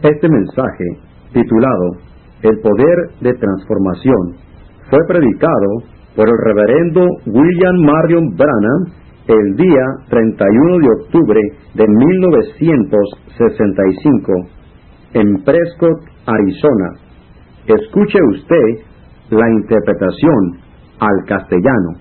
Este mensaje, titulado El Poder de Transformación, fue predicado por el reverendo William Marion Branham el día 31 de octubre de 1965 en Prescott, Arizona. Escuche usted la interpretación al castellano.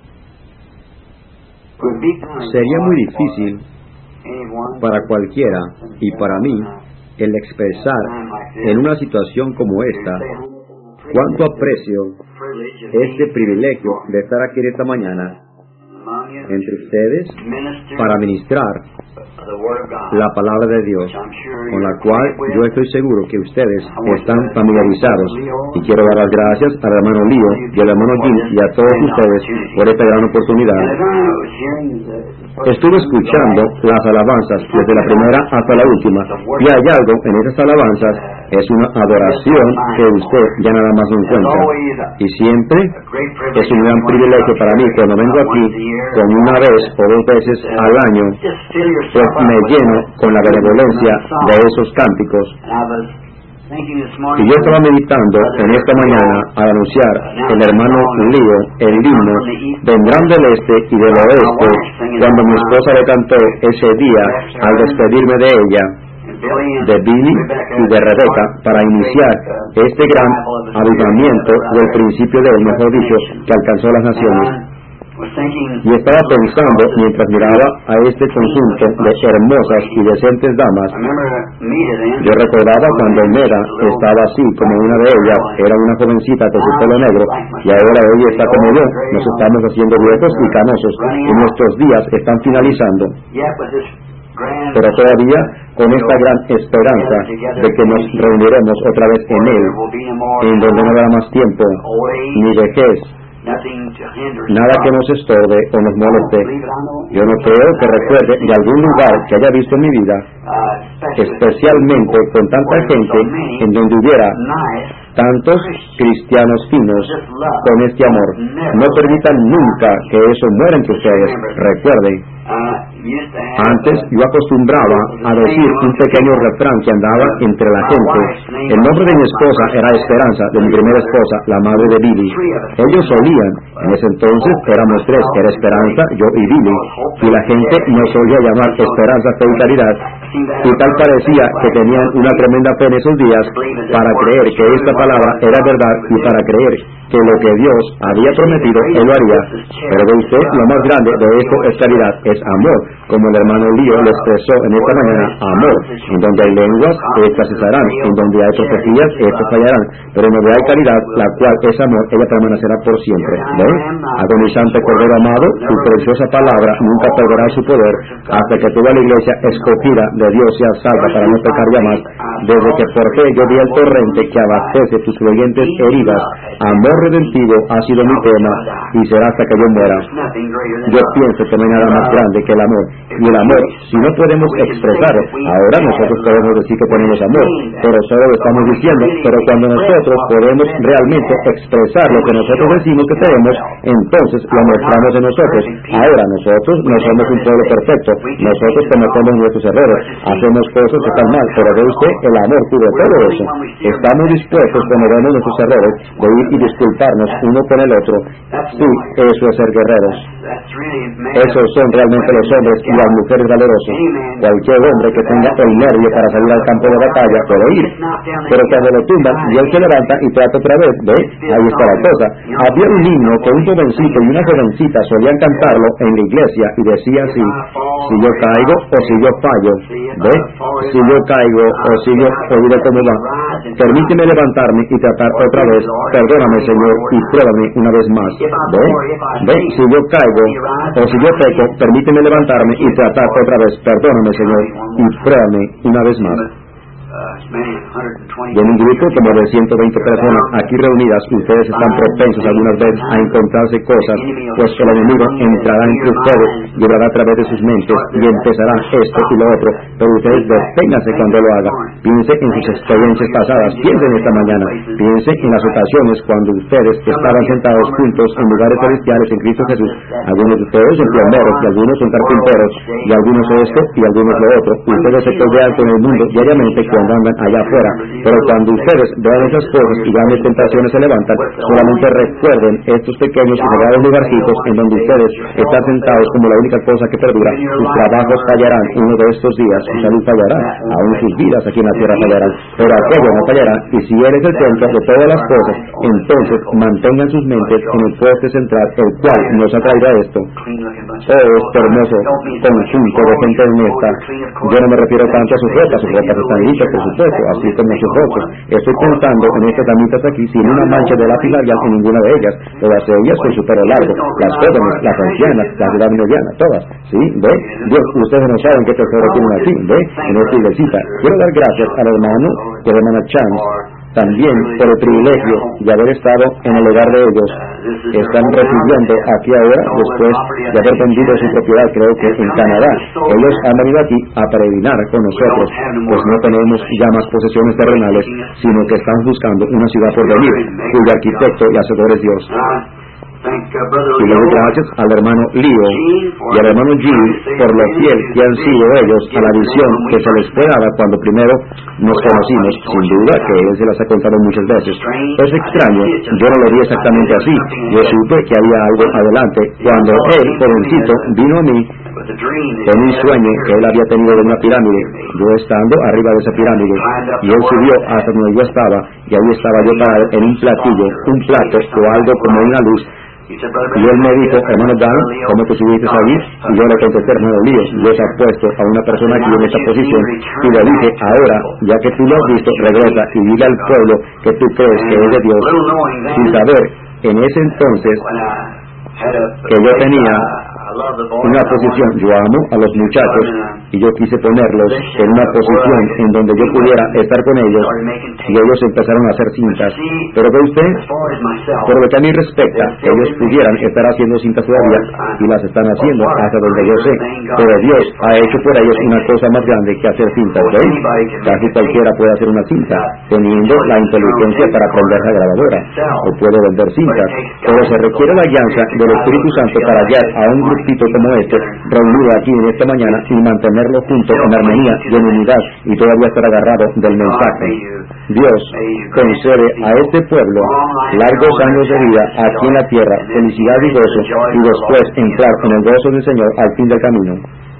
Sería muy difícil para cualquiera y para mí el expresar en una situación como esta cuánto aprecio este privilegio de estar aquí esta mañana entre ustedes para ministrar la palabra de Dios, con la cual yo estoy seguro que ustedes están familiarizados, y quiero dar las gracias al hermano Lío y al hermano Jim y a todos ustedes por esta gran oportunidad. Estuve escuchando las alabanzas desde la primera hasta la última, y hay algo en esas alabanzas, es una adoración que usted ya nada más no encuentra, y siempre es un gran privilegio para mí cuando vengo aquí con una vez o dos veces al año, pues me lleno con la benevolencia de esos cánticos. Y yo estaba meditando en esta mañana al anunciar el hermano Lío el himno Vendrán del este y del oeste, cuando mi esposa le cantó ese día al despedirme de ella, de Billy y de Rebeca, para iniciar este gran avivamiento del principio de él, mejor dicho, que alcanzó las naciones. Y estaba pensando, mientras miraba a este conjunto de hermosas y decentes damas, yo recordaba cuando Mera estaba así, como una de ellas, era una jovencita con su pelo negro, y ahora ella está como yo, nos estamos haciendo viejos y canosos, y nuestros días están finalizando. Pero todavía con esta gran esperanza de que nos reuniremos otra vez en Él, en donde no habrá más tiempo, ni vejez, nada que nos estorbe o nos moleste. Yo no creo que recuerde de algún lugar que haya visto en mi vida, especialmente con tanta gente, en donde hubiera tantos cristianos finos con este amor. No permitan nunca que eso muera entre ustedes. Recuerden, antes yo acostumbraba a decir un pequeño refrán que andaba entre la gente. El nombre de mi esposa era Esperanza, de mi primera esposa, la madre de Billy. Ellos solían, en ese entonces éramos tres, era Esperanza, yo y Billy, y la gente nos solía llamar Esperanza, Fe y Caridad, y tal parecía que tenían una tremenda fe en esos días para creer que esta palabra era verdad y para creer que lo que Dios había prometido, Él lo haría. Pero ve usted, lo más grande de esto es caridad, es amor, como el hermano Lío lo expresó en esta mañana, amor. En donde hay lenguas, estas cesarán, en donde hay profecías, estas fallarán, pero en donde hay caridad, la cual es amor, ella permanecerá por siempre. ¿Ven? Agonizante Cordero amado, tu preciosa palabra nunca perderá su poder, hasta que toda la iglesia escogida de Dios sea salva para no pecar ya más. Desde que por fe yo vi el torrente que abastece tus fluyentes heridas, amor redentivo ha sido mi tema y será hasta que yo muera. Yo pienso que no hay nada más grande que el amor, y el amor, si no podemos expresarlo, ahora nosotros podemos decir que tenemos amor, pero solo lo estamos diciendo, pero cuando nosotros podemos realmente expresar lo que nosotros decimos que tenemos, entonces lo mostramos en nosotros. Ahora nosotros no somos un pueblo perfecto, nosotros cometemos nuestros errores, hacemos cosas que están mal, pero ve usted, el amor cubre todo eso. Estamos dispuestos, cuando vemos nuestros errores, de ir y disculparnos uno con el otro. Sí, eso es ser guerreros. Esos son realmente los hombres y las mujeres valerosos. Cualquier hombre que tenga el nervio para salir al campo de batalla puede ir, pero cuando lo tumban y él se levanta y trata otra vez, ¿ve? Ahí está la cosa. Había un himno que un jovencito y una jovencita solían cantarlo en la iglesia y decía así: si yo caigo o si yo fallo, ¿ve? Si yo caigo o si yo oiré cómo va, permíteme levantarme y tratar otra vez, perdóname Señor y pruébame una vez más, ¿ve? ¿Ve? Si yo caigo o si yo peco, permíteme levantarme y tratar otra vez, perdóname Señor y pruébame una vez más. Y en un grupo como de 120 personas aquí reunidas, ustedes están propensos algunas veces a encontrarse cosas, pues el enemigo entrará entre ustedes y obrará a través de sus mentes y empezará esto y lo otro, pero ustedes deténganse cuando lo haga. Piense en sus experiencias pasadas, piensen esta mañana, piense en las ocasiones cuando ustedes estaban sentados juntos en lugares celestiales en Cristo Jesús. Algunos de ustedes son plomeros y algunos son carpinteros y algunos esto y algunos lo otro. Ustedes se pelean con el mundo diariamente cuando andan allá afuera. Pero cuando ustedes vean esas cosas y grandes tentaciones se levantan, solamente recuerden estos pequeños y sagrados lugarcitos en donde ustedes están sentados como la única cosa que perdura. Sus trabajos fallarán uno de estos días, su salud fallará, aún sus vidas aquí en la tierra fallarán, pero aquello no fallará. Y si Él es el centro de todas las cosas, entonces mantengan sus mentes en el poste central, el cual nos atraerá esto. Este hermoso conjunto de gente honesta. Yo no me refiero tanto a sus ropas están limpias, por supuesto, así como sus rostros. Estoy pensando en estas damitas aquí sin una mancha de lápiz labial en ninguna de ellas, todas ellas con su pelo largo, las jóvenes, las ancianas, las de edad mediana, todas, ¿sí? ¿Ve? Dios, ustedes no saben qué tesoro tienen aquí, ¿ve? En esta iglesita. Quiero dar gracias al hermano y a la hermana Chance también por el privilegio de haber estado en el hogar de ellos. Están recibiendo aquí ahora, después de haber vendido su propiedad, creo que en Canadá. Ellos han venido aquí a peregrinar con nosotros, pues no tenemos ya más posesiones terrenales, sino que están buscando una ciudad por venir, cuyo arquitecto y hacedor es Dios. Y le doy gracias al hermano Leo y al hermano Jim por lo fiel que han sido ellos a la visión que se les fue dada cuando primero nos conocimos. Sin duda que él se las ha contado muchas veces. Es extraño, yo no lo vi exactamente así. Yo supe que había algo adelante cuando él, jovencito, vino a mí con un sueño que él había tenido de una pirámide, yo estando arriba de esa pirámide, y él subió hasta donde yo estaba, y ahí estaba yo parado en un platillo, un plato o algo como una luz. Y él me dijo, hermano Dan, ¿cómo te subiste allí? Y yo le contesté, hermano Lío, Dios ha puesto a una persona aquí en esta posición. Y le dije, ahora, ya que tú lo has visto, regresa y dile al pueblo que tú crees que es de Dios. Sin saber, en ese entonces, que yo tenía una posición, yo amo a los muchachos y yo quise ponerlos en una posición en donde yo pudiera estar con ellos, y ellos empezaron a hacer cintas. Pero ve usted, por lo que a mí respecta, ellos pudieran estar haciendo cintas todavía, y las están haciendo hasta donde yo sé, pero Dios ha hecho por ellos una cosa más grande que hacer cintas. ¿Ven? Casi cualquiera puede hacer una cinta teniendo la inteligencia para aprender la grabadora, o puede vender cintas, pero se requiere la guianza del Espíritu Santo para hallar a un grupito como este reunido aquí en esta mañana y mantenerlo juntos en armonía y en unidad, y todavía estar agarrado del mensaje. Dios concede a este pueblo largos años de vida aquí en la tierra, felicidad y gozo, y después entrar en el gozo del Señor al fin del camino.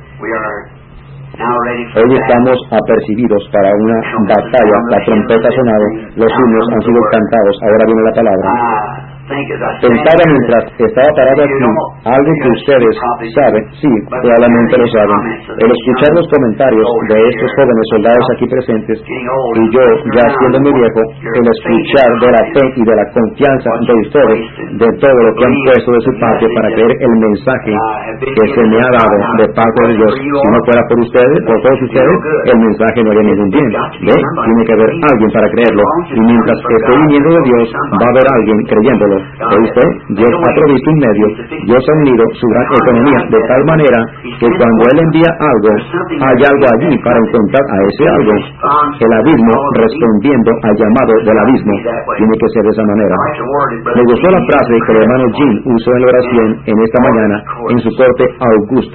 Hoy estamos apercibidos para una batalla, la trompeta ha sonado, los himnos han sido cantados, ahora viene la palabra. Pensaba mientras estaba parado aquí, algo que ustedes saben, sí, probablemente lo saben, el escuchar los comentarios de estos jóvenes soldados aquí presentes, y yo, ya siendo muy viejo, el escuchar de la fe y de la confianza de ustedes, de todo lo que han puesto de su parte para creer el mensaje que se me ha dado de parte de Dios. Si no fuera por ustedes, por todos ustedes, el mensaje no haría ningún bien. ¿Ve? Tiene que haber alguien para creerlo, y mientras esté viniendo de Dios, va a haber alguien creyéndolo. ¿Ve usted? Dios ha provisto un medio, Dios ha unido su gran economía de tal manera que cuando Él envía algo, hay algo allí para encontrar a ese algo. El abismo respondiendo al llamado del abismo tiene que ser de esa manera. Me gustó la frase que el hermano Jim usó en la oración en esta mañana en su corte Augusta.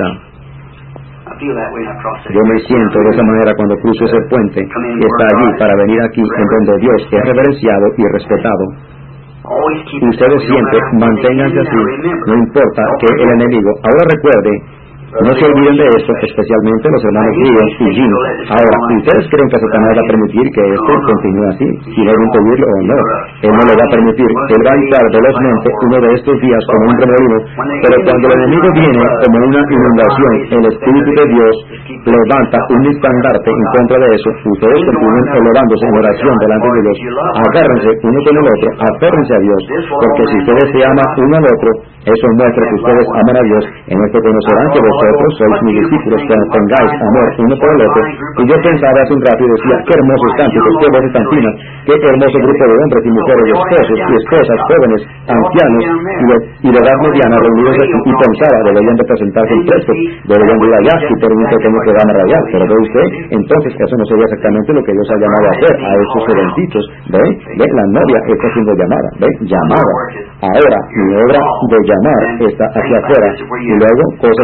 Yo me siento de esa manera cuando cruzo ese puente y está allí para venir aquí en donde Dios es reverenciado y respetado. Ustedes siempre manténganse así, no importa que el enemigo. Ahora recuerde, no se olviden de esto, especialmente los hermanos Díaz y Jim. Ahora, ¿ustedes creen que Satanás va a permitir que esto continúe así, sin él impedirlo o no? Él no lo va a permitir. Él va a entrar velozmente uno de estos días como un remolino, pero cuando el enemigo viene como una inundación, el Espíritu de Dios levanta un estandarte en contra de eso. Ustedes continúen elevándose en oración delante de Dios. Agárrense uno con el otro, aférrense a Dios, porque si ustedes se aman uno al otro, eso muestra que ustedes aman a Dios. En esto conocerán que vosotros sois mis discípulos cuando tengáis amor uno por el otro. Y yo pensaba hace un rato y decía, qué hermosos cánticos, qué voces tan finas, qué hermoso grupo de hombres y mujeres, esposos y esposas, jóvenes, ancianos y de edad mediana reunidos aquí, y pensaba, deberían de presentarse en Presto, deberían de ir allá y tener un pequeño programa radial. Pero ve usted, entonces eso no sería exactamente lo que Dios ha llamado a hacer a estos jovencitos. ¿Ve? La novia está siendo llamada, ¿ve? Llamada. Ahora, mi obra de llamar está hacia afuera, y luego cosas como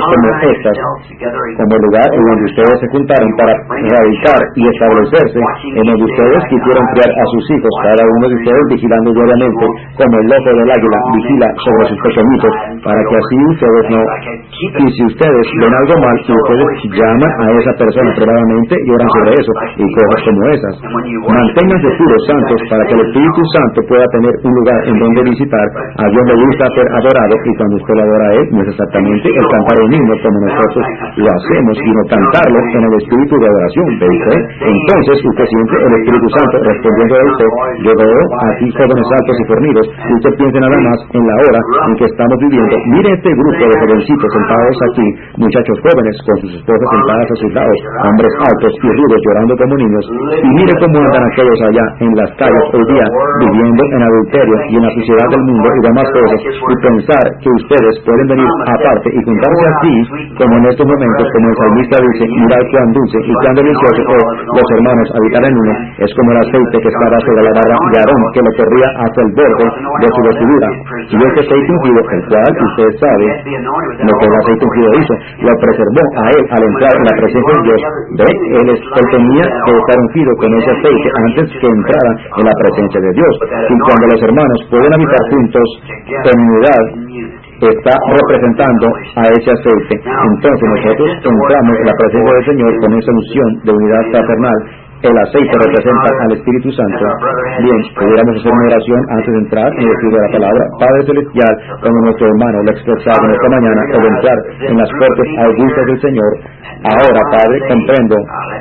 estas como lugar en donde ustedes se juntaron para radicar y establecerse, en donde ustedes quisieron criar a sus hijos, cada uno de ustedes vigilando diariamente como el ojo del águila vigila sobre sus pequeñitos, para que así ustedes no, y si ustedes ven algo mal, que ustedes llaman a esa persona privadamente y oran sobre eso, y cosas como esas. Manténganse puros, santos, para que el Espíritu Santo pueda tener un lugar en donde visitar. A Dios le gusta ser adorado, y cuando usted lo adora a Él, no es exactamente el cantar un himno como nosotros lo hacemos, sino cantarlo en el espíritu de adoración, ¿ve usted? Entonces usted siente el Espíritu Santo respondiendo a usted. Yo veo aquí jóvenes altos y fornidos, y usted piensa nada más en la hora en que estamos viviendo. Mire este grupo de jovencitos sentados aquí, muchachos jóvenes con sus esposas sentadas a sus lados, hombres altos y rudos llorando como niños, y mire cómo andan aquellos allá en las calles hoy día, viviendo en adulterio y en la suciedad del mundo y demás cosas, y pensar que ustedes pueden venir aparte y juntarse así, como en estos momentos, como el salmista dice, mirad cuán dulce y cuán delicioso es los hermanos habitar en uno, es como el aceite que estaba sobre la barra de Aarón, que le corría hasta el borde de su vestidura. Y este aceite ungido, el cual usted sabe lo que el aceite ungido hizo, lo preservó a él al entrar en la presencia de Dios. ¿Ve? Él tenía que estar ungido con ese aceite antes que entrara en la presencia de Dios. Y cuando los hermanos pueden habitar juntos en unidad, está representando a ese aceite. Entonces nosotros entramos en la presencia del Señor con esa unción de unidad fraternal. El aceite representa al Espíritu Santo. Bien, pudiéramos hacer una oración antes de entrar en el estudio de la palabra. Padre Celestial, como nuestro hermano lo expresaba en esta mañana, el entrar en las cortes augustas del Señor. Ahora, Padre, comprendo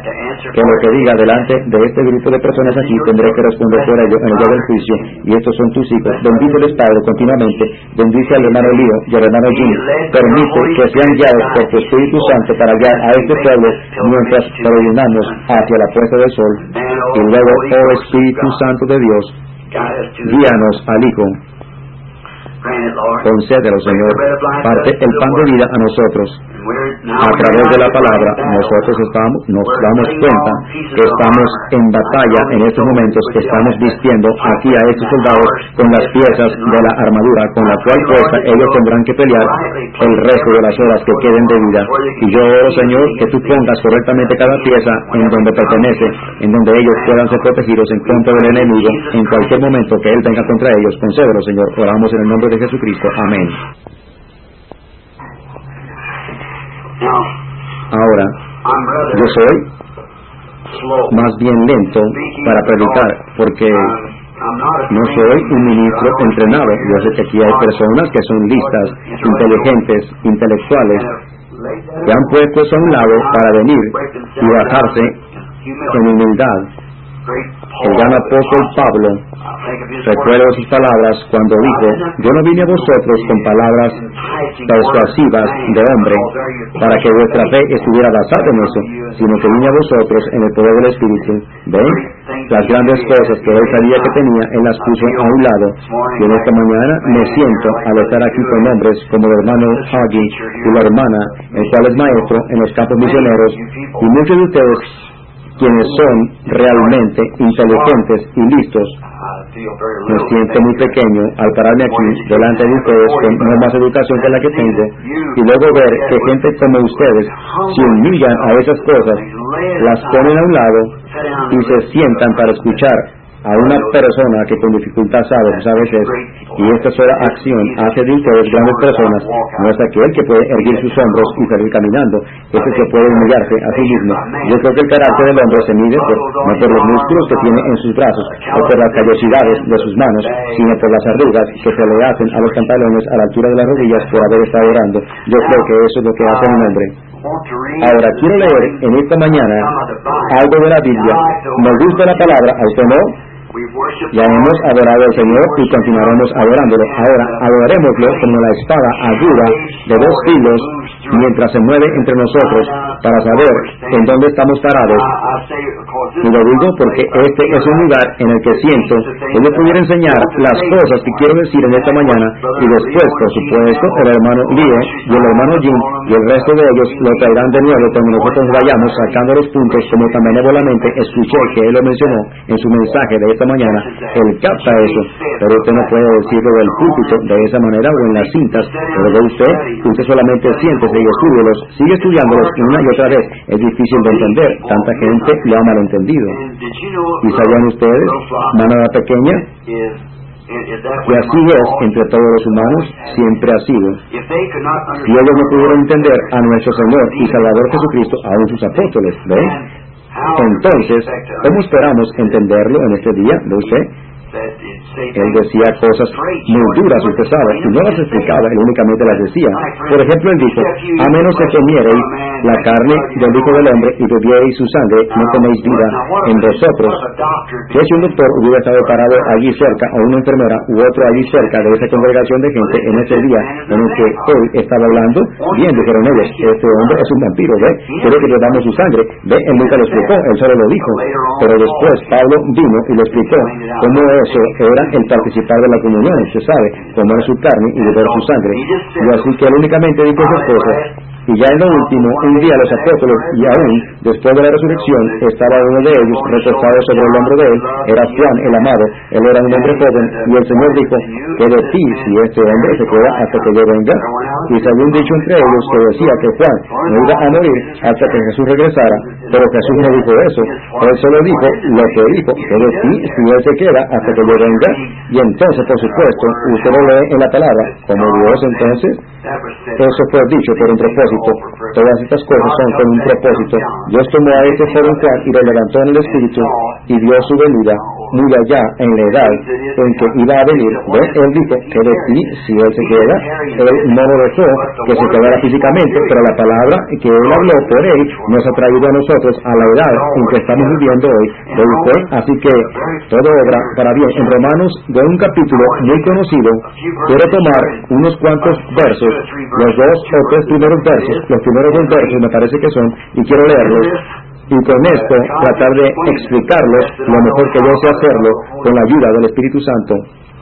que lo que diga delante de este grupo de personas aquí tendré que responder por ello en el día del juicio, y estos son tus hijos. Bendíceles, Padre, continuamente. Bendice al hermano Lío y al hermano Jimmy. Permite que sean guiados por tu Espíritu Santo para guiar a este pueblo mientras peregrinamos hacia la puesta del sol. Y luego, oh Espíritu Santo de Dios, guíanos al Hijo. Concédelo, Señor. Parte el pan de vida a nosotros. A través de la palabra, nosotros nos damos cuenta que estamos en batalla en estos momentos, que estamos vistiendo aquí a estos soldados con las piezas de la armadura, con la cual puesta ellos tendrán que pelear el resto de las horas que queden de vida. Y yo oro, Señor, que tú pongas correctamente cada pieza en donde pertenece, en donde ellos puedan ser protegidos en contra del enemigo en cualquier momento que él venga contra ellos. Concédelo, Señor. Oramos en el nombre de Jesucristo. Amén. Ahora, yo soy más bien lento para predicar, porque no soy un ministro entrenado. Yo sé que aquí hay personas que son listas, inteligentes, intelectuales, que han puesto eso a un lado para venir y bajarse en humildad. El gran apóstol Pablo, recuerdo sus palabras cuando dijo: yo no vine a vosotros con palabras persuasivas de hombre para que vuestra fe estuviera basada en eso, sino que vine a vosotros en el poder del Espíritu. ¿Ven? Las grandes cosas que él sabía que tenía, él las puso a un lado. Y en esta mañana me siento al estar aquí con hombres como el hermano Hagee y la hermana, el cual es maestro en los campos misioneros, y muchos de ustedes quienes son realmente inteligentes y listos. Me siento muy pequeño al pararme aquí delante de ustedes con no más educación que la que tengo, y luego ver que gente como ustedes se humillan a esas cosas, las ponen a un lado y se sientan para escuchar a una persona que con dificultad sabe es, y esta sola acción hace de ustedes grandes personas. No es aquel que puede erguir sus hombros y salir caminando, es el que puede humillarse a sí mismo. Yo creo que el carácter del hombre se mide no por los músculos que tiene en sus brazos o por las callosidades de sus manos, sino por las arrugas que se le hacen a los pantalones a la altura de las rodillas por haber estado orando. Yo creo que eso es lo que hace un hombre. Ahora, quiero leer en esta mañana algo de la Biblia. Me gusta la palabra, ¿a usted no? Ya hemos adorado al Señor y continuaremos adorándolo. Ahora adorémoslo como la espada aguda de 2 filos mientras se mueve entre nosotros para saber en dónde estamos parados. Y lo digo porque este es un lugar en el que siento que yo pudiera enseñar las cosas que quiero decir en esta mañana, y después, por supuesto, el hermano Leo y el hermano Jim y el resto de ellos lo traerán de nuevo cuando nosotros vayamos sacando los puntos, como tan benévolamente escuché que él lo mencionó en su mensaje de esta mañana. Él capta eso, pero usted no puede decirlo del púlpito de esa manera o en las cintas, pero de usted solamente siéntese y estúdielos, sigue estudiándolos una y otra vez. Es difícil de entender, tanta gente lo ha malentendido. ¿Y sabían ustedes, manada pequeña, que así es entre todos los humanos, siempre ha sido? Si ellos no pudieron entender a nuestro Señor y Salvador Jesucristo, aún sus apóstoles, ¿ven? Entonces, ¿cómo esperamos entenderlo en este día? ¿Ve usted? Él decía cosas muy duras, usted sabe, y no las explicaba, él únicamente las decía. Por ejemplo, él dijo: a menos que comiereis la carne del Hijo del Hombre y bebiereis su sangre, no tenéis vida en vosotros. Que si un doctor hubiera estado parado allí cerca, o una enfermera u otro allí cerca de esa congregación de gente en ese día en el que hoy estaba hablando, bien, dijeron ellos, este hombre es un vampiro, ¿ve? Quiere que le damos su sangre, ¿ve? Él nunca lo explicó, él solo lo dijo. Pero después Pablo vino y lo explicó, cómo eso era el participar de la comunión, se sabe, comer su carne y beber su sangre. Y así que él únicamente dijo esas cosas. Y ya en lo último, un día los apóstoles, y aún después de la resurrección, estaba uno de ellos recostado sobre el hombro de él, era Juan el amado, él era un hombre joven, y el Señor dijo: que de ti, si este hombre se queda hasta que yo venga. Y se había un dicho entre ellos que decía que Juan no iba a morir hasta que Jesús regresara, pero Jesús no dijo eso, él solo dijo lo que dijo, que de ti, si él se queda hasta que yo venga. Y entonces, por supuesto, usted lo lee en la palabra, como Dios. Entonces, eso fue dicho por un propósito. Todas estas cosas son con un propósito. Dios tomó a este joven Juan y lo levantó en el Espíritu y dio su venida muy allá en la edad en que iba a venir. ¿Ves? Él dijo que de ti, si él se queda, él no lo dejó que se quedara físicamente, pero la palabra que él habló por él nos ha traído a nosotros a la edad en que estamos viviendo hoy. ¿Ve usted? Así que todo obra para bien. En Romanos, de un capítulo muy conocido, quiero tomar unos cuantos versos, los dos o tres primeros versos, los primeros dos versos me parece que son, y quiero leerlos, y con esto tratar de explicarlos lo mejor que yo sé hacerlo con la ayuda del Espíritu Santo.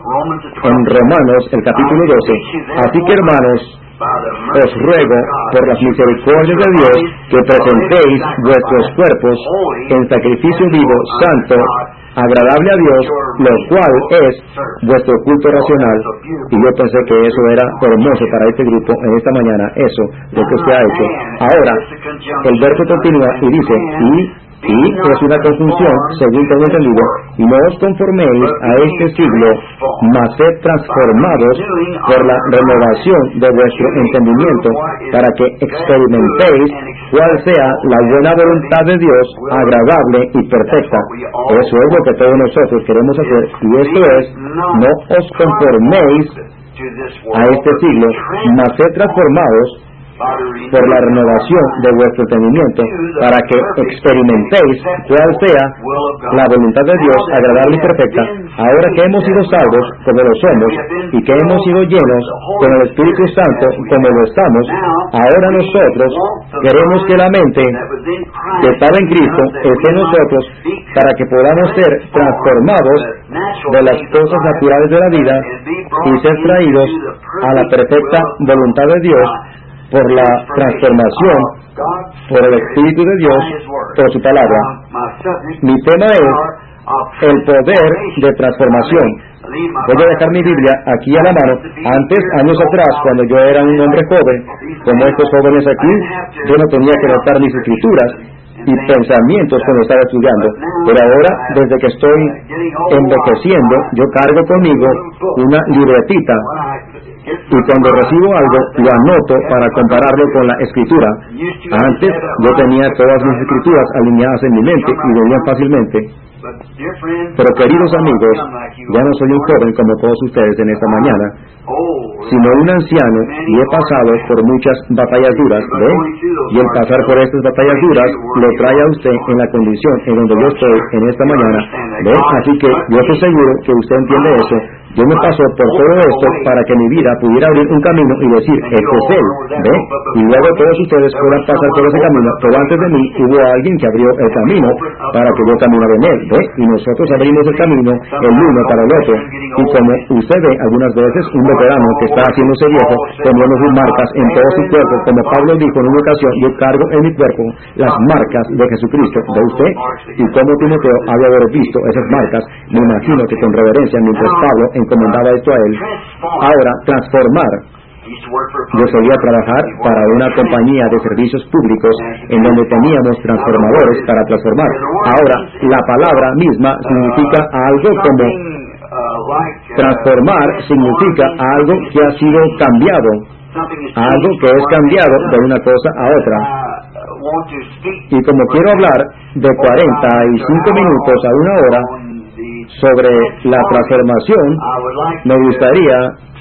En Romanos, el capítulo 12, así que hermanos, os ruego por las misericordias de Dios que presentéis vuestros cuerpos en sacrificio vivo, santo, agradable a Dios, lo cual es vuestro culto racional. Y yo pensé que eso era hermoso para este grupo en esta mañana, eso, lo que usted ha hecho. Ahora, el verso continúa y dice: y es una conjunción, según tengo entendido, y no os conforméis a este siglo, mas sed transformados por la renovación de vuestro entendimiento, para que experimentéis cuál sea la buena voluntad de Dios, agradable y perfecta. Eso es lo que todos nosotros queremos hacer, y esto es: no os conforméis a este siglo, mas sed transformados por la renovación de vuestro entendimiento, para que experimentéis cuál sea la voluntad de Dios, agradable y perfecta. Ahora que hemos sido salvos, como lo somos, y que hemos sido llenos con el Espíritu Santo, como lo estamos, ahora nosotros queremos que la mente que estaba en Cristo esté en nosotros, para que podamos ser transformados de las cosas naturales de la vida y ser traídos a la perfecta voluntad de Dios por la transformación por el Espíritu de Dios, por su palabra. Mi tema es el poder de transformación. Voy a dejar mi Biblia aquí a la mano. Antes, años atrás, cuando yo era un hombre joven, como estos jóvenes aquí, yo no tenía que notar mis escrituras y pensamientos cuando estaba estudiando, pero ahora, desde que estoy envejeciendo, yo cargo conmigo una libretita, y cuando recibo algo lo anoto para compararlo con la escritura. Antes yo tenía todas mis escrituras alineadas en mi mente y venían fácilmente. Pero queridos amigos, ya no soy un joven como todos ustedes en esta mañana, sino un anciano, y he pasado por muchas batallas duras, ¿ve? Y el pasar por estas batallas duras lo trae a usted en la condición en donde yo estoy en esta mañana, ¿ve? Así que yo estoy seguro que usted entiende eso, Dios me pasó por todo esto para que mi vida pudiera abrir un camino y decir, este es Él, ¿ve? Y luego todos ustedes puedan pasar por ese camino, pero antes de mí hubo alguien que abrió el camino para que yo caminara en él, ¿ve? Y nosotros abrimos el camino el uno para el otro. Y como usted ve algunas veces un veterano que está haciéndose viejo, poniendo sus marcas en todo su cuerpo, como Pablo dijo en una ocasión, yo cargo en mi cuerpo las marcas de Jesucristo, ¿ve usted? Y como Timoteo había haber visto esas marcas, me imagino que con reverencia, mientras Pablo encomendaba esto a él. Ahora, transformar. Yo solía trabajar para una compañía de servicios públicos en donde teníamos transformadores para transformar. Ahora, la palabra misma significa algo como transformar, significa algo que ha sido cambiado, algo que es cambiado de una cosa a otra. Y como quiero hablar de 45 minutos a una hora sobre la transformación, me gustaría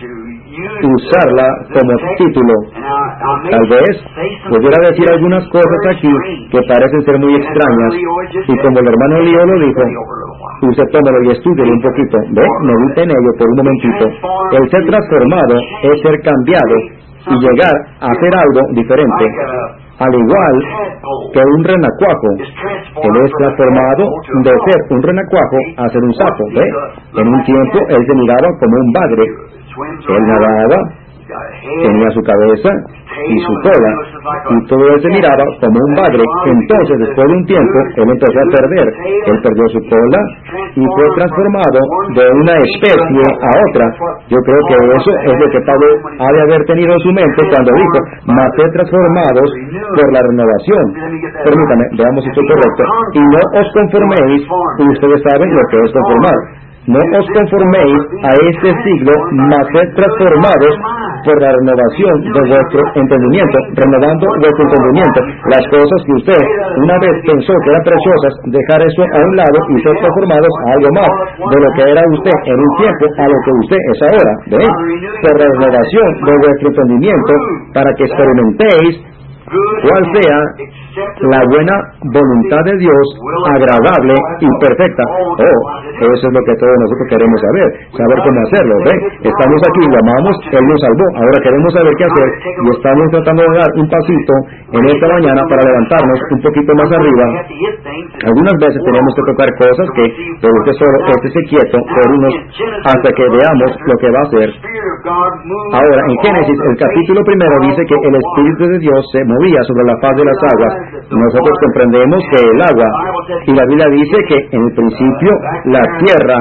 usarla como título. Tal vez pudiera decir algunas cosas aquí que parecen ser muy extrañas, y como el hermano Leo lo dijo, usted tómelo y estúdielo un poquito, ¿ve? Medite en ello por un momentito. El ser transformado es ser cambiado y llegar a hacer algo diferente. Al igual que un renacuajo, él es transformado de ser un renacuajo a ser un sapo, ¿ve? En un tiempo él se miraba como un bagre. Él nadaba, tenía su cabeza y su cola, y todo él se miraba como un bagre. Entonces, después de un tiempo, él empezó a perder. Él perdió su cola y fue transformado de una especie a otra. Yo creo que eso es lo que Pablo ha de haber tenido en su mente cuando dijo, mas ser transformados por la renovación. Permítame, veamos si estoy correcto. Y no os conforméis, y ustedes saben lo que es conformar. No os conforméis a este siglo, mas sed transformados por la renovación de vuestro entendimiento, renovando vuestro entendimiento. Las cosas que usted una vez pensó que eran preciosas, dejar eso a un lado y ser transformados a algo más de lo que era usted en un tiempo a lo que usted es ahora. ¿Ve? Por la renovación de vuestro entendimiento, para que experimentéis cuál sea la buena voluntad de Dios, agradable y perfecta. Oh, eso es lo que todos nosotros queremos saber cómo hacerlo, ¿ve? Estamos aquí, lo amamos, Él nos salvó, ahora queremos saber qué hacer, y estamos tratando de dar un pasito en esta mañana para levantarnos un poquito más arriba. Algunas veces tenemos que tocar cosas que, pero usted solo esté quieto por unos, hasta que veamos lo que va a hacer. Ahora, en Génesis, el capítulo 1 dice que el Espíritu de Dios se movía sobre la faz de las aguas. Nosotros comprendemos que el agua, y la Biblia dice que en el principio la tierra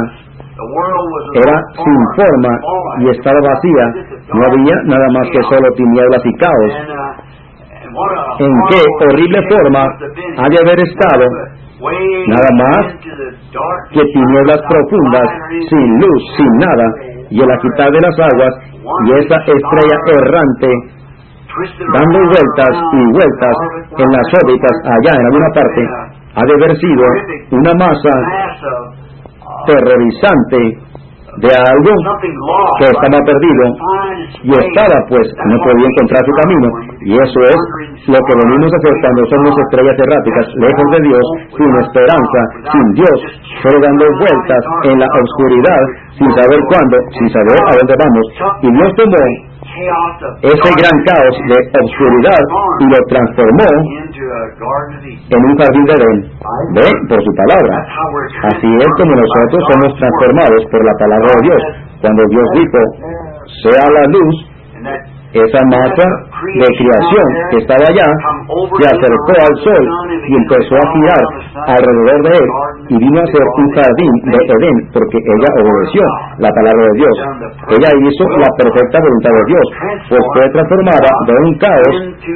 era sin forma y estaba vacía, no había nada más que solo tinieblas y caos. ¿En qué horrible forma ha de haber estado? Nada más que tinieblas profundas, sin luz, sin nada, y el agitar de las aguas, y esa estrella errante dando vueltas y vueltas en las órbitas allá en alguna parte, ha de haber sido una masa terrorizante de algo que estaba perdido, y estaba, pues, no podía encontrar su camino. Y eso es lo que venimos a hacer cuando somos estrellas erráticas, lejos de Dios, sin esperanza, sin Dios, solo dando vueltas en la oscuridad, sin saber cuándo, sin saber a dónde vamos. Y Dios tomó ese gran caos de oscuridad y lo transformó en un jardín de Edén. ¿Ve? Por su palabra. Así es como nosotros somos transformados por la palabra de Dios. Cuando Dios dijo, sea la luz, esa masa de creación que estaba allá se acercó al sol y empezó a girar alrededor de él, y vino a ser un jardín de Edén, porque ella obedeció la palabra de Dios. Ella hizo la perfecta voluntad de Dios, pues fue transformada de un caos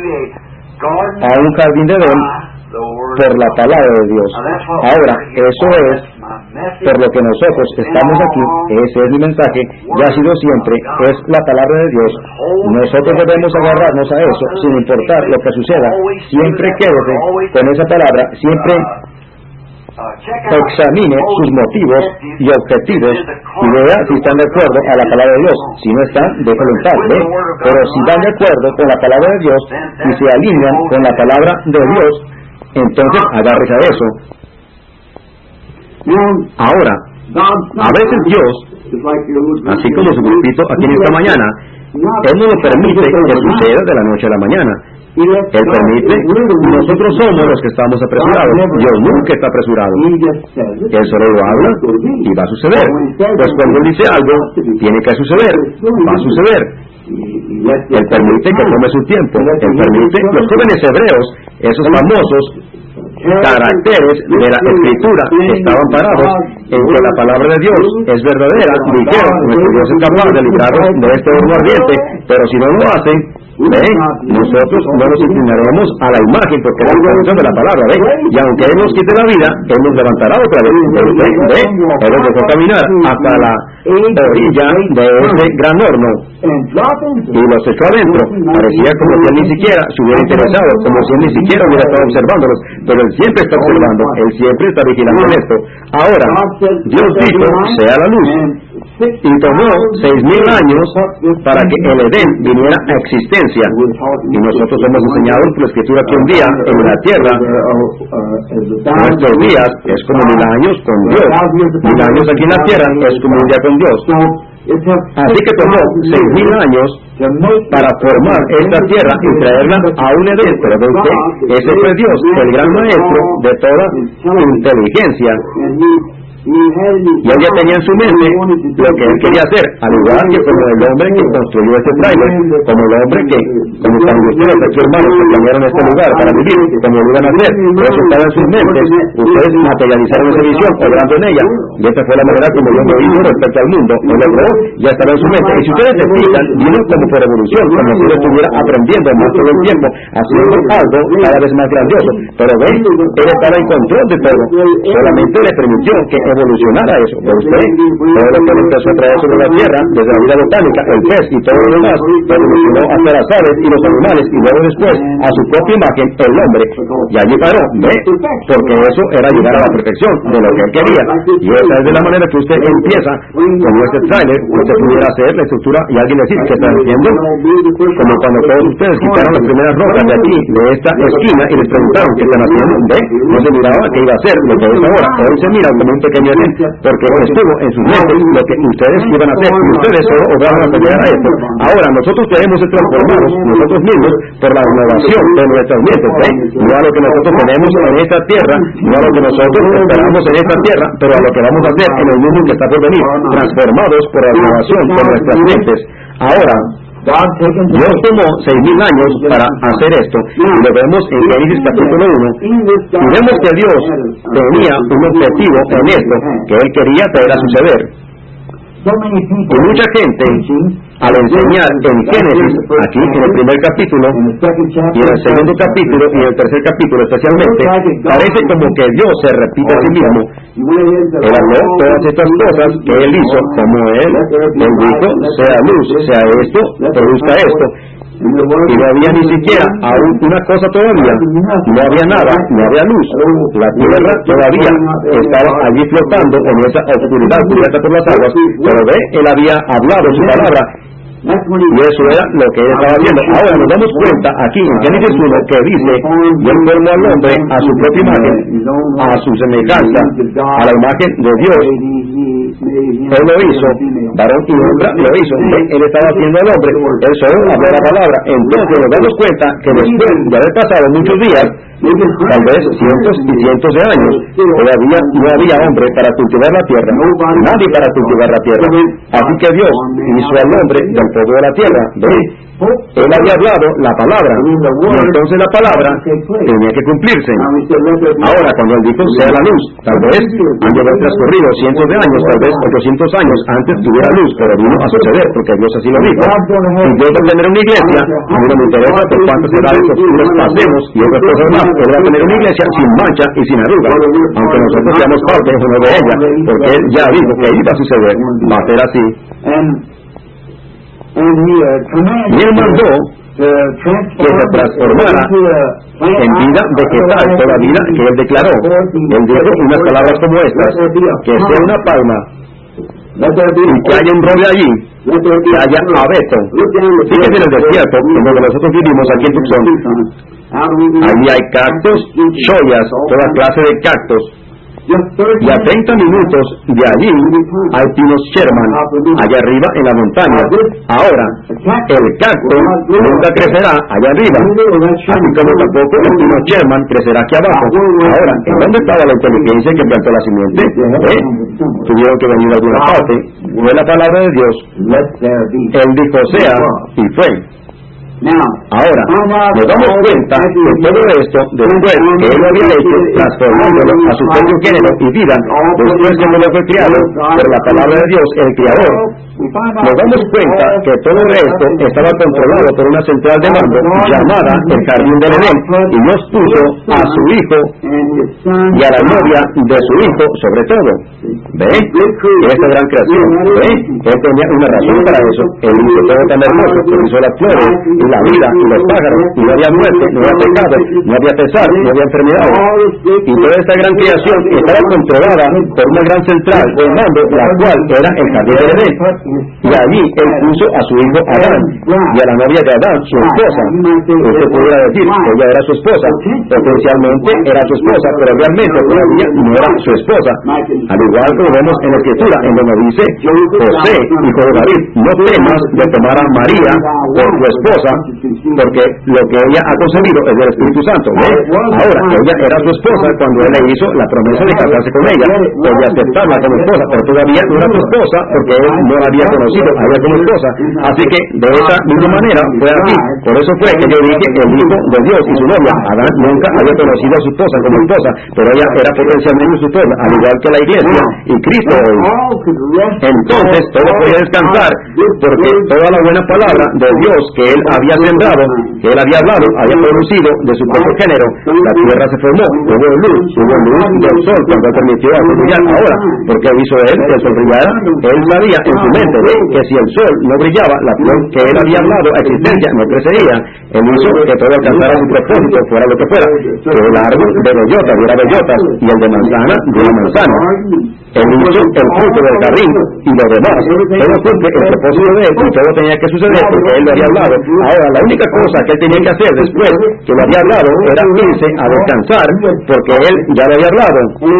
a un jardín de Edén por la palabra de Dios. Ahora, eso es por lo que nosotros estamos aquí. Ese es mi mensaje, ya ha sido siempre, es la palabra de Dios. Nosotros debemos agarrarnos a eso, sin importar lo que suceda. Siempre quédese con esa palabra, siempre examine sus motivos y objetivos y vea si están de acuerdo a la palabra de Dios. Si no están, déjalo en paz, ¿ve? Pero si están de acuerdo con la palabra de Dios y se alinean con la palabra de Dios, entonces agárrese a eso. Ahora, A veces Dios, así como su grupito aquí en esta mañana, Él no lo permite que suceda de la noche a la mañana. Él permite, nosotros somos los que estamos apresurados. Dios nunca está apresurado. Él solo lo habla y va a suceder. Pues cuando Él dice algo, tiene que suceder, va a suceder. Él permite que tome su tiempo. Él permite, los jóvenes hebreos, esos famosos caracteres de la Escritura que estaban parados en que la palabra de Dios es verdadera, dijeron, nuestro Dios es capaz de librarnos de este horno ardiente, pero si no lo hacen, nosotros no nos inclinaremos a la imagen porque es la intención de la palabra, y aunque Él nos quite la vida, Él nos levantará otra vez. Él nos dejó caminar hasta la orilla de ese gran horno y los echó adentro. Parecía como si Él ni siquiera se hubiera interesado, como si Él ni siquiera hubiera estado observándolos, pero Él siempre está observando, Él siempre está vigilando en esto. Ahora, Dios dijo, sea la luz, y tomó 6,000 años para que el Edén viniera a existencia, y nosotros hemos enseñado por la Escritura que un día en la tierra, nuestros días es como 1,000 años con Dios, 1,000 años aquí en la tierra es como un día con Dios. Así que tomó 6,000 años para formar esta tierra y traerla a un Edén, pero de usted, ese fue Dios, el gran maestro de toda inteligencia. Y él ya tenía en su mente lo que él quería hacer, al igual que como el hombre que construyó este trailer, como el hombre que, como cuando ustedes aquí hermanos que cambiaron este lugar para vivir, como lo iban a hacer, pero eso estaba en sus mentes, ustedes materializaron esa visión, obrando en ella, y esta fue la manera como Dios lo hizo respecto al mundo, él lo creó, ya estaba en su mente, y si ustedes se fijan, vino como por evolución, como si él estuviera aprendiendo más todo el tiempo, haciendo algo cada vez más grandioso, pero ven, él estaba en control de todo, solamente le permitió que evolucionara eso, pero usted, todo lo que empezó a traer sobre la tierra, desde la vida botánica, el pez y todo lo demás, evolucionó hasta las aves y los animales, y luego después, a su propia imagen, el hombre, y allí paró, ¿ve? Porque eso era llegar a la perfección de lo que él quería, y esa es de la manera que usted empieza con este trailer, usted pudiera hacer la estructura, y alguien decir que está haciendo, como cuando todos ustedes quitaron las primeras rocas de aquí, de esta esquina, y les preguntaron qué están haciendo, ¿ve? No se miraba qué iba a hacer, lo que es ahora, hoy se mira como un pequeño evento, porque estuvo en sus mentes lo que ustedes iban a hacer, y ustedes solo obraron a llegar a esto. Ahora, nosotros tenemos que transformarnos nosotros mismos por la renovación de nuestras mentes, no a lo que nosotros tenemos en esta tierra, no a lo que nosotros esperamos en esta tierra, pero a lo que vamos a hacer en el mundo que está por venir, transformados por la renovación de nuestras mentes. Ahora, Dios tomó 6,000 años para hacer esto, y lo vemos en Génesis capítulo 1, y vemos que Dios tenía un objetivo en esto, que Él quería traer a suceder. Y mucha gente, al enseñar en Génesis, aquí en el primer capítulo, y en el segundo capítulo, y en el tercer capítulo especialmente, parece como que Dios se repite a sí mismo. Él habló todas estas cosas que Él hizo, como Él dijo, sea luz, sea esto, produzca esto. Y no había ni siquiera aún una cosa todavía, no había nada, no había luz, la tierra todavía estaba allí flotando en esa oscuridad cubierta por las aguas, pero ve, Él había hablado su palabra, y eso era lo que Él estaba haciendo. Ahora nos damos cuenta aquí en Génesis 1 que dice, y Él formó al hombre a su propia imagen, a su semejanza, a la imagen de Dios. Él lo hizo, varón y hembra lo hizo. Él estaba haciendo al hombre, Él solo habló la palabra. Entonces nos damos cuenta que después de haber pasado muchos días, tal vez cientos y cientos de años, todavía no había hombre para cultivar la tierra, nadie para cultivar la tierra. Así que Dios hizo al hombre del polvo de la tierra. Él había hablado la palabra, y entonces la palabra tenía que cumplirse. Ahora, cuando Él dijo sea la luz, tal vez han de haber transcurrido cientos de años, tal vez 800 años antes que hubiera luz, pero vino a suceder porque Dios así lo dijo. Y Dios va a tener una iglesia, a mí no me interesa por cuántas edades oscuras pasemos y otras cosas más. Él va a tener una iglesia sin mancha y sin arruga, aunque nosotros seamos parte de ella, porque Él ya dijo que iba a suceder, va a ser así. Y Él mandó que se transformara en vida vegetal, toda vida que Él declaró. Él dijo unas palabras como estas, que sea una palma, y que haya un roble allí, que haya abeto. Fíjense en el desierto, en donde nosotros vivimos aquí en Tucson, allí hay cactus, chollas, toda clase de cactus. Y a 30 minutos de allí hay pinos Sherman, allá arriba en la montaña. Ahora, el cacto nunca crecerá allá arriba, así como tampoco el pino Sherman crecerá aquí abajo. Ahora, ¿en dónde estaba la inteligencia que plantó la simiente? Tuvieron que venir a alguna parte. Fue la palabra de Dios. Él dijo sea, y fue. Ahora, nos damos cuenta que todo esto, después que Él lo había hecho, transformándolo a su propio género y vida, después que no lo fue criado por la palabra de Dios, el Creador, nos damos cuenta que todo esto estaba controlado por una central de mando llamada el Jardín del Edén, y Dios puso a su hijo y a la novia de su hijo sobre todo. ¿Ve? Esta gran creación. ¿Ve? Él tenía una razón para eso. Él hizo todo tan hermoso, que hizo las flores y la vida y los pájaros, y no había muerte, no había pecado, no había pesar, no había enfermedades. Y toda esta gran creación estaba controlada por una gran central de mando, la cual era el Jardín del Edén. Y allí Él puso a su hijo Adán y a la novia de Adán, su esposa. Usted podría decir que ella era su esposa, potencialmente era su esposa, pero realmente todavía no era su esposa. Al igual que lo vemos en la Escritura, en donde dice: José, hijo de David, no temas de tomar a María por tu esposa, porque lo que ella ha concebido es del Espíritu Santo. Ahora, ella era su esposa cuando Él le hizo la promesa de casarse con ella, o de aceptarla como esposa, pero todavía no era su esposa, porque Él no la había conocido a ella como esposa. Así que de esa misma manera fue aquí. Por eso fue que yo dije: el hijo de Dios y su novia. Adán nunca había conocido a su esposa como esposa, pero ella era potencialmente su esposa, al igual que la iglesia y Cristo hoy. Entonces todo podía descansar, porque toda la buena palabra de Dios que Él había sembrado, que Él había hablado, había producido de su propio género. La tierra se formó, hubo luz del sol cuando Él permitió a brillar. Ahora, ¿por qué hizo Él que el sol brillara? Él sabía en su mente que si el sol no brillaba, la flor que Él había hablado a existencia no crecería. Él hizo que todo alcanzara su propósito, fuera lo que fuera, que el árbol de bellota diera bellotas y el de manzana diera manzana. Él hizo el fruto del jardín y lo demás. Todo cumple el propósito de Él, y todo tenía que suceder porque Él lo había hablado. Ahora, la única cosa que Él tenía que hacer después que lo había hablado era irse a descansar, porque Él ya lo había hablado.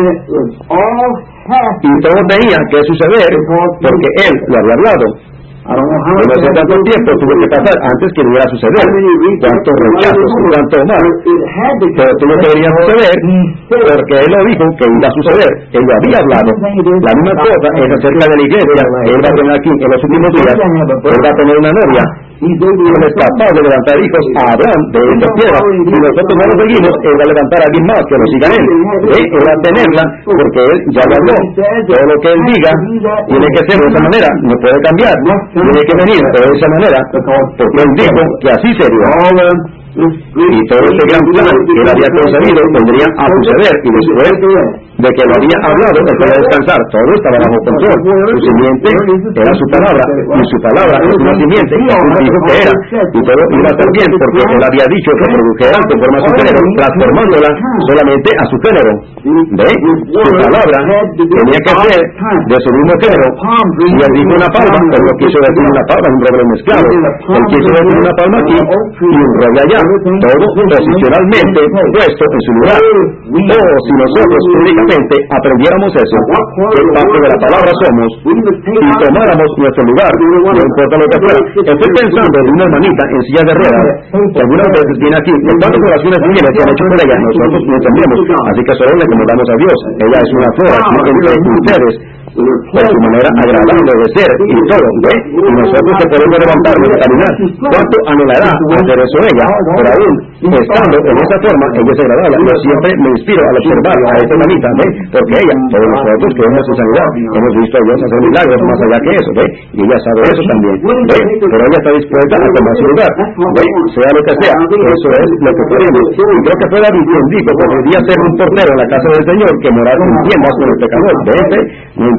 Y todo tenía que suceder porque Él lo había hablado. No sé tanto tiempo tuvo que pasar antes que iba a suceder, cuántos rechazos, cuánto mal, pero tuvo que venir a suceder porque Él lo dijo que iba a suceder. Él lo había hablado. La misma cosa es acerca de la iglesia. Él va a tener aquí en los últimos días, Él va a tener una novia. Él es capaz de levantar hijos a Abraham de esta tierra. Si nosotros no lo seguimos, Él va a levantar a alguien más que lo siga Él. Él va a tenerla porque Él ya lo habló. Todo lo que Él diga tiene que ser de esa manera, no puede cambiar. Tiene que venir de esa manera, porque Él dijo que así sería. Y todo este gran plan que Él había concebido vendría a suceder, y después de que lo había hablado, Él podía descansar. Todo estaba bajo control. Su simiente era su palabra, y su palabra es una simiente, y Él dijo que era, y todo iba a estar bien, porque Él había dicho que produjera conforme a su género, transformándola solamente a su género. ¿Ve? Su palabra tenía que ser de su mismo género. Y Él dijo una palma, Él no quiso decir una palma, un roble mezclado. Él quiso decir una palma aquí y un roble allá, todo posicionalmente puesto en su lugar. Si nosotros únicamente aprendiéramos eso, que parte de la palabra somos, y tomáramos nuestro lugar, no importa lo que fuera. Estoy pensando en una hermanita en silla de ruedas, que algunas veces viene aquí. ¿Cuántas oraciones tiene que han hecho por ella? Nosotros no entendemos, así que solo le acomodamos a Dios. Ella es una flor entre ustedes, por su manera agradable de ser y todo, ¿ve? Y nosotros que podemos levantarnos y caminar. ¿Cuánto anhelará hacer eso ella? Pero aún estando en esa forma, ella es agradable. Yo siempre me inspiro al observar a esta hermanita, ¿ve? Porque ella, todos nosotros que hemos en sanidad, hemos visto a Dios hacer milagros más allá que eso, ¿ve? Y ella sabe eso también, ¿ve? Pero ella está dispuesta a tomar su lugar, ¿ve? Sea lo que sea, eso es lo que queremos. Y creo que fue David quien dijo que debía ser un portero en la casa del Señor, que morar en tiendas con el pecador, ¿ve?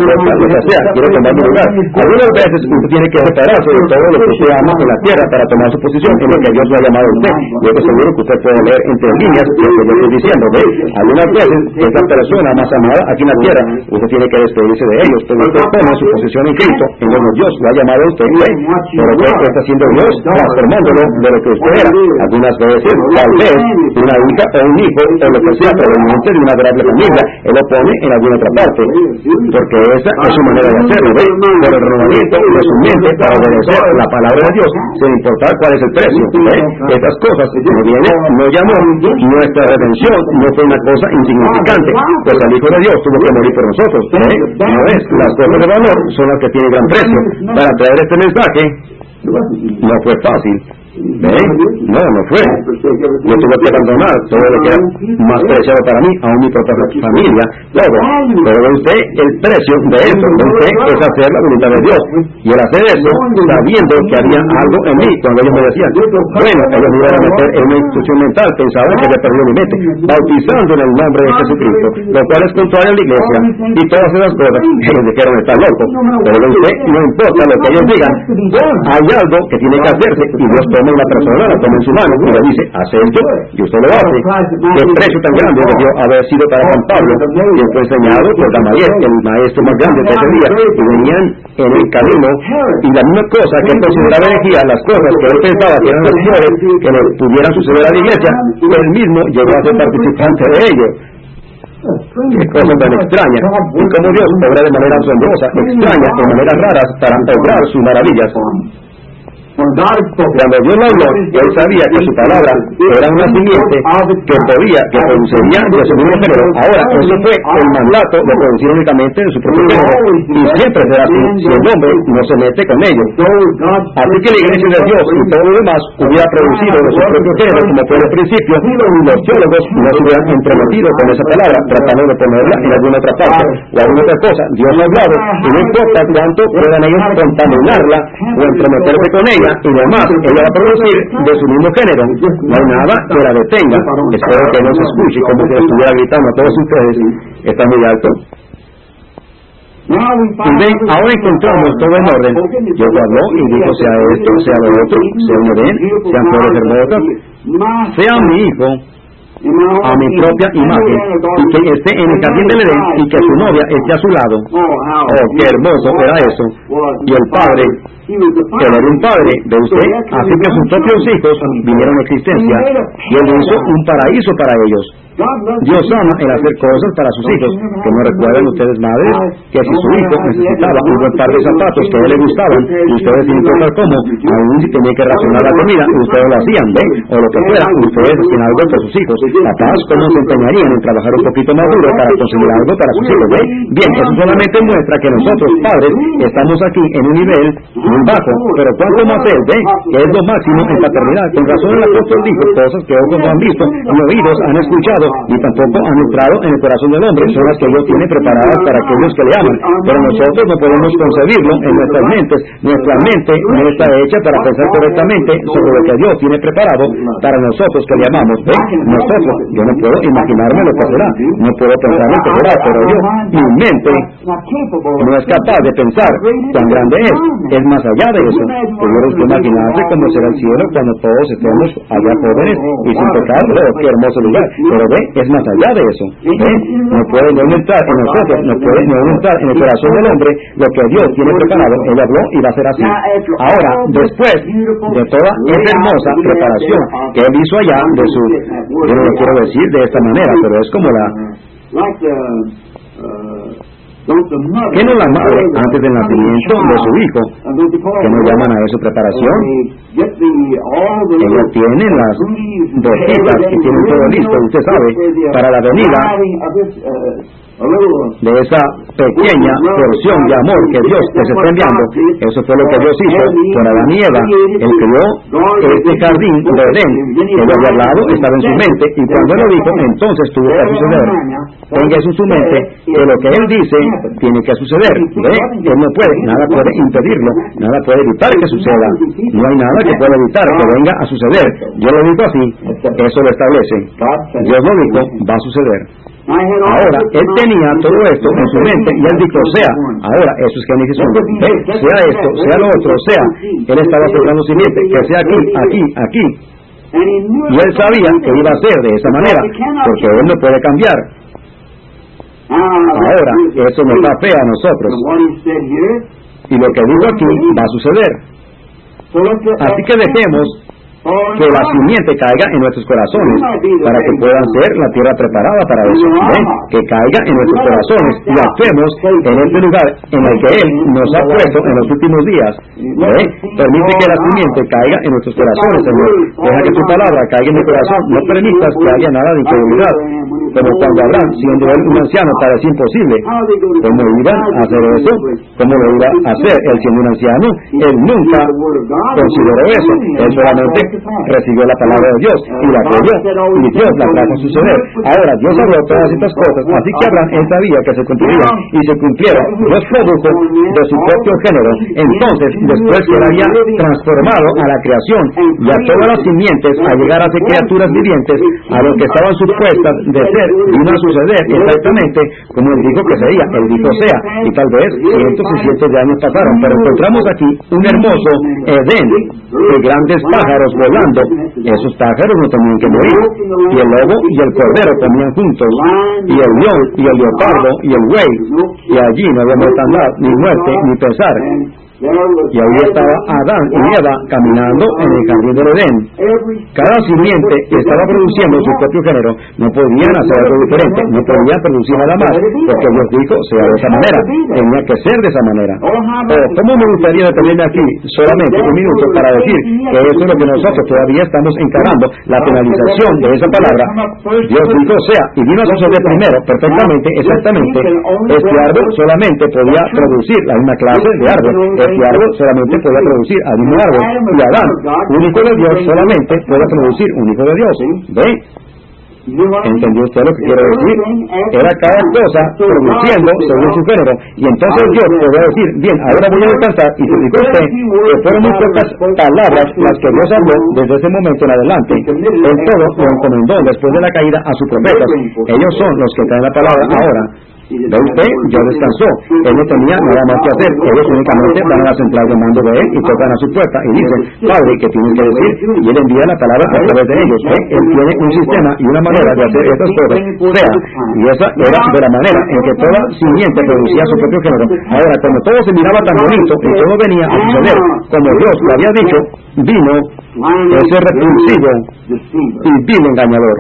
importa lo que sea, quiere tomar mi lugar. Algunas veces usted tiene que separarse de todo lo que usted ama en la tierra para tomar su posición en lo que Dios lo ha llamado a usted. Yo estoy seguro que usted puede leer entre líneas lo que yo estoy diciendo. ¿Ve? Algunas veces esa persona más amada aquí en la tierra, usted tiene que despedirse de ellos, pero usted toma su posición en Cristo, en donde Dios lo ha llamado a usted. ¿Ve? Pero ¿qué está haciendo Dios? Transformándolo de lo que usted era. Algunas veces, tal vez, una hija o un hijo o lo que sea proveniente de una adorable familia, Él lo pone en alguna otra parte, porque esa es su manera de hacerlo. ¿Ve? Por el renovamiento de su mente para obedecer la palabra de Dios, sin importar cuál es el precio. ¿Ve? Estas cosas no vienen, no llamó, nuestra redención no fue una cosa insignificante, pues el Hijo de Dios tuvo que morir por nosotros. ¿Ve? No es, las cosas de valor son las que tienen gran precio. Para traer este mensaje no fue fácil. ¿Ve? No fue. Yo tuve que abandonar todo lo que era más preciado para mí, aún mi propia familia, todo. Pero ve usted el precio de eso. Ve usted es hacer la voluntad de Dios. Y el hacer eso, sabiendo que había algo en mí, cuando ellos me decían, bueno, ellos me iban a meter en una institución mental, pensaban que había perdido mi mente, bautizando en el nombre de Jesucristo, lo cual es contrario a la iglesia, y todas esas cosas. Ellos dijeron, está loco. Pero ve usted, no importa lo que ellos digan, hay algo que tiene que hacerse, y Dios toma una persona, la toma en su mano y le dice, haz esto, y usted lo hace. Qué precio tan grande debió haber sido para San Pablo, quien fue enseñado por Gamaliel, el maestro más grande de ese día, y venían en el camino, y la misma cosa que él consideraba herejía, las cosas que él pensaba que eran las peores que le pudieran suceder a la iglesia, él mismo llegó a ser participante de ello. Qué cosa tan extraña, y como Dios obra de manera asombrosa, extraña, de maneras raras, para obrar sus maravillas. Cuando Dios lo habló, él sabía que su palabra era una simiente que produciría de su mismo género. Ahora, eso fue el mandato de producir únicamente de su propio género, y siempre será así, si el hombre no se mete con ellos. Así que la iglesia de Dios y todo lo demás hubiera producido de su propio género, como fue al principio, y los teólogos no se hubieran entrometido con esa palabra, tratando de ponerla en alguna otra parte o alguna otra cosa. Dios lo ha hablado, y no importa cuánto puedan ellos contaminarla o entrometerse con ella, y además ella va a producir de su mismo género. No hay nada que la detenga. Espero que no se escuche como si estuviera gritando a todos ustedes. Está muy alto. Y ven, ahora encontramos todo en orden. Dios habló y dijo, sea esto, sea lo otro, sea un Edén, sean flores hermosas, sea mi hijo a mi propia imagen, y que esté en el jardín del Edén, y que su novia esté a su lado. Oh, qué hermoso era eso. Y el padre, él era un padre de usted, así que sus propios hijos vinieron a existencia, y él hizo un paraíso para ellos. Dios ama el hacer cosas para sus hijos. Que no recuerden ustedes, madres, que si su hijo necesitaba un buen par de zapatos que a él le gustaban, y ustedes sin importar cómo, aún si tenían que racionar la comida, ustedes lo hacían, ¿ven? O lo que fuera, ustedes hacían algo por sus hijos. Papás, ¿cómo se empeñarían en trabajar un poquito más duro para conseguir algo para sus hijos? ¿Ven? Bien, eso solamente muestra que nosotros, padres, estamos aquí en un nivel muy bajo, pero cuánto más él, ¿ven? Que es lo máximo en paternidad. Con razón el apóstol dijo cosas que ojos no han visto, ni oídos han escuchado, ni tampoco han entrado en el corazón del hombre. Son las que Dios tiene preparadas para aquellos que le aman, pero nosotros no podemos concebirlo en nuestras mentes. Nuestra mente no está hecha para pensar correctamente sobre lo que Dios tiene preparado para nosotros que le amamos. ¿Ven? Nosotros, yo no puedo imaginarme lo que será, no puedo pensar lo que será, pero yo, mi mente no es capaz de pensar cuán grande es más allá de eso. Tuvieron que imaginarse cómo será el cielo cuando todos estemos allá jóvenes y sin pecado. Oh, qué hermoso lugar. Pero ve, es más allá de eso. ¿Ve? No puede no entrar en nosotros, no puede no entrar en el corazón del hombre lo que Dios tiene preparado. Él habló y va a ser así. Ahora, después de toda esa hermosa preparación que él hizo allá de su, yo no lo quiero decir de esta manera, pero es como la ¿qué no la madre antes del nacimiento de su hijo? ¿Qué nos llaman a eso preparación? Ella tiene las botitas que tienen todo listo, usted sabe, para la venida de esa pequeña porción de amor que Dios les está enviando. Eso fue lo que Dios hizo con Adán y Eva. Él creó este jardín de Edén. Él había hablado, estaba en su mente, y cuando él lo dijo, entonces tuvo que suceder. Tenga eso en su mente, que lo que él dice tiene que suceder. ¿Ve? Él no puede, nada puede impedirlo, nada puede evitar que suceda. No hay nada que pueda evitar que venga a suceder. Yo lo digo así, eso lo establece. Dios lo dijo, va a suceder. Ahora, él tenía todo esto en su mente y él dijo, sea, ahora, eso es Génesis 1, sea esto, sea lo otro, sea, él estaba sembrando simiente, que sea aquí, aquí, aquí. Y él sabía que iba a ser de esa manera, porque él no puede cambiar. Ahora, eso nos da fe a nosotros. Y lo que digo aquí va a suceder. Así que dejemos que la simiente caiga en nuestros corazones para que puedan ser la tierra preparada para eso. Que caiga en nuestros corazones y actuemos en este lugar en el que Él nos ha puesto en los últimos días. Permite que la simiente caiga en nuestros corazones, Señor. Deja que tu palabra caiga en mi corazón. No permitas que haya nada de incredulidad. Como cuando Abraham, siendo él un anciano, parecía imposible. ¿Cómo iban a hacer eso? ¿Cómo lo iba a hacer él siendo un anciano? Él nunca consideró eso. Él solamente recibió la palabra de Dios y la creyó, y Dios la trajo a suceder. Ahora, Dios habló todas estas cosas, así que Abraham él sabía que se cumplirían y se cumplieron. Dios produjo de su propio género. Entonces, después que él había transformado a la creación y a todas las simientes a llegar a ser criaturas vivientes, a lo que estaban supuestas de ser, vino a suceder exactamente como él dijo que sería. Él dijo sea, y tal vez cientos y cientos de años pasaron, pero encontramos aquí un hermoso Edén de grandes pájaros volando. Esos pájaros no tenían que morir, y el lobo y el cordero comían juntos, y el león y el leopardo y el buey, y allí no había mortandad, ni muerte, ni pesar. Y ahí estaba Adán y Eva caminando en el jardín del Edén. Cada simiente estaba produciendo su propio género. No podían hacer algo diferente, no podían producir nada más, porque Dios dijo sea de esa manera, tenía que ser de esa manera. Pero ¿cómo me gustaría detenerme aquí solamente un minuto para decir que eso es lo que nosotros todavía estamos encarando, la penalización de esa palabra? Dios dijo sea, y vino a suceder primero, perfectamente, exactamente. Este árbol solamente podía producir la misma clase de árbol. Este árbol solamente podía producir al mismo árbol, y Adán, un hijo de Dios, solamente puede producir un hijo de Dios. ¿Ve? ¿Entendió usted lo que quiero decir? Era cada cosa produciendo según su género. Y entonces Dios podía decir, bien, ahora voy a descansar. Y se dijo usted que fueron muy pocas palabras las que Dios habló desde ese momento en adelante. Él todo lo encomendó después de la caída a sus profetas. Ellos son los que traen la palabra ahora. ¿Ve usted? Dios descansó. Él no tenía nada más que hacer. Ellos únicamente van a la central de mando de él y tocan a su puerta y dicen, Padre, ¿qué tienes que decir? Y él envía la palabra a través de ellos. ¿Ve? Él tiene un sistema y una manera de hacer estas cosas. Y esa era de la manera en que toda simiente producía su propio género. Ahora, como todo se miraba tan bonito y todo venía a suceder, como Dios lo había dicho, vino ese repulsivo y vil engañador.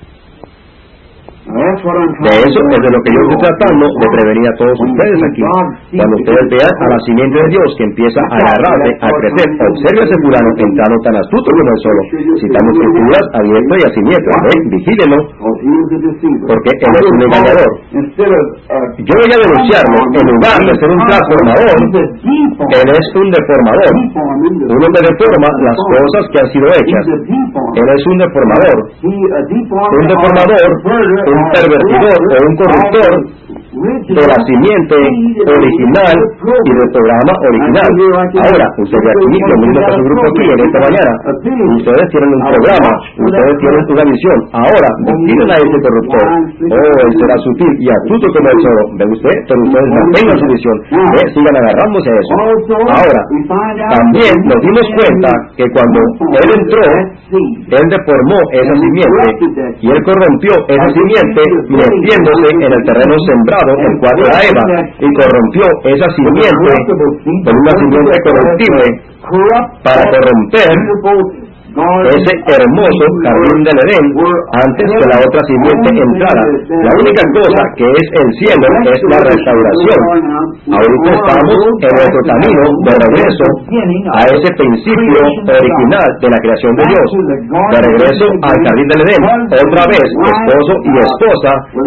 De eso es de lo que yo estoy tratando de prevenir a todos ustedes aquí. Cuando ustedes vean a la simiente de Dios que empieza a agarrarse, a crecer, observe a ese fulano entrando tan astuto como él solo, citando escrituras a diestra y a siniestra. Vigílenlo, porque él es un engañador. Yo voy a denunciarlo. En lugar de ser un transformador, él es un deformador. Uno que deforma las cosas que han sido hechas. Él es un deformador. Un deformador, un pervertidor o un corruptor de la simiente original y del programa original. Ahora, usted ve aquí lo mismo que su grupo aquí en esta mañana. Ustedes tienen un programa, ustedes tienen una visión. Ahora, tienen a ese corruptor. Oh, él será sutil y astuto como el solo. ¿Ve usted? Pero ustedes mantengan su visión. Sigan agarrándose a eso. Ahora, también nos dimos cuenta que cuando él entró, él deformó esa simiente y él corrompió esa simiente metiéndose en el terreno sembrado, el cual era Eva, y corrompió esa simiente con una simiente corruptible para corromper ese hermoso jardín del Edén antes que la otra simiente entrara. La única cosa que es el cielo es la restauración. Ahorita estamos en nuestro camino de regreso a ese principio original de la creación de Dios, de regreso al jardín del Edén, otra vez esposo y esposa,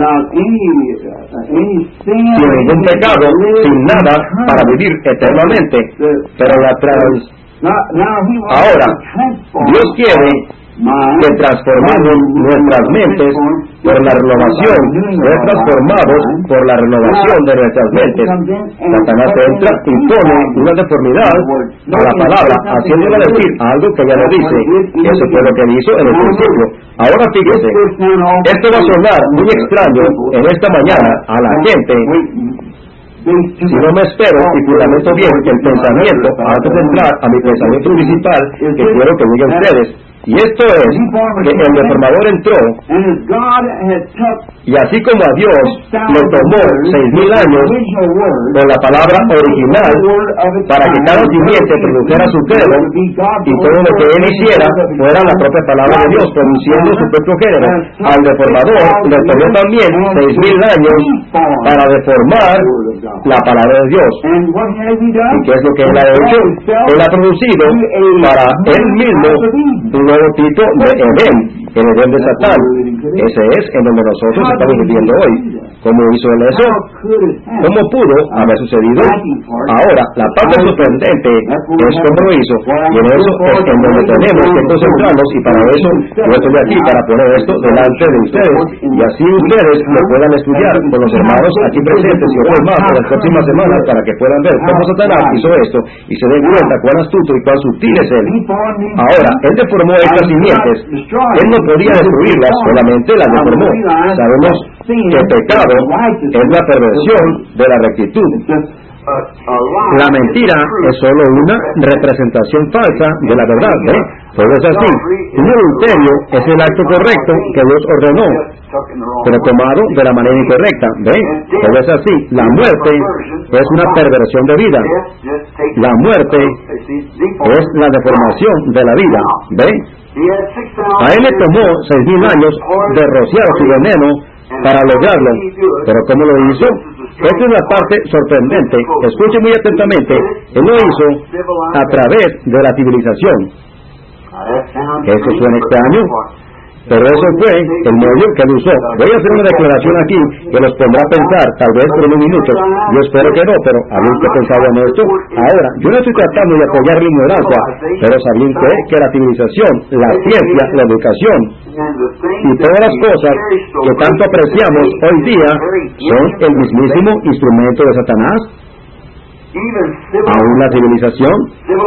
sin ningún pecado, sin nada, para vivir eternamente. Pero ahora, Dios quiere que transformamos nuestras mentes por la renovación, de nuestras mentes. Satanás entra y pone una deformidad a la palabra, haciéndola decir algo que ya no dice. Eso fue lo que él hizo en el principio. Ahora fíjese, esto va a sonar muy extraño en esta mañana a la gente. Si no me espero y fundamento bien el pensamiento antes de entrar a mi pensamiento principal que quiero que digan ustedes. Y esto es que el deformador entró, y así como a Dios le tomó 6,000 años con la palabra original para que cada simiente produjera su género y todo lo que él hiciera fuera la propia palabra de Dios produciendo su propio género, al deformador le tomó también 6,000 años para deformar la palabra de Dios. ¿Y qué es lo que él ha hecho? Él ha producido para él mismo un nuevo tipo de Edén, el Edén de Satán. Ese es en donde nosotros estamos viviendo hoy. ¿Cómo hizo él eso? ¿Cómo pudo haber sucedido? Ahora, la parte sorprendente es cómo lo hizo, y en eso es en donde tenemos que concentrarnos, y para eso yo estoy aquí, para poner esto delante de ustedes, y así ustedes lo puedan estudiar con los hermanos aquí presentes y otros más por las próximas semanas, para que puedan ver cómo Satanás hizo esto y se den cuenta cuán astuto y cuán sutil es él. Ahora, él deformó estas simientes. Él no podía destruirlas, solamente las deformó. Sabemos que el pecado es la perversión de la rectitud. La mentira es solo una representación falsa de la verdad, ¿eh? Todo es así. Un adulterio es el acto correcto que Dios ordenó, pero tomado de la manera incorrecta, ¿ve? Todo es así. La muerte es una perversión de vida. La muerte es la deformación de la vida, ¿ve? A él le tomó 6,000 años de rociar su veneno para lograrlo, pero ¿cómo lo hizo? Esta es la parte sorprendente. Escuche muy atentamente. Él lo hizo a través de la civilización. Eso suena extraño, pero eso fue el medio que él usó. Voy a hacer una declaración aquí que los pondrá a pensar, tal vez por unos minutos. Yo espero que no, pero ¿había usted pensado en esto? Ahora, yo no estoy tratando de apoyar la ignorancia, pero ¿sabía usted que la civilización, la ciencia, la educación y todas las cosas que tanto apreciamos hoy día son el mismísimo instrumento de Satanás? Aún la civilización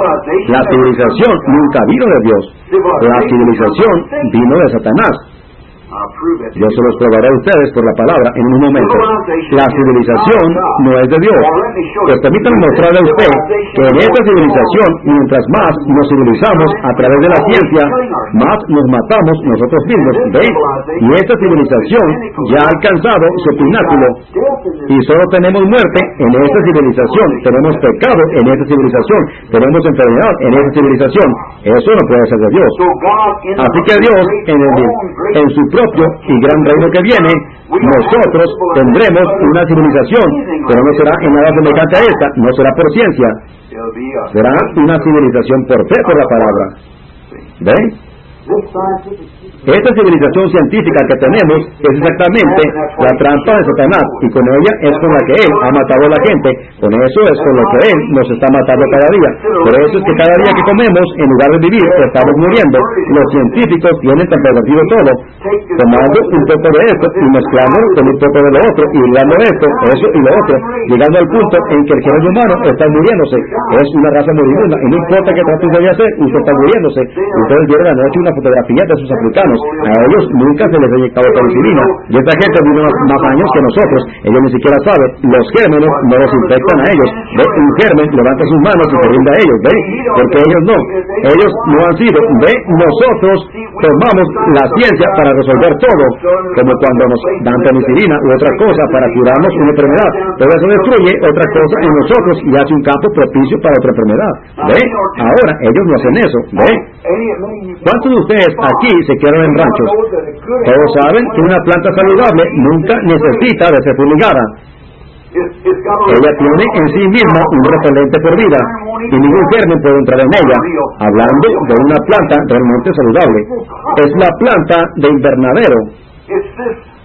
nunca vino de Dios. La civilización vino de Satanás. Yo se los probaré a ustedes por la palabra en un momento. La civilización no es de Dios. Pues permítanme mostrarle a usted que en esta civilización, mientras más nos civilizamos a través de la ciencia, más nos matamos nosotros mismos. ¿Ve? Y esta civilización ya ha alcanzado su pináculo. Y solo tenemos muerte en esta civilización. Tenemos pecado en esta civilización. Tenemos enfermedad en esta civilización. Eso no puede ser de Dios. Así que Dios, en su propio y gran reino que viene, nosotros tendremos una civilización, pero no será en nada semejante a esta, no será por ciencia, será una civilización por fe, por la palabra. ¿Ven? Esta civilización científica que tenemos es exactamente la trampa de Satanás, y con ella es con la que él ha matado a la gente. Con eso es con lo que él nos está matando cada día. Por eso es que cada día que comemos, en lugar de vivir, estamos muriendo. Los científicos tienen tan pervertido todo, tomando un poco de esto y mezclándolo con un poco de lo otro, y ligando esto, eso y lo otro, llegando al punto en que el género humano está muriéndose. Es una raza moribunda, y no importa qué trato usted de hacer, usted está muriéndose. Ustedes vieron anoche una fotografía de sus africanos. A ellos nunca se les ha inyectado penicilina, y esta gente vive más años que nosotros. Ellos ni siquiera saben. Los gérmenes no los infectan a ellos. ¿Ve? Un germen levanta sus manos y se rinde a ellos. ¿Ve? Porque ellos no. Ellos no han sido. ¿Ve? Nosotros tomamos la ciencia para resolver todo, como cuando nos dan penicilina u otra cosa para curarnos una enfermedad. Todo eso destruye otra cosa en nosotros y hace un campo propicio para otra enfermedad. ¿Ve? Ahora ellos no hacen eso. ¿Ve? ¿Cuántos de ustedes aquí se quedan en ranchos? Todos saben que una planta saludable nunca necesita de ser fumigada. Ella tiene en sí misma un repelente por vida y ningún germen puede entrar en ella. Hablando de una planta realmente saludable, es la planta de invernadero.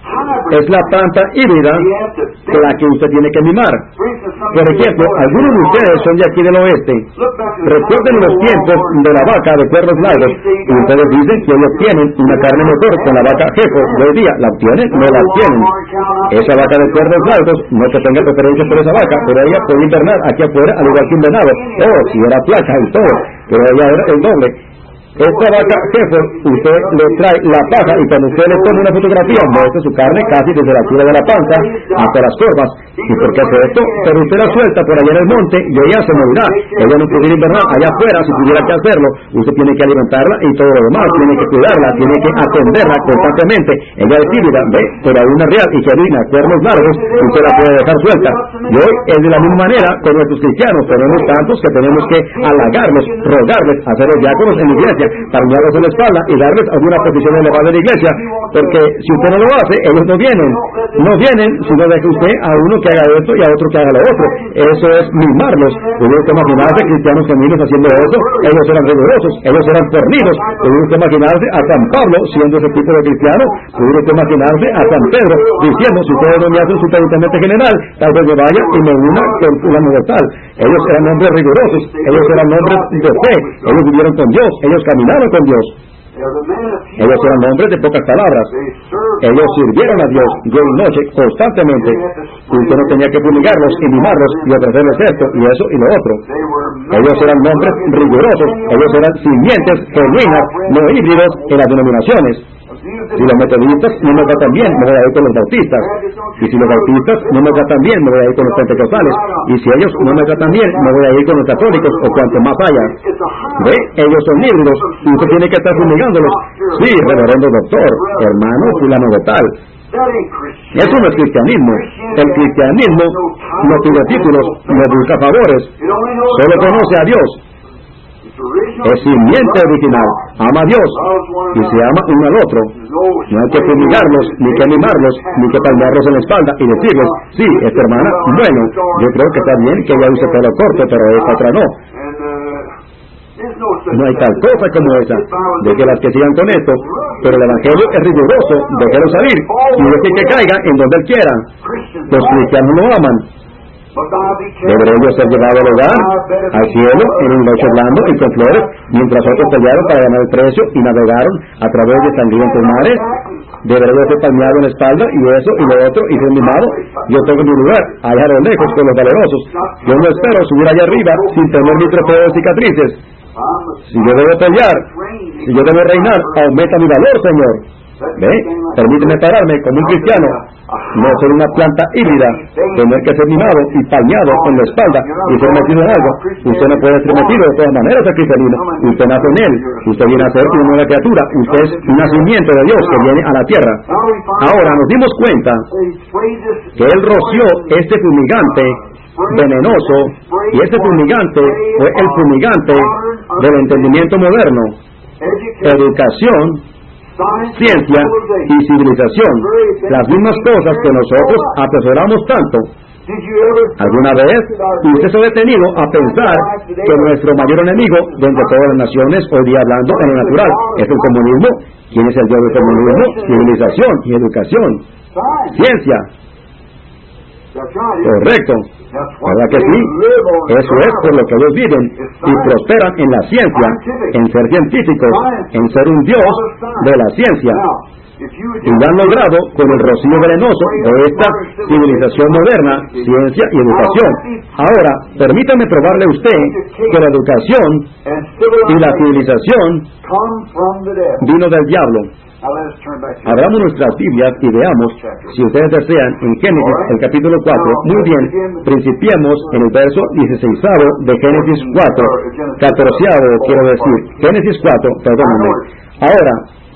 es la planta híbrida la que usted tiene que mimar. Por ejemplo, algunos de ustedes son de aquí del oeste. Recuerden los tiempos de la vaca de cuernos largos, y ustedes dicen que ellos tienen una carne mejor con la vaca jefe de hoy día. ¿La obtienen? No la obtienen. Esa vaca de cuernos largos, no que tenga preferencia por esa vaca, pero ella puede invernar aquí afuera al igual que un venado. Oh, si era flaca y todo, pero ella era el doble. Esta vaca jefe, usted le trae la paja y cuando usted le toma una fotografía muestra su carne casi desde la altura de la panza hasta las corvas. ¿Y por qué hace esto? Pero usted la suelta por allá en el monte y ella se morirá. Ella no pudiera invernar allá afuera si tuviera que hacerlo. Usted tiene que alimentarla y todo lo demás, tiene que cuidarla, tiene que atenderla constantemente. Ella es híbrida, ¿ve? Pero hay una real y genuina, cuernos largos, usted la puede dejar suelta. Y hoy es de la misma manera con nuestros cristianos. Tenemos tantos que tenemos que halagarlos, rogarles, hacerlos diáconos en la iglesia, palmearlos en la espalda y darles alguna posición elevada en la iglesia, porque si usted no lo hace, ellos no vienen si no deja usted a uno que haga esto y a otro que haga lo otro. Eso es mimarlos. Tuvieron que imaginarse cristianos genuinos haciendo eso. Ellos eran rigurosos, ellos eran fornidos. Tuvieron que imaginarse a San Pablo siendo ese tipo de cristiano. Tuvieron que imaginarse a San Pedro diciendo: si ustedes no me hacen superintendente general, tal vez me vaya y me una con fulano de tal. Ellos eran hombres rigurosos, ellos eran hombres de fe, ellos vivieron con Dios, ellos caminaron con Dios. Ellos eran hombres de pocas palabras. Ellos sirvieron a Dios día y noche constantemente. Usted no tenía que fumigarlos y mimarlos y ofrecerles esto y eso y lo otro. Ellos eran hombres rigurosos. Ellos eran simientes genuinas, no híbridos en las denominaciones. Si los metodistas no me tratan bien, me voy a ir con los bautistas. Y si los bautistas no me tratan bien, me voy a ir con los pentecostales. Y si ellos no me tratan bien, me voy a ir con los católicos o cuanto más haya. ¿Ve? Ellos son híbridos y usted tiene que estar fumigándolos. Sí, reverendo doctor, hermano, fulano de tal. Eso no es cristianismo. El cristianismo no pide títulos, no busca favores. Solo conoce a Dios. Es simiente original, ama a Dios y se ama uno al otro. No hay que fumigarlos, ni que animarlos, ni que palmearlos en la espalda y decirles: sí, esta hermana, bueno, yo creo que está bien que ella use pelo corto, pero esta otra no. No hay tal cosa como esa, de que las que sigan con esto, pero el evangelio es riguroso, déjelo salir y deje que caiga en donde él quiera. Los cristianos lo aman. Debería ellos ser llevado al hogar, al cielo, en un lecho blando y con flores, mientras otros pelearon para ganar el precio y navegaron a través de sangrientos mares. Debería ser palmeado en la espalda y eso y lo otro y ser mimado. Yo tengo mi lugar, allá a lo lejos con los valerosos. Yo no espero subir allá arriba sin tener mi trofeo de cicatrices. Si yo debo pelear, si yo debo reinar, aumenta mi valor, Señor. ¿Ve? Permíteme pararme como un cristiano, no ser una planta híbrida, tener que ser mimado y palmeado en la espalda y ser metido en algo. Usted no puede ser metido de todas maneras al cristianismo. Usted nace en él, usted viene a ser una nueva criatura, usted es un nacimiento de Dios que viene a la tierra. Ahora nos dimos cuenta que él roció este fumigante venenoso, y ese fumigante fue el fumigante del entendimiento moderno, educación, ciencia y civilización, las mismas cosas que nosotros atesoramos tanto. ¿Alguna vez usted se ha detenido a pensar que nuestro mayor enemigo dentro de todas las naciones, hoy día hablando en lo natural, es el comunismo? ¿Quién es el dios del comunismo? Civilización y educación, ciencia. Correcto, ¿verdad que sí? Eso es por lo que ellos viven y prosperan en la ciencia, en ser científicos, en ser un dios de la ciencia. Y lo han logrado con el rocío venenoso de esta civilización moderna, ciencia y educación. Ahora, permítame probarle a usted que la educación y la civilización vino del diablo. Abramos nuestras Biblias y veamos, si ustedes desean, en Génesis, el capítulo 4. Muy bien, principiemos en el verso 16 de Génesis 4, 14, quiero decir, Génesis 4, perdónenme. Ahora,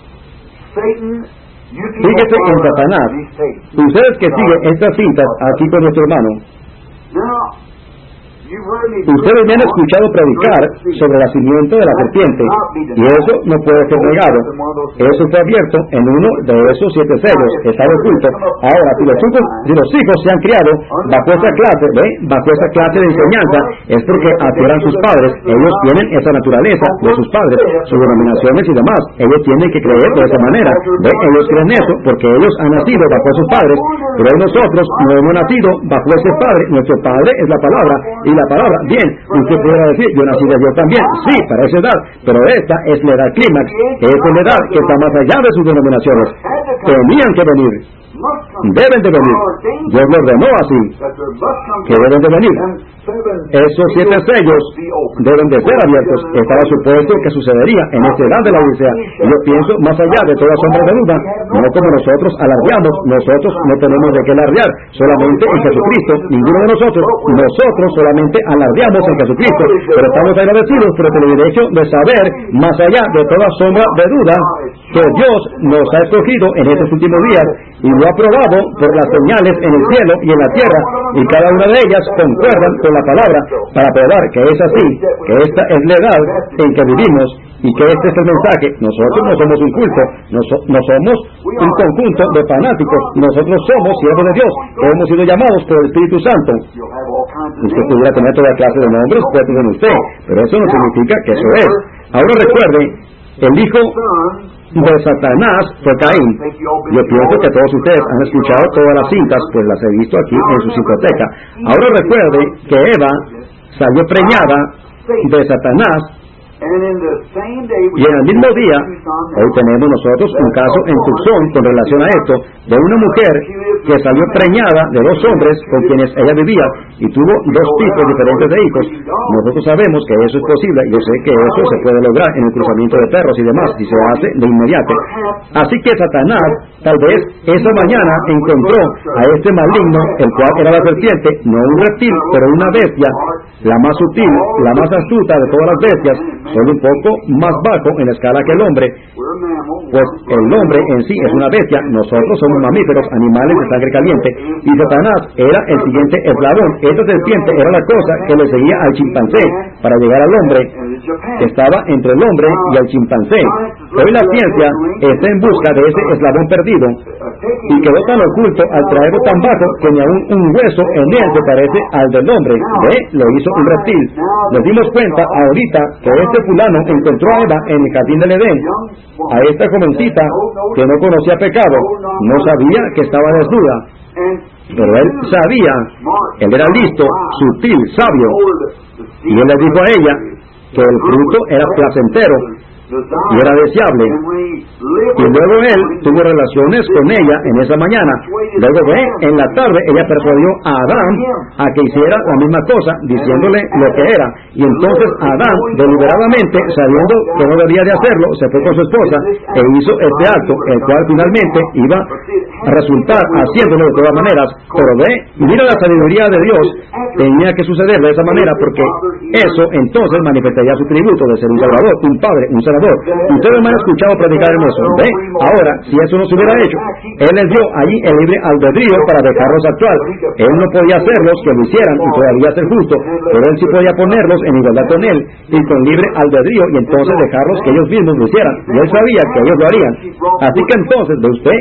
fíjese en Satanás. Ustedes que siguen estas cintas aquí con nuestro hermano, Ustedes me han escuchado predicar sobre el nacimiento de la serpiente, y eso no puede ser negado. Eso fue abierto en uno de esos 7 sellos, estaba oculto. Ahora, si los hijos se han criado bajo esa clase de enseñanza, es porque así eran sus padres. Ellos tienen esa naturaleza de sus padres, sus denominaciones y demás. Ellos tienen que creer de esa manera. Ellos creen eso porque ellos han nacido bajo sus padres, pero nosotros no hemos nacido bajo ese padre. Nuestro padre es la palabra, y la palabra, bien, usted podrá decir, yo nací de Dios también, sí, para esa edad, pero esta es la edad clímax, esta es la edad que está más allá de sus denominaciones. Tenían que venir, deben de venir. Dios los ordenó así, que deben de venir. Esos 7 sellos deben de ser abiertos. Estaba supuesto que sucedería en esta edad de la Odisea. Y yo pienso, más allá de toda sombra de duda, no como nosotros alardeamos. Nosotros no tenemos de qué alardear, solamente en Jesucristo. Ninguno de nosotros solamente alardeamos en Jesucristo, pero estamos agradecidos por el privilegio de saber, más allá de toda sombra de duda, que Dios nos ha escogido en estos últimos días y lo ha probado por las señales en el cielo y en la tierra, y cada una de ellas concuerdan con la palabra para probar que es así, que esta es la edad en que vivimos y que este es el mensaje. Nosotros no somos un culto, no somos un conjunto de fanáticos, nosotros somos siervos de Dios, que hemos sido llamados por el Espíritu Santo. Usted pudiera tener toda clase de nombres puestos en usted, pero eso no significa que eso es. Ahora recuerde, el hijo de Satanás fue Caín. Yo pienso que todos ustedes han escuchado todas las cintas, pues las he visto aquí en su cintoteca. Ahora recuerde que Eva salió preñada de Satanás, y en el mismo día, hoy tenemos nosotros un caso en Tucson con relación a esto, de una mujer que salió preñada de 2 hombres con quienes ella vivía y tuvo 2 tipos diferentes de hijos. Nosotros sabemos que eso es posible. Yo sé que eso se puede lograr en el cruzamiento de perros y demás, y se hace de inmediato. Así que Satanás, tal vez esa mañana encontró a este maligno, el cual era la serpiente, no un reptil, pero una bestia, la más sutil, la más astuta de todas las bestias, solo un poco más bajo en la escala que el hombre, pues el hombre en sí es una bestia, nosotros somos mamíferos, animales de sangre caliente, y Satanás era el siguiente eslabón. Esta serpiente era la cosa que le seguía al chimpancé para llegar al hombre, que estaba entre el hombre y el chimpancé. Hoy la ciencia está en busca de ese eslabón perdido, y quedó tan oculto al traerlo tan bajo que ni aún un hueso en él se parece al del hombre. Lo hizo un reptil. Nos dimos cuenta ahorita que este fulano encontró a Eva en el jardín del Edén, a esta jovencita que no conocía pecado, no sabía que estaba desnuda, pero él sabía, él era listo, sutil, sabio, y él le dijo a ella que el fruto era placentero y era deseable, y luego él tuvo relaciones con ella en esa mañana. Luego en la tarde ella persuadió a Adán a que hiciera la misma cosa, diciéndole lo que era, y entonces Adán deliberadamente, sabiendo que no debía de hacerlo, se fue con su esposa e hizo este acto, el cual finalmente iba a resultar haciéndolo de todas maneras. Pero mira la sabiduría de Dios, tenía que suceder de esa manera, porque eso entonces manifestaría su tributo de ser un salvador, un padre, un salvador. Ustedes me han escuchado predicar en eso. Ahora, si eso no se hubiera hecho, él les dio allí el libre albedrío para dejarlos actuar. Él no podía hacerlos que lo hicieran y todavía ser justo, pero él sí podía ponerlos en igualdad con él y con libre albedrío, y entonces dejarlos que ellos mismos lo hicieran, y él sabía que ellos lo harían. Así que entonces,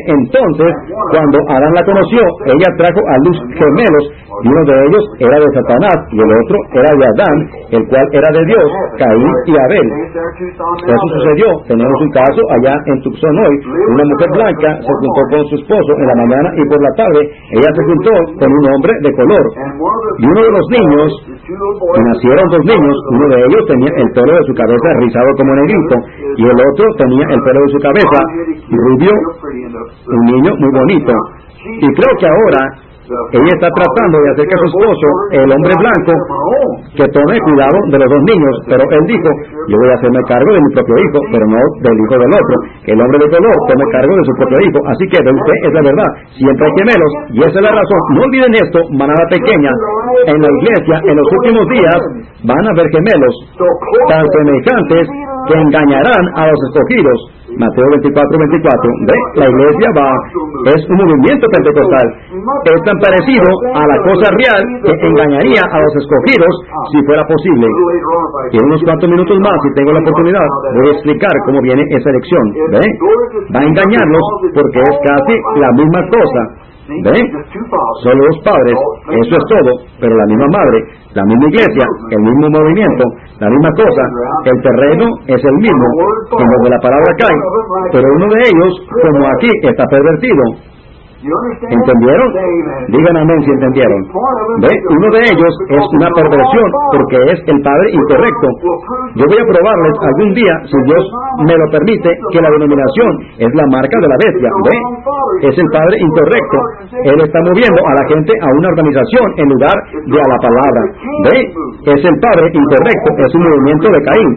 cuando Adán la conoció, ella trajo a luz gemelos, y uno de ellos era de Satanás y el otro era de Adán, el cual era de Dios, Caín y Abel. Eso sucedió. Tenemos un caso allá en Tucson hoy. Una mujer blanca se juntó con su esposo en la mañana, y por la tarde ella se juntó con un hombre de color, y uno de los niños, nacieron 2 niños, uno de ellos tenía el pelo de su cabeza rizado como negrito, y el otro tenía el pelo de su cabeza rubio, un niño muy bonito. Y creo que ahora ella está tratando de hacer que su esposo, el hombre blanco, que tome cuidado de los 2 niños, pero él dijo, yo voy a hacerme cargo de mi propio hijo, pero no del hijo del otro, que el hombre de color tome cargo de su propio hijo. Así que de usted es la verdad, siempre hay gemelos, y esa es la razón. No olviden esto, manada pequeña, en la iglesia en los últimos días van a haber gemelos tan semejantes que engañarán a los escogidos. Mateo 24:24. ¿Ve? La iglesia es un movimiento pentecostal. Es tan parecido a la cosa real que engañaría a los escogidos si fuera posible. Y en unos cuantos minutos más, si tengo la oportunidad, voy a explicar cómo viene esa elección. ¿Ve? Va a engañarlos porque es casi la misma cosa. ¿Ven? Solo dos padres, eso es todo, pero la misma madre, la misma iglesia, el mismo movimiento, la misma cosa, el terreno es el mismo, en donde la palabra cae, pero uno de ellos, como aquí, está pervertido. ¿Entendieron? Digan amén si entendieron. ¿Ve? Uno de ellos es una perversión porque es el padre incorrecto. Yo voy a probarles algún día, si Dios me lo permite, que la denominación es la marca de la bestia. ¿Ve? Es el padre incorrecto. Él está moviendo a la gente a una organización en lugar de a la palabra. ¿Ve? Es el padre incorrecto. Es un movimiento de Caín.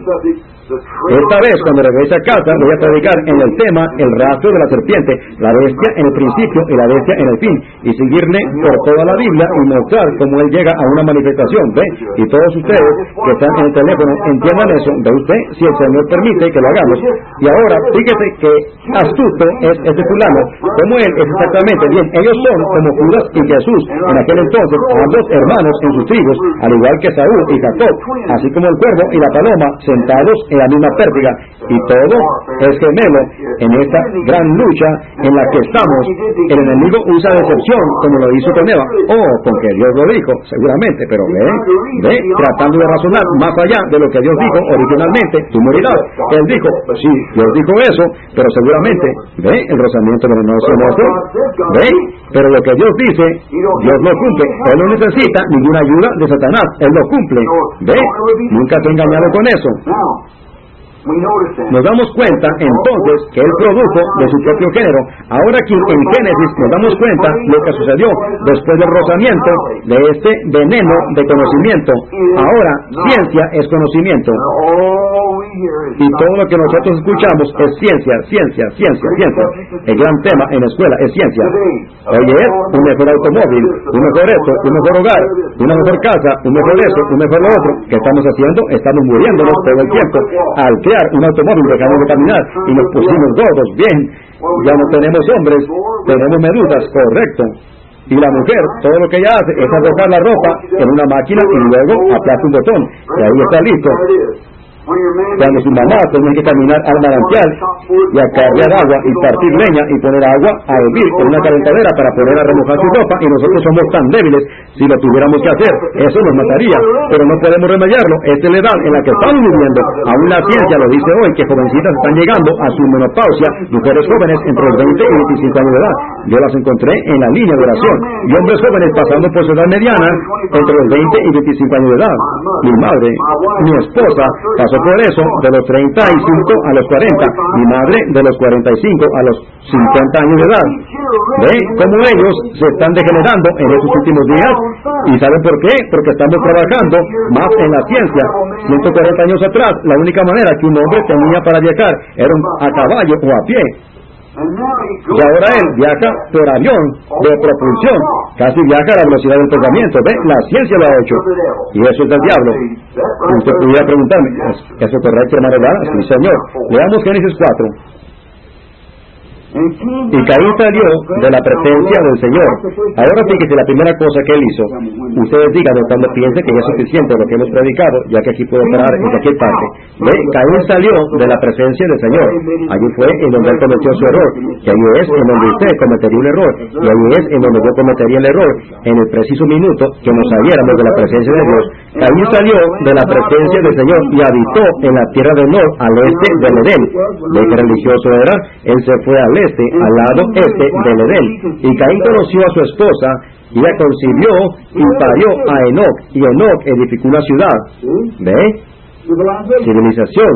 Esta vez, cuando regrese a casa, voy a predicar en el tema el rastro de la serpiente, la bestia en el principio y la bestia en el fin, y seguirle por toda la Biblia y mostrar cómo él llega a una manifestación. ¿Ve? Y todos ustedes que están en el teléfono entiendan eso. ¿Ve usted? Si el Señor permite que lo hagamos. Y ahora, fíjese que astuto es este fulano, como él es exactamente bien. Ellos son como Judas y Jesús en aquel entonces, ambos hermanos en sus tribus, al igual que Saúl y Jacob, así como el cuervo y la paloma, sentados en la misma pértiga, y todo es gemelo en esta gran lucha en la que estamos. El enemigo usa decepción como lo hizo con Eva, con que Dios lo dijo, seguramente, pero ve, tratando de razonar más allá de lo que Dios dijo originalmente, tú morirás. Él dijo, sí, Dios dijo eso, pero seguramente, ve, el rozamiento de la noción de eso, ve, pero lo que Dios dice, Dios lo cumple. Él no necesita ninguna ayuda de Satanás, Él lo cumple. Ve, nunca te he engañado con eso. Nos damos cuenta entonces que Él produjo de su propio género. Ahora aquí en Génesis nos damos cuenta lo que sucedió después del rozamiento de este veneno de conocimiento. Ahora, ciencia es conocimiento. Y todo lo que nosotros escuchamos es ciencia, ciencia, ciencia, ciencia. El gran tema en la escuela es ciencia. Hoy es un mejor automóvil, un mejor esto, un mejor hogar, una mejor casa, un mejor eso, un mejor lo otro. ¿Qué estamos haciendo? Estamos muriéndonos todo el tiempo. Al un automóvil, dejamos de caminar y nos pusimos gordos, bien, ya no tenemos hombres, tenemos medusas, correcto. Y la mujer, todo lo que ella hace es arrojar la ropa en una máquina y luego aplasta un botón, y ahí está listo. Cuando su mamá tenía que caminar al manantial y a cargar agua y partir leña y poner agua a hervir en una calentadera para poner a remojar su ropa, y nosotros somos tan débiles, si lo tuviéramos que hacer, eso nos mataría, pero no podemos remediarlo. Esta es la edad en la que estamos viviendo. Aún la ciencia lo dice hoy, que jovencitas están llegando a su menopausia, mujeres jóvenes entre los 20 y 25 años de edad. Yo las encontré en la línea de oración, y hombres jóvenes pasando por su edad mediana entre los 20 y 25 años de edad. Mi madre, mi esposa, pasó por eso de los 35 a los 40, mi madre de los 45 a los 50 años de edad. ¿Ven cómo ellos se están degenerando en estos últimos días? ¿Y saben por qué? Porque estamos trabajando más en la ciencia. 140 años atrás, la única manera que un hombre tenía para viajar era a caballo o a pie. Y ahora él viaja por avión de propulsión, casi viaja a la velocidad del pensamiento. ¿Ve? La ciencia lo ha hecho, y eso es del diablo. Usted pudiera preguntarme, ¿es eso correcto, hermano? Sí, señor. Leamos Génesis 4. Y Caín salió de la presencia del Señor. Ahora fíjese la primera cosa que él hizo. Ustedes digan cuando piense que ya es suficiente lo que hemos predicado, ya que aquí puedo parar en cualquier parte. ¿Ve? Caín salió de la presencia del Señor. Allí fue en donde él cometió su error. Y allí es en donde usted cometería un error. Y allí es en donde yo cometería el error. En el preciso minuto que nos saliéramos de la presencia de Dios. Caín salió de la presencia del Señor y habitó en la tierra de Nod, al este del Edén. ¿De qué religioso era? Él se fue al este, al lado este del Edén. Y Caín conoció a su esposa, y ella concibió y parió a Enoc, y Enoc edificó una ciudad. ¿Ve? Civilización.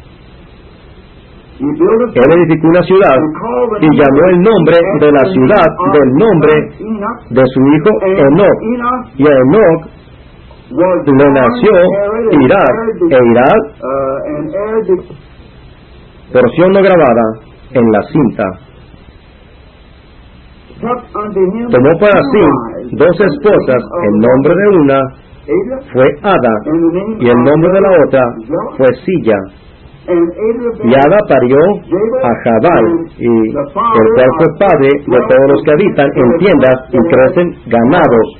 Él edificó una ciudad y llamó el nombre de la ciudad del nombre de su hijo Enoc. Y a Enoc le nació Irad, e Irad, porción no grabada en la cinta, tomó para sí 2 esposas, el nombre de una fue Ada, y el nombre de la otra fue Silla. Y Ada parió a Jabal, el cual fue padre de todos los que habitan en tiendas y crecen ganados.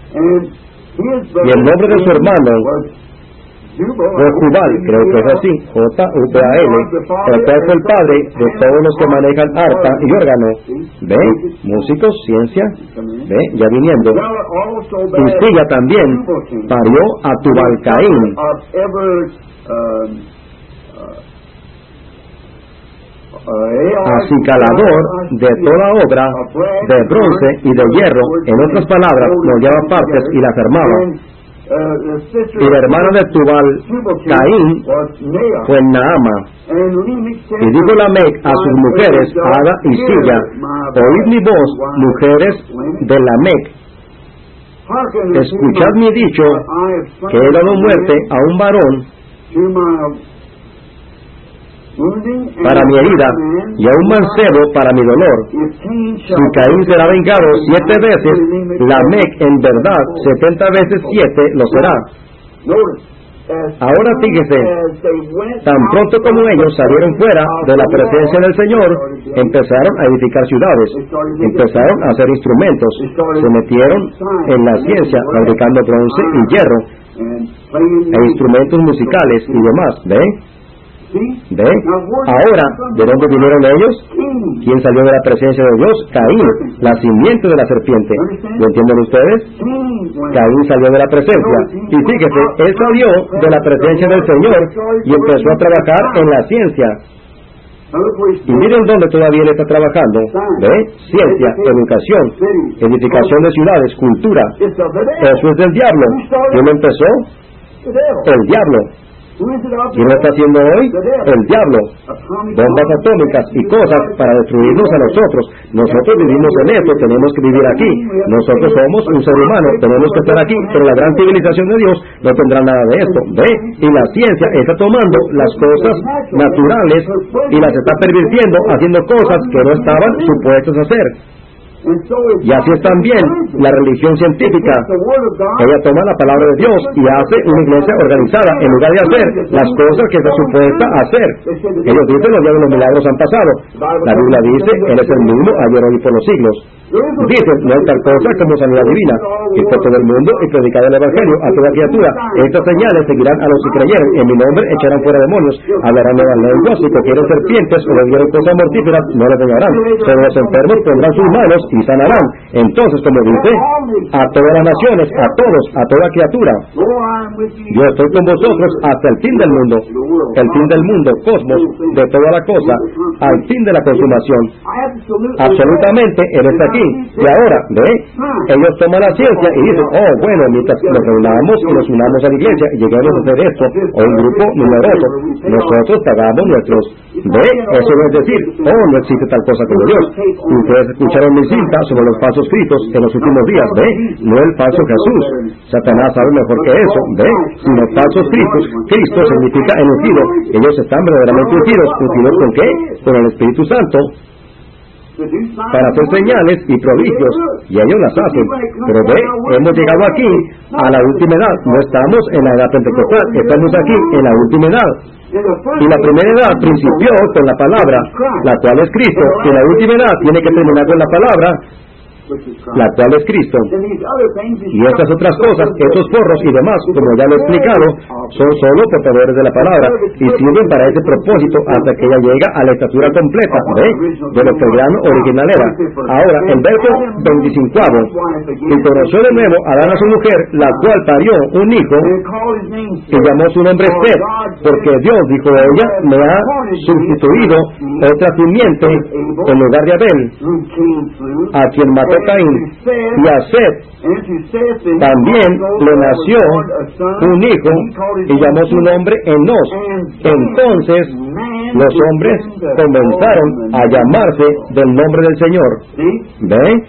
Y el nombre de su hermano fue Jubal, creo que es así, J-U-B-A-L, el cual fue el padre de todos los que manejan arpa y órgano. ¿Ve? Músicos, ciencia, ¿ve? Ya viniendo. Y Silla también parió a Tubal-Caín, acicalador de toda obra de bronce y de hierro. En otras palabras, mollaba partes y las armaba. Y la hermana de Tubal-Caín fue Naama. Y dijo Lamec a sus mujeres, Ada y Silla: oíd mi voz, mujeres de Lamec, escuchad mi dicho, que he dado muerte a un varón para mi herida, y a un mancebo para mi dolor. Si Caín será vengado 7 veces, Lamec en verdad 70 veces 7 lo será. Ahora fíjese, tan pronto como ellos salieron fuera de la presencia del Señor, empezaron a edificar ciudades, empezaron a hacer instrumentos, se metieron en la ciencia, fabricando bronce y hierro, e instrumentos musicales y demás. ¿Ve? ¿Ve? Ahora, ¿de dónde vinieron ellos? ¿Quién salió de la presencia de Dios? Caín, la simiente de la serpiente. ¿Lo entienden ustedes? Caín salió de la presencia. Y fíjese, él salió de la presencia del Señor y empezó a trabajar en la ciencia. Y miren dónde todavía él está trabajando. ¿Ve? Ciencia, educación, edificación de ciudades, cultura. Eso es del diablo. ¿Quién lo empezó? El diablo. ¿Quién lo está haciendo hoy? El diablo. Bombas atómicas y cosas para destruirnos a nosotros. Nosotros vivimos en esto, tenemos que vivir aquí. Nosotros somos un ser humano, tenemos que estar aquí, pero la gran civilización de Dios no tendrá nada de esto. ¿Ve? Y la ciencia está tomando las cosas naturales y las está pervirtiendo, haciendo cosas que no estaban supuestas a hacer. Y así es también la religión científica. Ella toma la palabra de Dios y hace una iglesia organizada en lugar de hacer las cosas que está supuesta a hacer. Ellos dicen los días de los milagros han pasado. La Biblia dice, Él es el mismo ayer, hoy y por los siglos. Dicen, no hay tal cosa como sanidad divina. Ir por todo el mundo y predicar el Evangelio a toda criatura. Estas señales seguirán a los que creyeren. En mi nombre echarán fuera demonios, hablarán nuevas lenguas, y cogieren serpientes o bebieren cosas mortíferas, no les dañarán. Pero los enfermos pondrán sus manos y sanarán. Entonces, como dice, a todas las naciones, a todos, a toda criatura, yo estoy con vosotros hasta el fin del mundo. El fin del mundo, cosmos, de toda la cosa, al fin de la consumación. Absolutamente, Él está aquí. Y ahora, ¿ve? Ellos toman la ciencia y dicen, oh, bueno, mientras nos reunamos y nos unamos a la iglesia y lleguemos a hacer esto, o un grupo numeroso, nosotros pagamos nuestros. ¿Ve? Eso no es decir, oh, no existe tal cosa como Dios. Ustedes escucharon mi cinta sobre los falsos cristos en los últimos días, ¿ve? No el falso Jesús. Satanás sabe mejor que eso, ¿ve? Sino falsos cristos. Cristo significa el ungido. Ellos están verdaderamente ungidos. ¿Ungidos con qué? Con el Espíritu Santo, para hacer señales y prodigios, y ellos las hacen. Pero ve, hemos llegado aquí a la última edad. No estamos en la edad pentecostal, estamos aquí en la última edad. Y la primera edad principió con la palabra, la cual es Cristo, y la última edad tiene que terminar con la palabra, la cual es Cristo. Y estas otras cosas, estos forros y demás, como ya lo he explicado, son solo portadores de la palabra y sirven para ese propósito hasta que ella llega a la estatura completa, ¿ve? De lo que el grano original era. Ahora, el verso 25, y conoció de nuevo a Adán a su mujer, la cual parió un hijo y llamó su nombre Seth, porque Dios, dijo ella, me ha sustituido otra simiente en lugar de Abel, a quien mató Caín. Y a Seth también le nació un hijo y llamó su nombre Enos. Entonces los hombres comenzaron a llamarse del nombre del Señor. ¿Ve?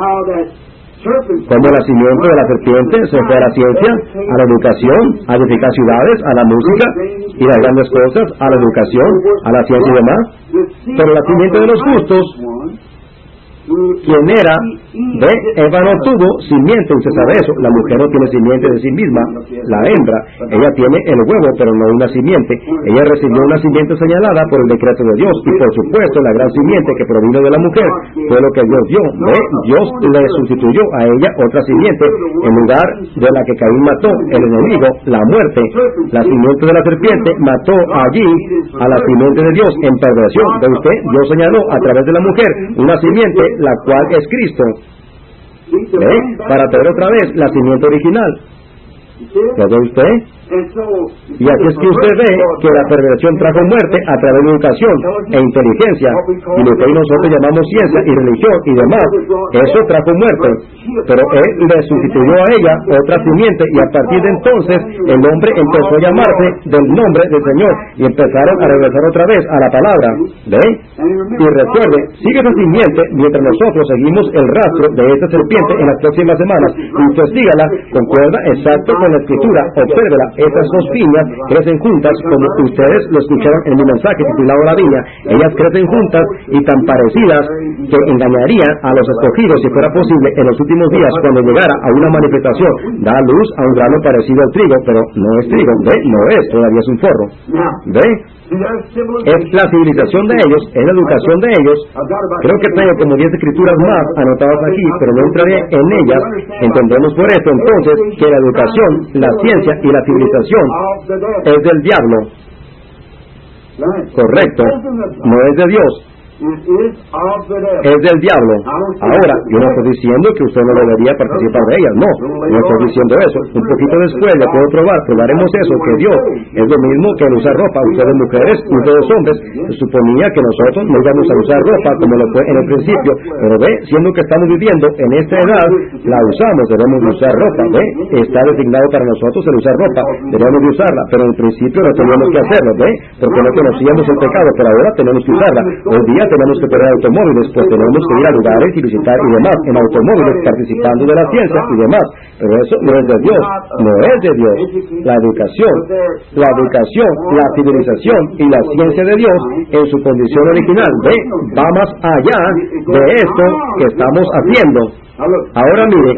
Como el nacimiento de la serpiente se fue a la ciencia, a la educación, a edificar ciudades, a la música y las grandes cosas, a la educación, a la ciencia y demás. Pero el nacimiento de los justos, quien era ¿Ve? Eva no tuvo simiente, usted sabe eso. La mujer no tiene simiente de sí misma. La hembra, ella tiene el huevo, pero no una simiente. Ella recibió una simiente señalada por el decreto de Dios. Y por supuesto, la gran simiente que provino de la mujer fue lo que Dios dio. ¿Ve? Dios le sustituyó a ella otra simiente en lugar de la que Caín mató, el enemigo, la muerte. La simiente de la serpiente mató allí a la simiente de Dios en perversión. ¿Ve usted? Dios señaló a través de la mujer una simiente, la cual es Cristo. ¿Ve? Para traer otra vez la simiente original. ¿Lo ve usted? Y aquí es que usted ve que la perversión trajo muerte a través de educación e inteligencia, y lo que hoy nosotros llamamos ciencia y religión y demás, eso trajo muerte. Pero él le sustituyó a ella otra simiente, y a partir de entonces el hombre empezó a llamarse del nombre del Señor, y empezaron a regresar otra vez a la palabra. ¿Ve? Y recuerde, sigue esa simiente mientras nosotros seguimos el rastro de esta serpiente en las próximas semanas. Y usted sígala, concuerda exacto con la escritura, obsérvela. Estas dos viñas crecen juntas, como ustedes lo escucharon en mi mensaje titulado La Viña. Ellas crecen juntas y tan parecidas que engañarían a los escogidos si fuera posible en los últimos días, cuando llegara a una manifestación. Da luz a un grano parecido al trigo, pero no es trigo. ¿Ve? No es, todavía es un forro. ¿Ve? Es la civilización de ellos, es la educación de ellos. Creo que tengo como 10 escrituras más anotadas aquí, pero no entraré en ellas. Entendemos por esto entonces que la educación, la ciencia y la civilización es del diablo. Correcto, no es de Dios. Es del diablo. Ahora, yo no estoy diciendo que usted no debería participar de ellas, no estoy diciendo eso. Un poquito después le puedo probaremos eso, que Dios es lo mismo que el usar ropa. Ustedes mujeres, ustedes hombres, se suponía que nosotros no íbamos a usar ropa como lo fue en el principio, pero ve, siendo que estamos viviendo en esta edad, la usamos, debemos de usar ropa, ve, está designado para nosotros el usar ropa, debemos de usarla, pero en el principio no teníamos que hacerlo, ve, porque no conocíamos el pecado, pero ahora tenemos que usarla. Hoy día tenemos que tener automóviles, pues tenemos que ir a lugares y visitar y demás, en automóviles, participando de la ciencia y demás, pero eso no es de Dios, no es de Dios. La educación, la civilización y la ciencia de Dios en su condición original, ve, va más allá de esto que estamos haciendo. Ahora mire,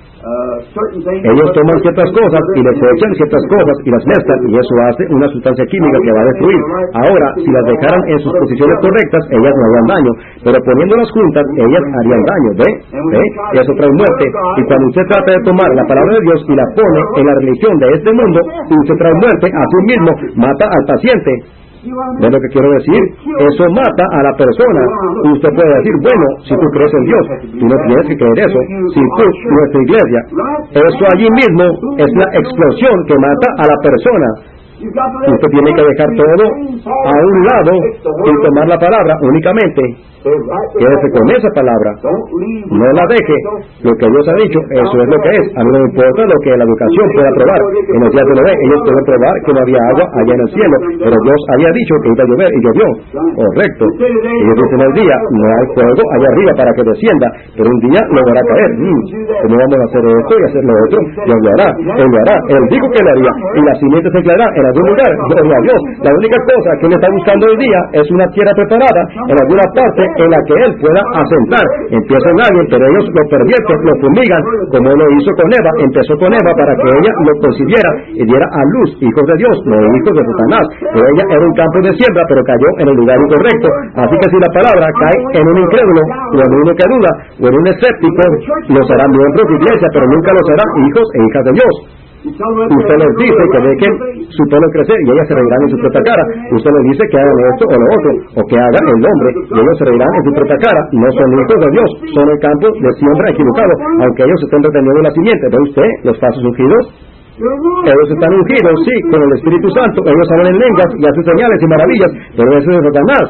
ellos toman ciertas cosas y les echan ciertas cosas y las mezclan, y eso hace una sustancia química que va a destruir. Ahora, si las dejaran en sus posiciones correctas, ellas no harían daño, pero poniéndolas juntas, ellas harían daño. ¿Ve? Eso trae muerte. Y cuando usted trata de tomar la palabra de Dios y la pone en la religión de este mundo, usted trae muerte a sí mismo, mata al paciente. ¿Ves lo que quiero decir? Eso mata a la persona. Usted puede decir, bueno, si tú crees en Dios, tú no tienes que creer eso. Si tú, nuestra iglesia, eso allí mismo es la explosión que mata a la persona. Usted tiene que dejar todo a un lado y tomar la palabra únicamente. Quédese con esa palabra, no la deje. Lo que Dios ha dicho, eso es lo que es. A mí no me importa lo que la educación pueda probar. En los días de Noé, ellos pueden probar que no había agua allá en el cielo, pero Dios había dicho que iba a llover y llovió. Correcto. Ellos dicen el día, no hay fuego allá arriba para que descienda, pero un día lo hará caer. ¿Cómo vamos a hacer esto y hacer lo otro? Dios lo hará, Él lo hará. Él dijo que lo haría, y la simiente se declarará en algún lugar. Gloria a Dios. La única cosa que Él está buscando hoy día es una tierra preparada en alguna parte en la que Él pueda asentar. Empieza en alguien, pero ellos lo pervierten, lo fumigan, como lo hizo con Eva. Empezó con Eva para que ella lo concibiera y diera a luz hijos de Dios, no hijos de Satanás. Pero ella era un campo de siembra, pero cayó en el lugar incorrecto. Así que si la palabra cae en un incrédulo, o en uno que duda, o en un escéptico, los harán miembros de iglesia, pero nunca los harán hijos e hijas de Dios. Usted les dice que dejen su pelo crecer y ellas se reirán en su propia cara. Usted les dice que hagan esto o lo otro, o que hagan el hombre, y ellos se reirán en su propia cara. No son hijos de Dios, son el campo de siembra equivocado, aunque ellos estén reteniendo la simiente. ¿Ve usted los pasos ungidos? Ellos están ungidos, sí, con el Espíritu Santo. Ellos hablan en lenguas y hacen señales y maravillas, pero eso es de Satanás.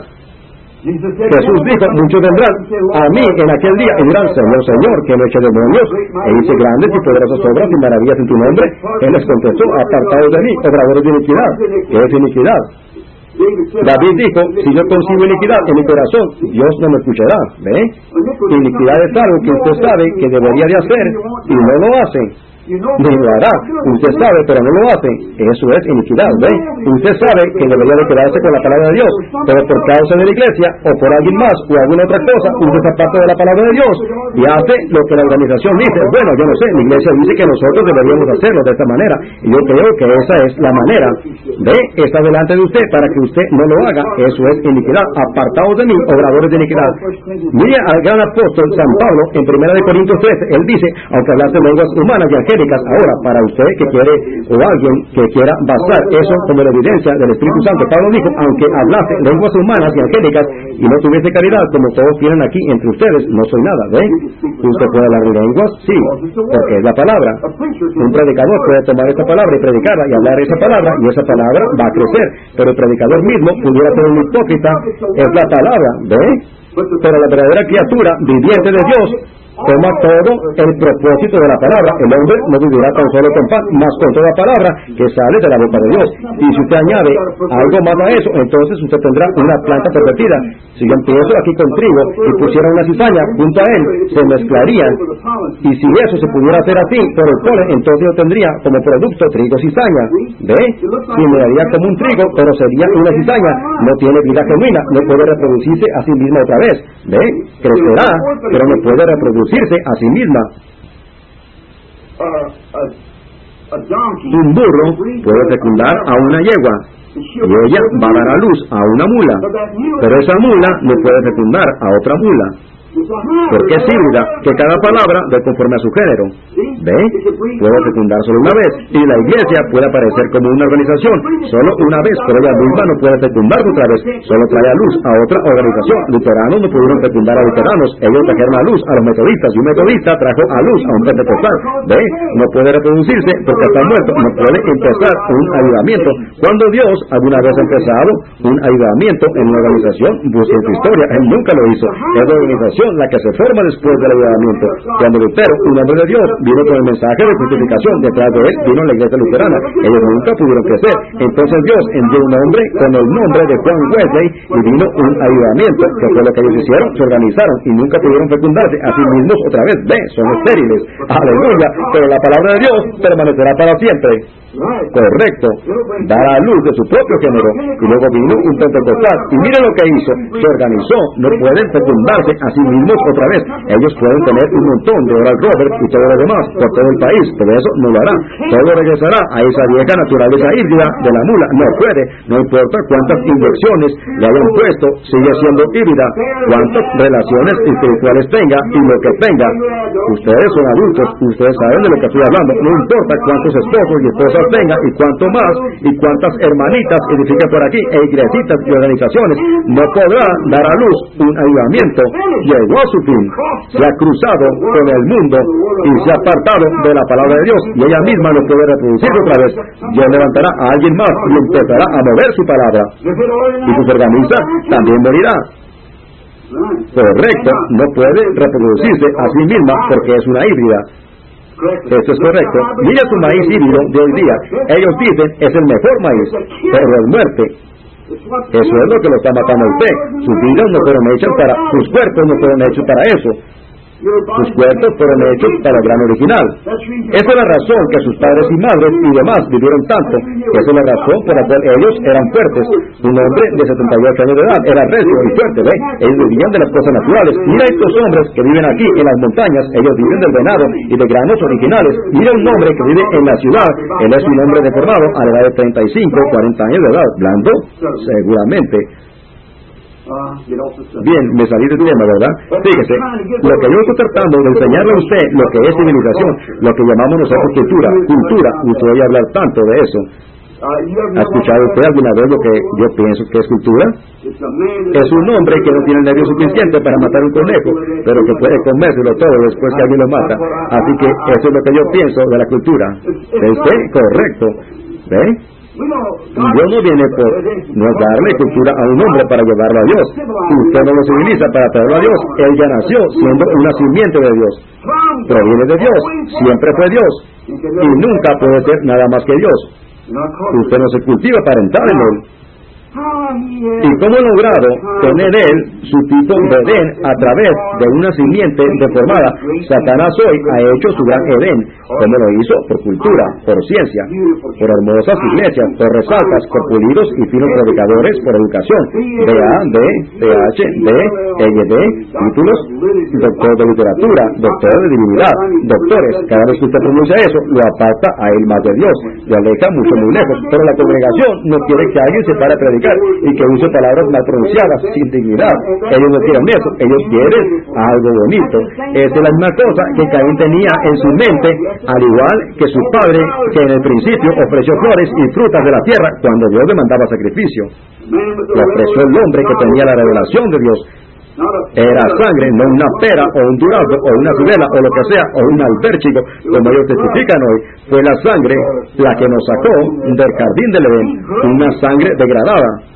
Jesús dijo, muchos vendrán a mí en aquel día y dirán, Señor, Señor, que no he hecho demonios, e hice grandes y poderosas obras y maravillas en tu nombre. Él les contestó, apartados de mí, obradores de iniquidad. ¿Qué es iniquidad? David dijo, si yo concibo iniquidad en mi corazón, Dios no me escuchará. ¿Ve? Iniquidad es algo que usted sabe que debería de hacer y no lo hace. ni lo hará. Usted sabe, pero no lo hace. Eso es iniquidad, ¿ve? Usted sabe que debería de quedarse con la palabra de Dios, pero por causa de la iglesia, o por alguien más, o alguna otra cosa, usted está parte de la palabra de Dios, y hace lo que la organización dice. Bueno, yo no sé, la iglesia dice que nosotros deberíamos hacerlo de esta manera, y yo creo que esa es la manera. ¿Ve? Está delante de usted para que usted no lo haga. Eso es iniquidad. Apartados de mí, obradores de iniquidad. Mire al gran apóstol San Pablo en 1 Corintios 13, él dice, aunque hablase lenguas humanas y angélicas, ahora, para usted que quiere, o alguien que quiera basar eso como la evidencia del Espíritu Santo, Pablo dijo, aunque hablase lenguas humanas y angélicas y no tuviese caridad, como todos tienen aquí entre ustedes, no soy nada, ¿ve? ¿Usted puede hablar lenguas? Sí, porque es la palabra. Un predicador puede tomar esta palabra y predicarla y hablar esa palabra, y esa palabra va a crecer, pero el predicador mismo pudiera ser un hipócrita. Es la palabra, ¿ve? Pero la verdadera criatura viviente de Dios toma todo el propósito de la palabra. El hombre no vivirá tan solo con pan, más con toda palabra que sale de la boca de Dios. Y si usted añade algo más a eso, entonces usted tendrá una planta pervertida. Si yo empiezo aquí con trigo y pusiera una cizaña junto a él, se mezclarían. Y si eso se pudiera hacer así por el polen, entonces yo tendría como producto trigo cizaña. ¿Ve? Si me daría como un trigo, pero sería una cizaña. No tiene vida genuina, no puede reproducirse a sí misma otra vez. ¿Ve? Crecerá, pero no puede reproducirse a sí misma. Un burro puede fecundar a una yegua y ella va a dar a luz a una mula, pero esa mula no puede fecundar a otra mula, porque es híbrida, que cada palabra de conforme a su género. ¿Ve? Puede fecundar solo una vez, y la iglesia puede aparecer como una organización solo una vez, pero ella misma no puede fecundar otra vez, solo trae a luz a otra organización. Luteranos no pudieron fecundar a luteranos, ellos trajeron a luz a los metodistas, y un metodista trajo a luz a un pentecostal. ¿Ve? No puede reproducirse porque está muerto, no puede empezar un avivamiento. Cuando Dios alguna vez ha empezado un avivamiento en una organización, busca su historia, él nunca lo hizo. Es la organización la que se forma después del avivamiento. Cuando Lutero, un hombre de Dios, vino con el mensaje de justificación, detrás de él vino la iglesia luterana. Ellos nunca pudieron crecer. Entonces Dios envió un hombre con el nombre de Juan Wesley y vino un avivamiento, que fue lo que ellos hicieron, se organizaron y nunca pudieron fecundarse a sí mismos otra vez. Ve, son estériles. Aleluya. Pero la palabra de Dios permanecerá para siempre. Correcto. Dará a luz de su propio género. Y luego vino un pentecostal y mire lo que hizo, se organizó. No pueden fecundarse a sí mismos otra vez. Ellos pueden tener un montón de Oral Robert y todo lo demás por todo el país, pero eso no lo hará. Todo regresará a esa vieja naturaleza híbrida de la mula. No puede, no importa cuántas inyecciones le hayan puesto, sigue siendo híbrida, cuántas relaciones espirituales tenga y lo que tenga. Ustedes son adultos, ustedes saben de lo que estoy hablando. No importa cuántos esposos y esposas tenga y cuánto más y cuántas hermanitas edifique por aquí e iglesitas y organizaciones, no podrá dar a luz un avivamiento. Llegó a su fin, se ha cruzado con el mundo y se ha apartado de la palabra de Dios, y ella misma no puede reproducirse otra vez. Dios levantará a alguien más y empezará a mover su palabra, y sus organistas también morirá. Correcto, no puede reproducirse a sí misma porque es una híbrida. Esto es correcto. Mira su maíz híbrido de hoy día. Ellos dicen es el mejor maíz, pero es muerte. Eso es lo que lo está matando a usted. Sus vidas no fueron hechas para, sus cuerpos no fueron hechos para eso. Sus cuerpos fueron hechos para el gran original. Esa es la razón que sus padres y madres y demás vivieron tanto. Esa es la razón por la cual ellos eran fuertes. Un hombre de 78 años de edad era recio y fuerte, ¿ve? Ellos vivían de las cosas naturales. Mira estos hombres que viven aquí en las montañas. Ellos viven del venado y de granos originales. Mira un hombre que vive en la ciudad. Él es un hombre deformado a la edad de 35, 40 años de edad. Blando, seguramente. Bien, me salí del tema, ¿verdad? Fíjese, lo que yo estoy tratando de enseñarle a usted, lo que es civilización, lo que llamamos nosotros cultura. Usted oye hablar tanto de eso. ¿Ha escuchado usted alguna vez lo que yo pienso que es cultura? Es un hombre que no tiene el nervio suficiente para matar un conejo, pero que puede comérselo todo después que alguien lo mata. Así que eso es lo que yo pienso de la cultura. ¿Ve usted? Correcto. ¿Ve? Dios no viene por no darle cultura a un hombre para llevarlo a Dios. Usted no lo civiliza para traerlo a Dios. Él ya nació siendo una simiente de Dios. Proviene de Dios. Siempre fue Dios. Y nunca puede ser nada más que Dios. Usted no se cultiva para entrar en Él. y cómo ha logrado tener él su tipo de Edén a través de una simiente deformada. Satanás hoy ha hecho su gran Edén. ¿Cómo lo hizo? Por cultura, por ciencia, por hermosas iglesias, por resaltas, por pulidos y finos predicadores, por educación, D.A.D., Ph.D., LLD, títulos, doctor de literatura, doctor de divinidad, doctores. Cada vez que usted pronuncia eso, lo aparta a él más de Dios, lo aleja mucho muy lejos. Pero la congregación no quiere que alguien se pare a predicar y que use palabras mal pronunciadas, sin dignidad. Ellos no quieren eso, ellos quieren algo bonito. Esa es la misma cosa que Caín tenía en su mente, al igual que su padre, que en el principio ofreció flores y frutas de la tierra cuando Dios demandaba sacrificio. Lo ofreció el hombre que tenía la revelación de Dios. Era sangre, no una pera o un durazno o una ciruela o lo que sea, o un albérchigo, como ellos testifican hoy. Fue la sangre la que nos sacó del jardín del Edén, una sangre degradada.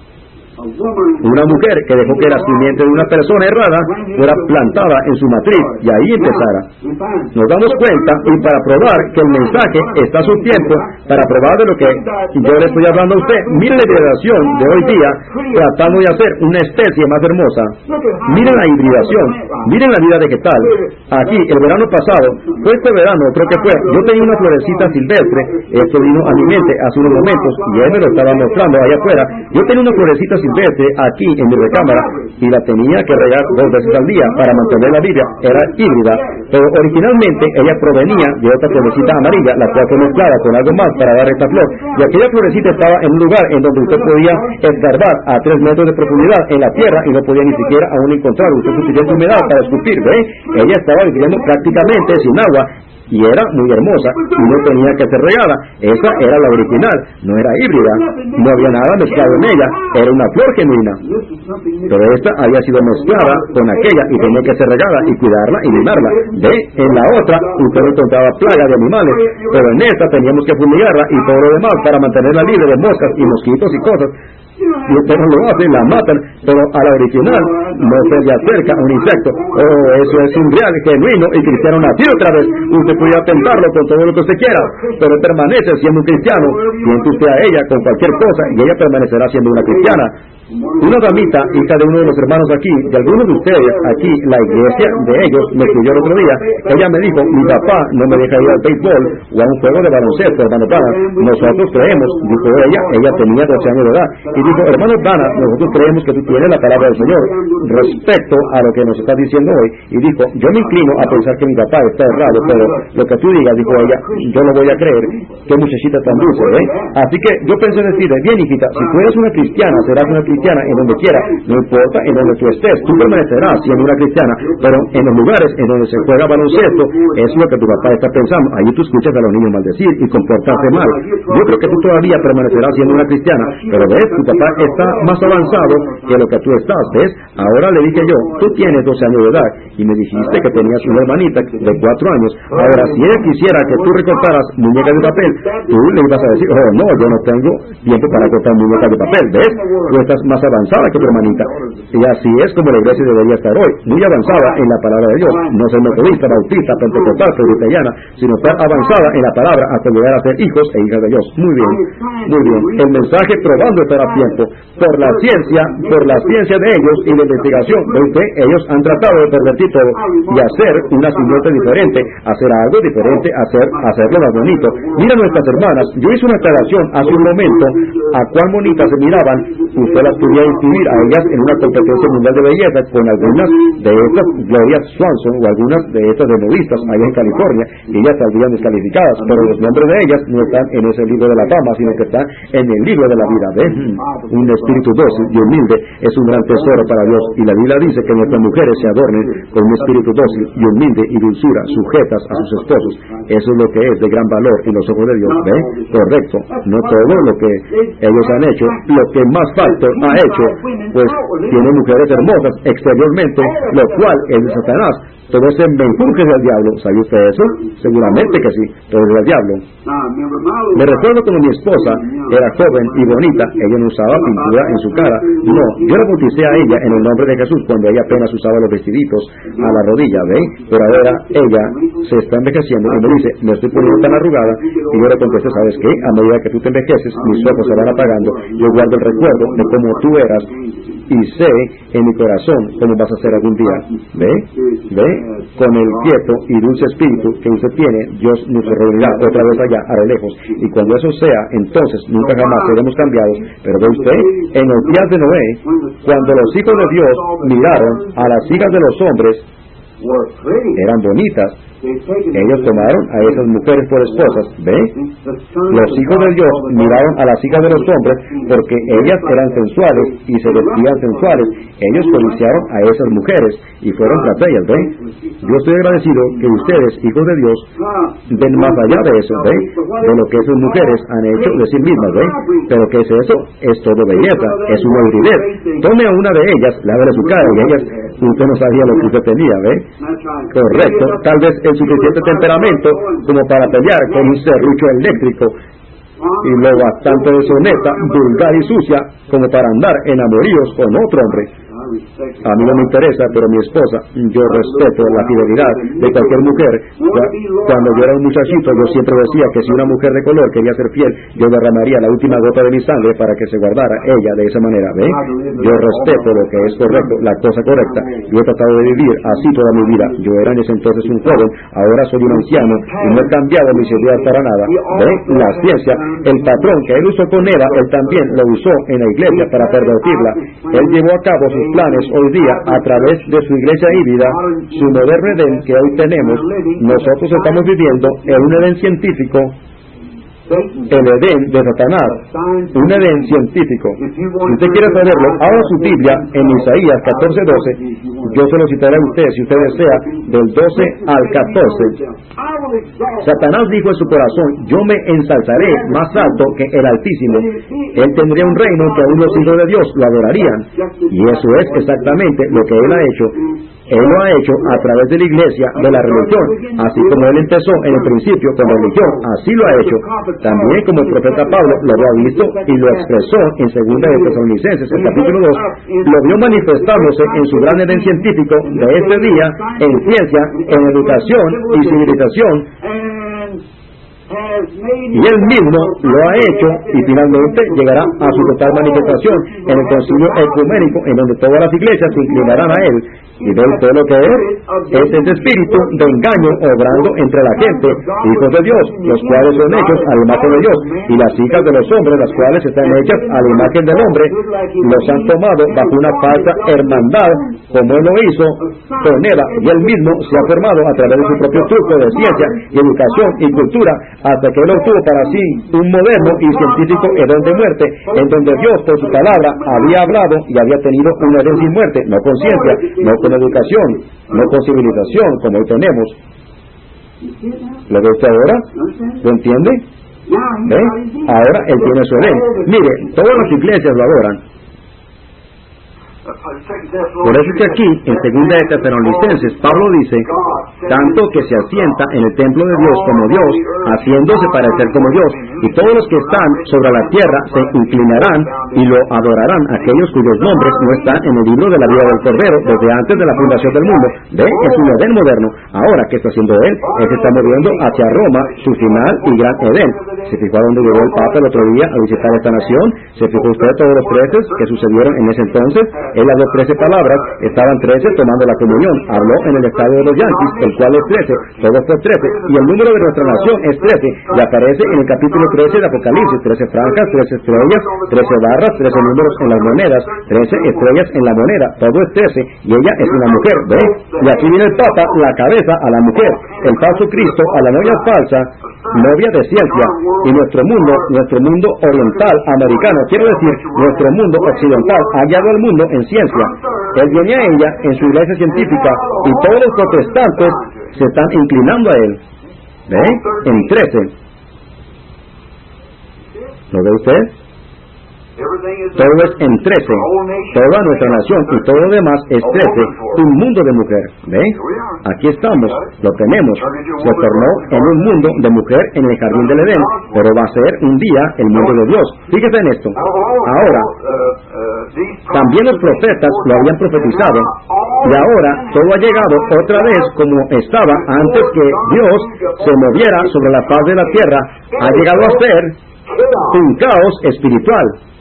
Una mujer que dejó que la simiente de una persona errada fuera plantada en su matriz y ahí empezara. Nos damos cuenta, y para probar que el mensaje está a su tiempo, para probar de lo que yo le estoy hablando a usted, miren la hibridación de hoy día tratando de hacer una especie más hermosa. Miren la hibridación, miren la vida vegetal. Aquí, el verano pasado, fue este verano, creo que fue, yo tenía una florecita silvestre, esto vino a mi mente hace unos momentos y él me lo estaba mostrando allá afuera. Yo tenía una florecita silvestre aquí en mi recámara y la tenía que regar 2 veces al día para mantenerla viva. Era híbrida, pero originalmente ella provenía de otra florecita amarilla, la cual fue mezclada con algo más para dar esta flor, y aquella florecita estaba en un lugar en donde usted podía escarbar a 3 metros de profundidad en la tierra y no podía ni siquiera aún encontrar usted suficiente humedad para escupir. ¿Ve? Ella estaba viviendo prácticamente sin agua y era muy hermosa y no tenía que ser regada. Esa era la original, no era híbrida, no había nada mezclado en ella, era una flor genuina. Pero esta había sido mezclada con aquella y tenía que ser regada y cuidarla y mimarla. ¿Ve? En la otra usted no encontraba plaga de animales, pero en esta teníamos que fumigarla y todo lo demás para mantenerla libre de moscas y mosquitos y cosas. Y ustedes lo hacen, la matan, pero a la original no se le acerca a un insecto. Oh, eso es un real, genuino y cristiano nacido otra vez. Usted puede atentarlo con todo lo que usted quiera, pero permanece siendo un cristiano. Siente usted a ella con cualquier cosa y ella permanecerá siendo una cristiana. Una damita, hija de uno de los hermanos aquí, de algunos de ustedes aquí, la iglesia de ellos, me escribió el otro día. Ella me dijo, mi papá no me deja ir al béisbol o a un juego de baloncesto, hermano Dana. Nosotros creemos, dijo ella tenía 12 años de edad, y dijo, hermano Dana, nosotros creemos que tú tienes la palabra del Señor respecto a lo que nos está diciendo hoy. Y dijo, yo me inclino a pensar que mi papá está errado, pero lo que tú digas, dijo ella, yo lo voy a creer. Qué muchachita tan dulce, ¿eh? Así que yo pensé decirle, bien hijita, si tú eres una cristiana, serás una cristiana en donde quiera, no importa en donde tú estés, tú permanecerás siendo una cristiana, pero en los lugares en donde se juega baloncesto, es lo que tu papá está pensando. Allí tú escuchas a los niños maldecir y comportarse mal. Yo creo que tú todavía permanecerás siendo una cristiana, pero ves, tu papá está más avanzado que lo que tú estás, ¿ves? Ahora le dije yo, tú tienes 12 años de edad y me dijiste que tenías una hermanita de 4 años. Ahora, si ella quisiera que tú recortaras muñecas de papel, tú le ibas a decir, oh no, yo no tengo tiempo para cortar muñecas de papel, ¿ves? Tú estás más avanzada que tu hermanita. Y así es como la iglesia debería estar hoy, muy avanzada en la palabra de Dios, no ser metodista, bautista, pentecostal, presbiteriana, sino estar avanzada en la palabra hasta llegar a ser hijos e hijas de Dios. Muy bien, muy bien. El mensaje probando estar a tiempo por la ciencia de ellos y la investigación. ¿Ve? Ellos han tratado de pervertir todo y hacer una simiente diferente, hacer algo diferente, hacerlo más bonito. Mira nuestras hermanas, yo hice una aclaración hace un momento a cuán bonitas se miraban. Usted las podía inscribir a ellas en una competencia mundial de belleza con algunas de estas, Gloria Swanson, o algunas de estas de modistas allá en California, y ellas saldrían descalificadas, pero los nombres de ellas no están en ese libro de la fama, sino que están en el libro de la vida. ¿Ves? Un espíritu dócil y humilde es un gran tesoro para Dios, y la Biblia dice que nuestras mujeres se adornen con un espíritu dócil y humilde y dulzura, sujetas a sus esposos. Eso es lo que es de gran valor en los ojos de Dios. ¿Ves? Correcto. No todo lo que ellos han hecho, lo que más Factor ha hecho, pues tiene mujeres hermosas exteriormente, lo cual es de Satanás. todo ese menjurje del diablo. ¿Sabe usted eso? Seguramente que sí, todo es del diablo. Me recuerdo cuando mi esposa era joven y bonita, ella no usaba pintura en su cara. No, yo la bauticé a ella en el nombre de Jesús cuando ella apenas usaba los vestiditos a la rodilla, ¿ven? Pero ahora ella se está envejeciendo y me dice, me estoy poniendo tan arrugada, y yo le contesté, ¿sabes qué? A medida que tú te envejeces, mis ojos se van apagando, yo guardo el recuerdo de cómo tú eras y sé en mi corazón cómo vas a ser algún día. ¿Ve? ¿Ve? Con el quieto y dulce espíritu que usted tiene, Dios nos reunirá otra vez allá, a lo lejos. Y cuando eso sea, entonces nunca jamás seremos cambiados. Pero ve usted, en los días de Noé, cuando los hijos de Dios miraron a las hijas de los hombres, eran bonitas, ellos tomaron a esas mujeres por esposas. ¿Ve? Los hijos de Dios miraron a las hijas de los hombres porque ellas eran sensuales y se vestían sensuales. Ellos codiciaron a esas mujeres y fueron tras ellas. ¿Ve? Yo estoy agradecido que ustedes, hijos de Dios, ven más allá de eso. ¿Ve? De lo que esas mujeres han hecho de sí mismas. ¿Ve? Pero ¿qué es eso? Es todo belleza, es una hibridez. Tome a una de ellas, lávele su cara y ellas, usted no sabía lo que usted tenía. ¿Ve? Correcto, tal vez el suficiente temperamento como para pelear con un serrucho eléctrico y lo bastante deshonesta, vulgar y sucia como para andar en amoríos con otro hombre. A mí no me interesa, pero mi esposa, yo respeto la fidelidad de cualquier mujer. Cuando yo era un muchachito, yo siempre decía que si una mujer de color quería ser fiel, yo derramaría la última gota de mi sangre para que se guardara ella de esa manera. ¿Ve? Yo respeto lo que es correcto, la cosa correcta. Yo he tratado de vivir así toda mi vida. Yo era en ese entonces un joven, ahora soy un anciano y no he cambiado mis ideas para nada. ¿Ve? La ciencia, el patrón que él usó con Eva, él también lo usó en la iglesia para pervertirla. Él llevó a cabo sus planes hoy día a través de su iglesia híbrida, su moderno Edén que hoy tenemos. Nosotros estamos viviendo en un Edén científico, el Edén de Satanás, un Edén científico. Si usted quiere saberlo, abra su Biblia en Isaías 14:12. Yo se lo citaré a usted, si usted desea, del 12 al 14. Satanás dijo en su corazón, yo me ensalzaré más alto que el Altísimo. Él tendría un reino que aún los hijos de Dios lo adorarían. Y eso es exactamente lo que él ha hecho. Él lo ha hecho a través de la iglesia, de la religión, así como él empezó en el principio con religión, así lo ha hecho. También como el profeta Pablo lo había visto y lo expresó en 2 de Tesalonicenses, el capítulo 2, lo vio manifestándose en su gran Edén científico de este día, en ciencia, en educación y civilización. Y él mismo lo ha hecho y finalmente llegará a su total manifestación en el concilio ecuménico, en donde todas las iglesias se inclinarán a él. Y ven todo lo que es ese espíritu de engaño obrando entre la gente, hijos de Dios, los cuales son hechos a la imagen de Dios, y las hijas de los hombres, las cuales están hechas a la imagen del hombre, los han tomado bajo una falsa hermandad, como él lo hizo con Eva, y él mismo se ha formado a través de su propio truco de ciencia y educación y cultura, hasta que él obtuvo para sí un moderno y científico Edén de muerte, en donde Dios por su palabra había hablado y había tenido un Edén sin muerte, no con ciencia, no con educación, no con civilización como hoy tenemos. ¿Lo ve usted ahora? ¿Lo entiende? ¿Ve? Ahora él tiene su Edén. Mire, todas las iglesias lo adoran. Por eso es que aquí, en 2 de Tesalonicenses, Pablo dice, tanto que se asienta en el templo de Dios como Dios, haciéndose parecer como Dios, y todos los que están sobre la tierra se inclinarán y lo adorarán, aquellos cuyos nombres no están en el libro de la vida del Cordero desde antes de la fundación del mundo. ¿Ven? Es un Edén moderno. Ahora, ¿qué está haciendo él? Él se está moviendo hacia Roma, su final y gran Edén. ¿Se fijó a dónde llegó el Papa el otro día a visitar esta nación? ¿Se fijó usted todos los 13 que sucedieron en ese entonces? Él habló 13 palabras, estaban 13 tomando la comunión, habló en el estadio de los Yankees, el cual es 13, todo fue 13, y el número de nuestra nación es 13, y aparece en el capítulo 13 de Apocalipsis, 13 franjas, 13 estrellas, 13 barras, 13 números en las monedas, 13 estrellas en la moneda, todo es 13, y ella es una mujer, ¿ve? Y aquí viene el Papa, la cabeza a la mujer, el falso Cristo a la novia falsa, novia de ciencia, y nuestro mundo oriental, americano, quiero decir, nuestro mundo occidental, ha hallado al mundo en ciencia. Él viene a ella en su iglesia científica y todos los protestantes se están inclinando a él. ¿Ve? En 13. ¿Lo ve usted? Todo es en 13. Toda nuestra nación y todo lo demás es 13. Un mundo de mujer. ¿Ve? Aquí estamos. Lo tenemos. Se tornó en un mundo de mujer en el jardín del Edén, pero va a ser un día el mundo de Dios. Fíjese en esto. Ahora, también los profetas lo habían profetizado, y ahora todo ha llegado otra vez como estaba antes que Dios se moviera sobre la faz de la tierra. Ha llegado a ser un caos espiritual.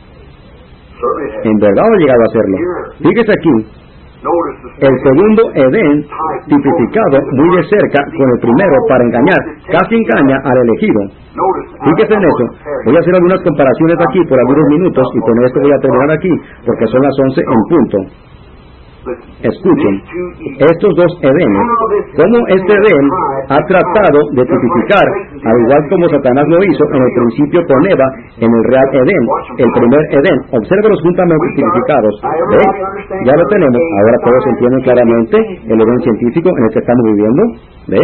En verdad ha llegado a serlo. Fíjese aquí, el segundo Edén tipificado muy de cerca con el primero para engañar, casi engaña al elegido. Fíjese en eso. Voy a hacer algunas comparaciones aquí por algunos minutos y con esto voy a terminar aquí porque son las 11 en punto. Escuchen, estos dos Edenes, cómo este Edén ha tratado de tipificar, al igual como Satanás lo hizo en el principio con Eva, en el real Edén, el primer Edén. Obsérvelos juntamente tipificados. ¿Ve? Ya lo tenemos. Ahora todos entienden claramente el Edén científico en el que estamos viviendo. ¿Ve?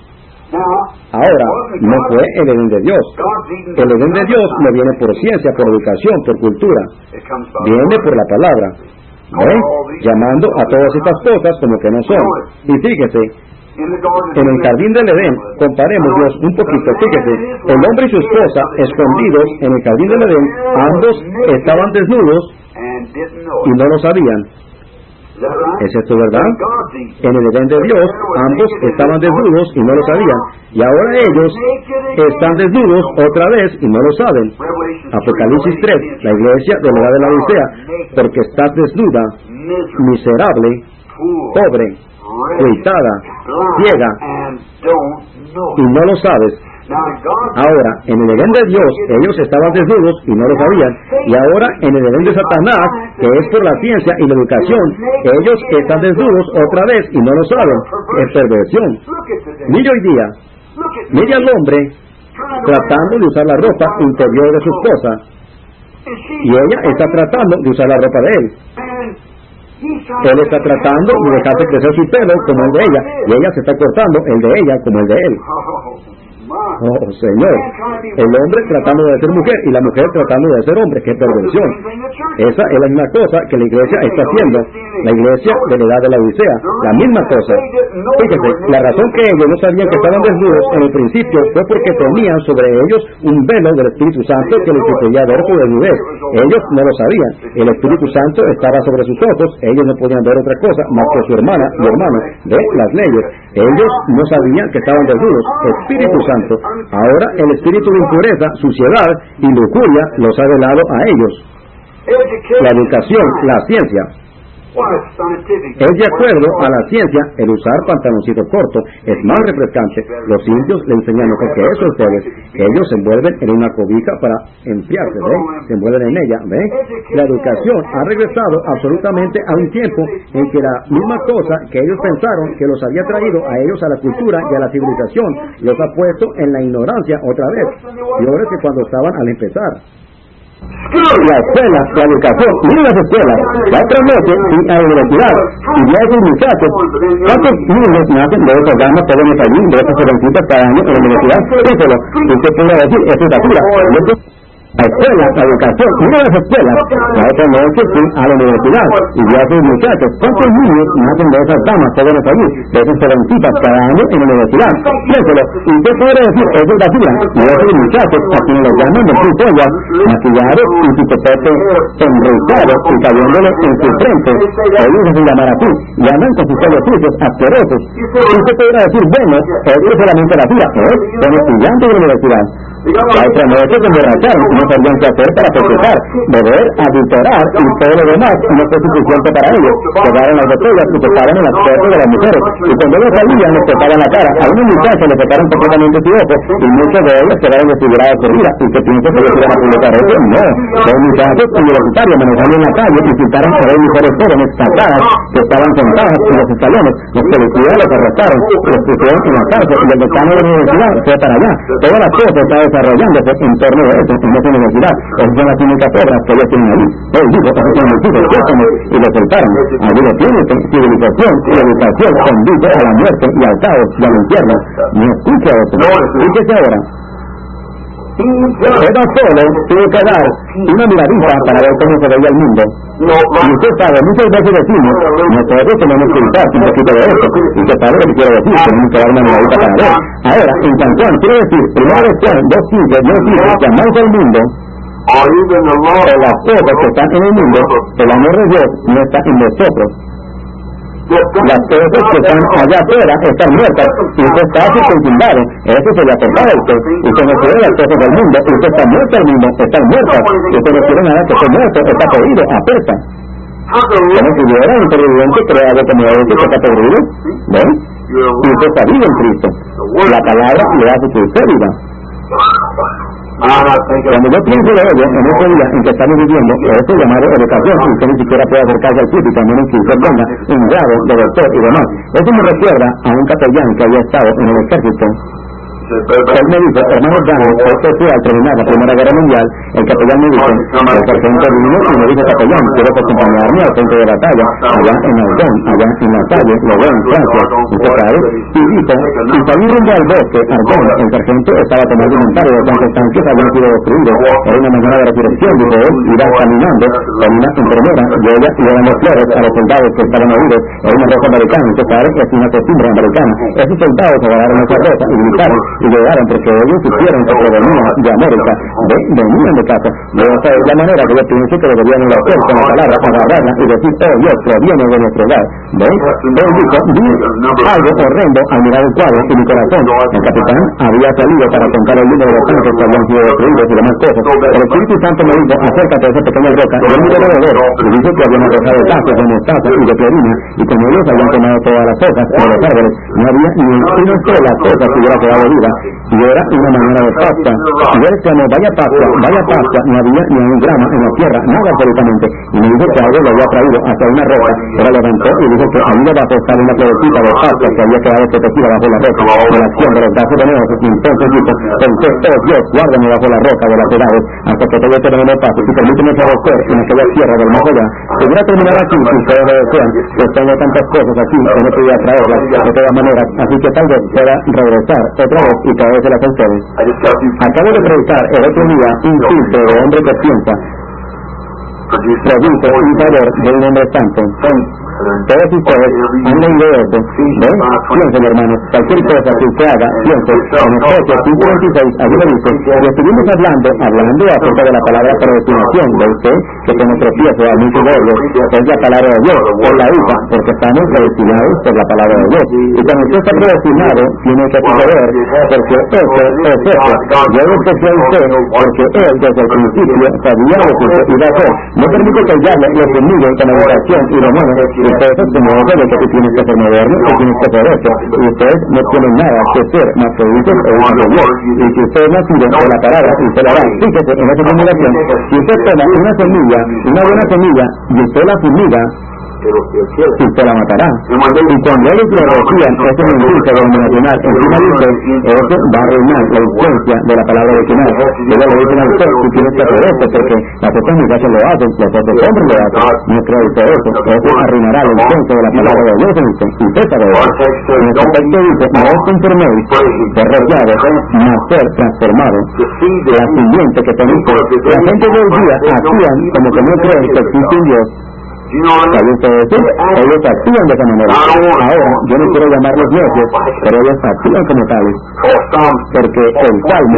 Ahora, no fue el Edén de Dios. El Edén de Dios no viene por ciencia, por educación, por cultura. Viene por la palabra. ¿Ve? Llamando a todas estas cosas como que no son. Y fíjese, en el jardín del Edén, comparemos Dios un poquito, fíjese, el hombre y su esposa escondidos en el jardín del Edén, ambos estaban desnudos y no lo sabían. ¿Es esto verdad? En el Edén de Dios, ambos estaban desnudos y no lo sabían. Y ahora ellos están desnudos otra vez y no lo saben. Apocalipsis 3, la iglesia de la edad de la Odisea, porque estás desnuda, miserable, pobre, cuitada, ciega, y no lo sabes. Ahora, en el Edén de Dios, ellos estaban desnudos y no lo sabían. Y ahora, en el Edén de Satanás, que es por la ciencia y la educación, ellos están desnudos otra vez y no lo saben. Es perversión. Mire hoy día, mire al hombre tratando de usar la ropa interior de su esposa, y ella está tratando de usar la ropa de él. Él está tratando de dejarse crecer su pelo como el de ella, y ella se está cortando el de ella como el de él. Oh, Señor, el hombre tratando de ser mujer y la mujer tratando de ser hombre. ¡Qué perversión! Esa es la misma cosa que la iglesia está haciendo, la iglesia de la edad de la Odisea, la misma cosa. Fíjese, la razón que ellos no sabían que estaban desnudos en el principio fue porque tenían sobre ellos un velo del Espíritu Santo que les impedía ver su desnudez. Ellos no lo sabían. El Espíritu Santo estaba sobre sus ojos, ellos no podían ver otra cosa más que su hermana y hermano de las leyes. Ellos no sabían que estaban desnudos. Espíritu Santo. Ahora el espíritu de impureza, suciedad y lujuria los ha velado a ellos. La educación, la ciencia. Es de acuerdo a la ciencia el usar pantaloncito corto, es más refrescante. Los indios le enseñan mejor que eso a ustedes. Ellos se envuelven en una cobija para enfriarse, ¿ve? Se envuelven en ella, ¿ve? La educación ha regresado absolutamente a un tiempo en que la misma cosa que ellos pensaron que los había traído a ellos a la cultura y a la civilización, los ha puesto en la ignorancia otra vez, peores que cuando estaban al empezar. La escuela, la educación, miren las escuelas, la otra noche en la universidad, y ya esos muchachos, ¿cuántos niños nacen de esas damas jóvenes allí, de esas jovencitas cada año en la universidad? Díselo, usted podrá decir, eso es basura. La escuela, la educación, miren las escuelas, la otra noche fui a la universidad, y ya esos muchachos, ¿cuántos niños nacen de esas damas jóvenes allí, de esas jovencitas cada año en la universidad? Díselo, usted podrá decir, eso es basura. Y esos muchachos, a quienes los llaman de sus ollas, maquillados y su copete enrosado y cayéndole en su frente, ellos se llamar así, y andan con sus ojos sucios, asquerosos. Usted podrá decir, bueno, eso es solamente basura, son estudiantes de la universidad. La otra noche se emborracharon y no sabían qué hacer para festejar, beber, adulterar y todo lo demás, y no fue suficiente para ellos. Pegaron las botellas y tocaron en las puertas de las mujeres, y cuando ellos salían les tocaban la cara. A unos muchachos les tocaron completamente su ojo, y muchos de ellos quedaron desfigurados por vida. ¿Y usted piensa que ellos iban a publicar eso? No. Los muchachos universitarios manejando en la calle insultaron a dos mujeres jóvenes sacadas que estaban sentadas en los escalones. Los policías los arrestaron, los pusieron en la cárcel, y el decano de la universidad fue para allá. Todas las cosas estaban desarrollándose en torno a eso, en esa universidad. Esas son las únicas obras que ellos tienen allí. Él dijo, esos son los hijos, y lo soltaron. Allí lo tienen, civilización y educación conduce a la muerte y al caos y al infierno. No escucha eso. Escúchese ahora. Eva solo tuvo que dar una miradita para ver cómo se veía el mundo. Y usted sabe, muchas veces decimos, nosotros tenemos que evitar un poquito de eso. Y usted sabe lo que quiero decir, tenemos que dar una miradita para ver. Ahora, en San Juan, quiero decir, 1 Juan 2:15, Dios dice que amamos al mundo, o las cosas que están en el mundo, el amor de Dios no está en nosotros. Las cosas que están allá afuera están muertas y usted está circuncidado. Eso se le ha tocado a usted. Usted no quiere las cosas del mundo, usted está muerto al mundo, están muertas. Usted no quiere nada que esté muerto, está podrido, apesta. Como si hubiera un sobreviviente creado como ese que está podrido. ¿Ven? Y usted está vivo en Cristo. La palabra le hace que usted viva. Cuando yo pienso de ello, en este día en que estamos viviendo, eso llamado educación, y usted ni siquiera puede acercarse al crítico, a menos que usted ponga un grado de doctor y demás. Eso me recuerda a un capellán que había estado en el ejército. Él me dijo, hermano Brown, esto fue al terminar la Primera Guerra Mundial, el capellán me dijo, el sargento vino y me dijo, capellán, quiero acompañarme al frente de batalla, allá en Argonne, allá en la calle, Lorraine, Francia, usted sabe, y dijo, y salí rumbo al bosque, Argonne, el sargento estaba tomando inventario de cuántos tanques habían sido destruidos, era una mañana de resurrección, dijo él, iba caminando con una enfermera, y ella iban los flores a los soldados que estaban heridos, era una ropa americana, usted sabe, es una costumbre americana, esos soldados agarraron esa ropa y gritaron, y llegaron porque ellos supieron que provenían de América, venían de casa. De esa es la manera que yo pienso que deberían hacer con la palabra, agarrarla y decir, oh Dios, proviene de nuestro hogar. ¿Ven? Él dijo, vi algo horrendo al mirar el cuadro y mi corazón. El capitán había salido para contar el número de tanques que habían sido destruidos y demás cosas. El Espíritu Santo me dijo, acércate a esa pequeña roca, y él miró alrededor y dijo que habían arrojado tazos de mostaza y de clorina, y como ellos habían tomado todas las hojas de los árboles, no había ni una sola cosa que hubiera quedado viva. Y era una manera de Pascua. Y él exclamó, vaya Pascua, no había ni un gramo en la tierra, nada absolutamente. Y me dijo que algo lo había traído hacia una roca. Él levantó y dijo que ahí debajo estaba una florecita de Pascua que había quedado protegida bajo la roca de la acción de los brazos de Dios. Y entonces dijo, pensé, oh Dios, guárdame bajo la roca de las edades, hasta que todo termine de paz, y permíteme florecer en aquella tierra del más allá. Si hubiera terminado aquí, si ustedes lo desean, pues tengo tantas cosas aquí que no podía traerlas de todas maneras, así que tal vez pueda regresar otra vez y traérselas a ustedes. Acabo de predicar el otro día un filtro de hombre que piensa, produce un valor de un hombre santo. Todos ustedes han leído eso. ¿Ven? Piensen, hermanos, cualquier cosa que usted haga, piensen. En Efesios 5:26, allí lo dice, y estuvimos hablando acerca de la palabra predestinación, de usted, que como tropiezo a muchos de ellos, es la palabra de Dios, es la usa, porque estamos predestinados por la palabra de Dios. Y cuando usted está predestinado, tiene que suceder, porque eso es eso. Yo lo escogí a usted, porque él desde el principio sabía lo que usted iba a hacer. No permite que el diablo lo conmigo con la educación y lo mueve. Ustedes como de que tú tienes que ser moderno, tú tienes que ser eso. Y ustedes no tienen nada que ser más que hijos o hijos de Dios. Y si ustedes nacieron por la palabra, y usted la da, fíjese en esa formulación, si usted toma una semilla, una buena semilla, y usted la fumiga, si usted la matará. Y cuando ellos lo reciban, ese mensaje denominacional encima de usted, eso va a arruinar la influencia de la palabra original. Luego le dicen a usted, tú tienes que hacer esto, porque las otras muchachas lo hacen, los otros hombres lo hacen. No creo usted eso arruinará la influencia de la palabra de Dios en usted. Y usted sabe eso. En el texto dice, no os conforméis, ser rociados, mas ser transformados. La siguiente que tenéis, la gente de hoy día actúan como que no creen que existe un Dios. ¿Sabe usted eso? Ellos actúan de esa manera. Ahora, yo no quiero llamarlos necios, pero ellos actúan como tales. Porque el Salmo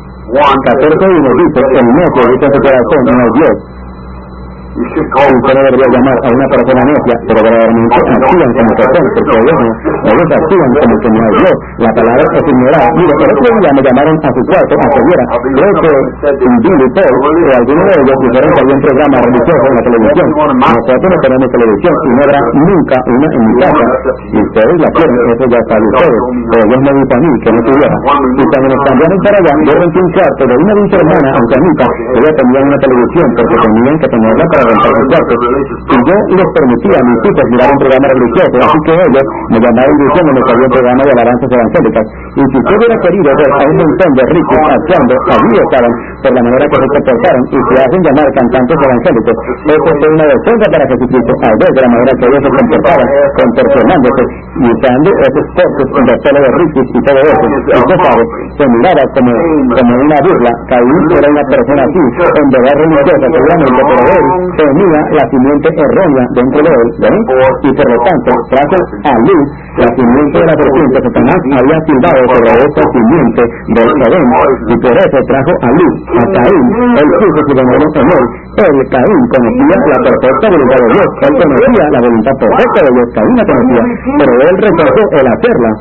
14:1 dice, el necio dice en su corazón, no es Dios. Usted no debería llamar a una persona necia, pero verdaderamente actúan como personas, porque ellos actúan como que no es Dios. La palabra es ignorar. Mire, el otro día me llamaron a su cuarto a que viera, creo que Bill y Paul, o alguno de ellos dijeron que había un programa religioso en la televisión. Nosotros no tenemos televisión y no habrá nunca una en mi casa. Y ustedes la quieren, eso ya sabe ustedes. Pero Dios me dijo a mí que no tuviera. Y cuando nos cambiaron para allá, yo renté un cuarto de una dulce hermana, aunque nunca, ella tenía una televisión, porque tenían que tenerla para rentar el cuarto. Y yo les permitía a mis hijos mirar un programa religioso, así que ellos me llamaron diciéndome que había un programa de alabanzas evangélicas. Y si usted hubiera querido ver a un montón de ricos actuando, allí estaban, por la manera que se comportaron y se hacen llamar cantantes evangélicos. Esto fue una defensa para Jesucristo al ver de la manera que ellos se comportaban, contorsionándose y usando esos cortes en los pelos de Ricky y todo eso. Usted sabe, se miraba como una burla. Caín era una persona así, en verdad religiosa, seguramente, pero él tenía la simiente errónea dentro de él, ¿ven? Y por lo tanto, trajo a luz la simiente de la serpiente. Satanás había silbado sobre esa simiente del Edén, y por eso trajo a luz a Caín. Él puso su veneno en él. Caín conocía la perfecta voluntad de Dios. Él conocía la voluntad perfecta de Dios. Caín la conocía, pero él rechazó el hacerla.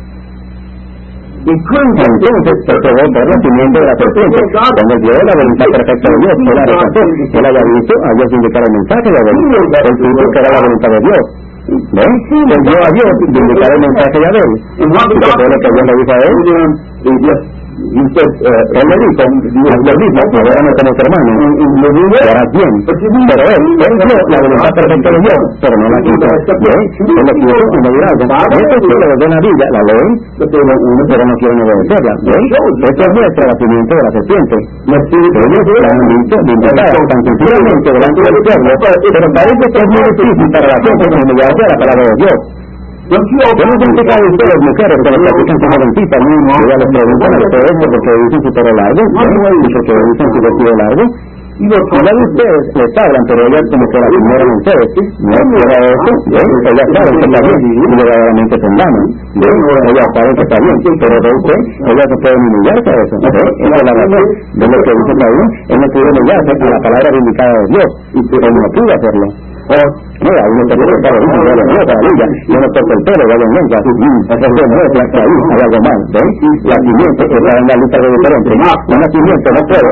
Entonces se quedó por la simiente de la serpiente. Cuando dio la voluntad perfecta de Dios, él la rechazó. Él había visto a Dios indicar el mensaje de Abel. Él supo que era la voluntad de Dios. ¿Ven? Él dio a Dios indicar el mensaje de Abel. ¿Y qué fue lo que Dios le dijo a él? Él le dijo, haz lo mismo, adórame como tu hermano, y harás bien. Pero él dio la voluntad perfecta de Dios, pero no la quiso. Él le quiso añadir algo. Esto es lo de la Biblia, la ley, pero no quieren obedecerla. Esto es nuestra la simiente de la serpiente. Ellos la han visto vindicadas tan sencillamente delante del pueblo, pero parece que es muy difícil para la gente humillarse a la palabra de Dios. Yo no significa a ustedes, mujeres, que les platican como jovencitas, ya les preguntan a ustedes porque dicen su pelo largo, y porque dicen su vestido largo, y ya de ustedes les hablan, pero ellas como que la ignoran ustedes, no fuera eso, ellas saben que está bien, y verdaderamente se engañan, ellas saben que está bien, pero de usted, ellas se pueden humillarse a eso, esa es la razón de lo que dice Caín. Él no pudo humillarse a la palabra vindicada de Dios, él no pudo hacerlo. Mira, uno te puede estar diciendo, yo no toco el pelo, vaya en lengua, eso demuestra que ahí hay algo mal, ¿ven? La simiente está en la lista de diferente. Una simiente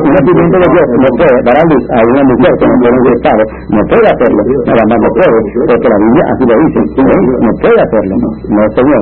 de Dios no puede dar a luz a una mujer que no tiene un estado, no puede hacerlo, nada más no puede, porque la Biblia así lo dice, no puede hacerlo, no señor.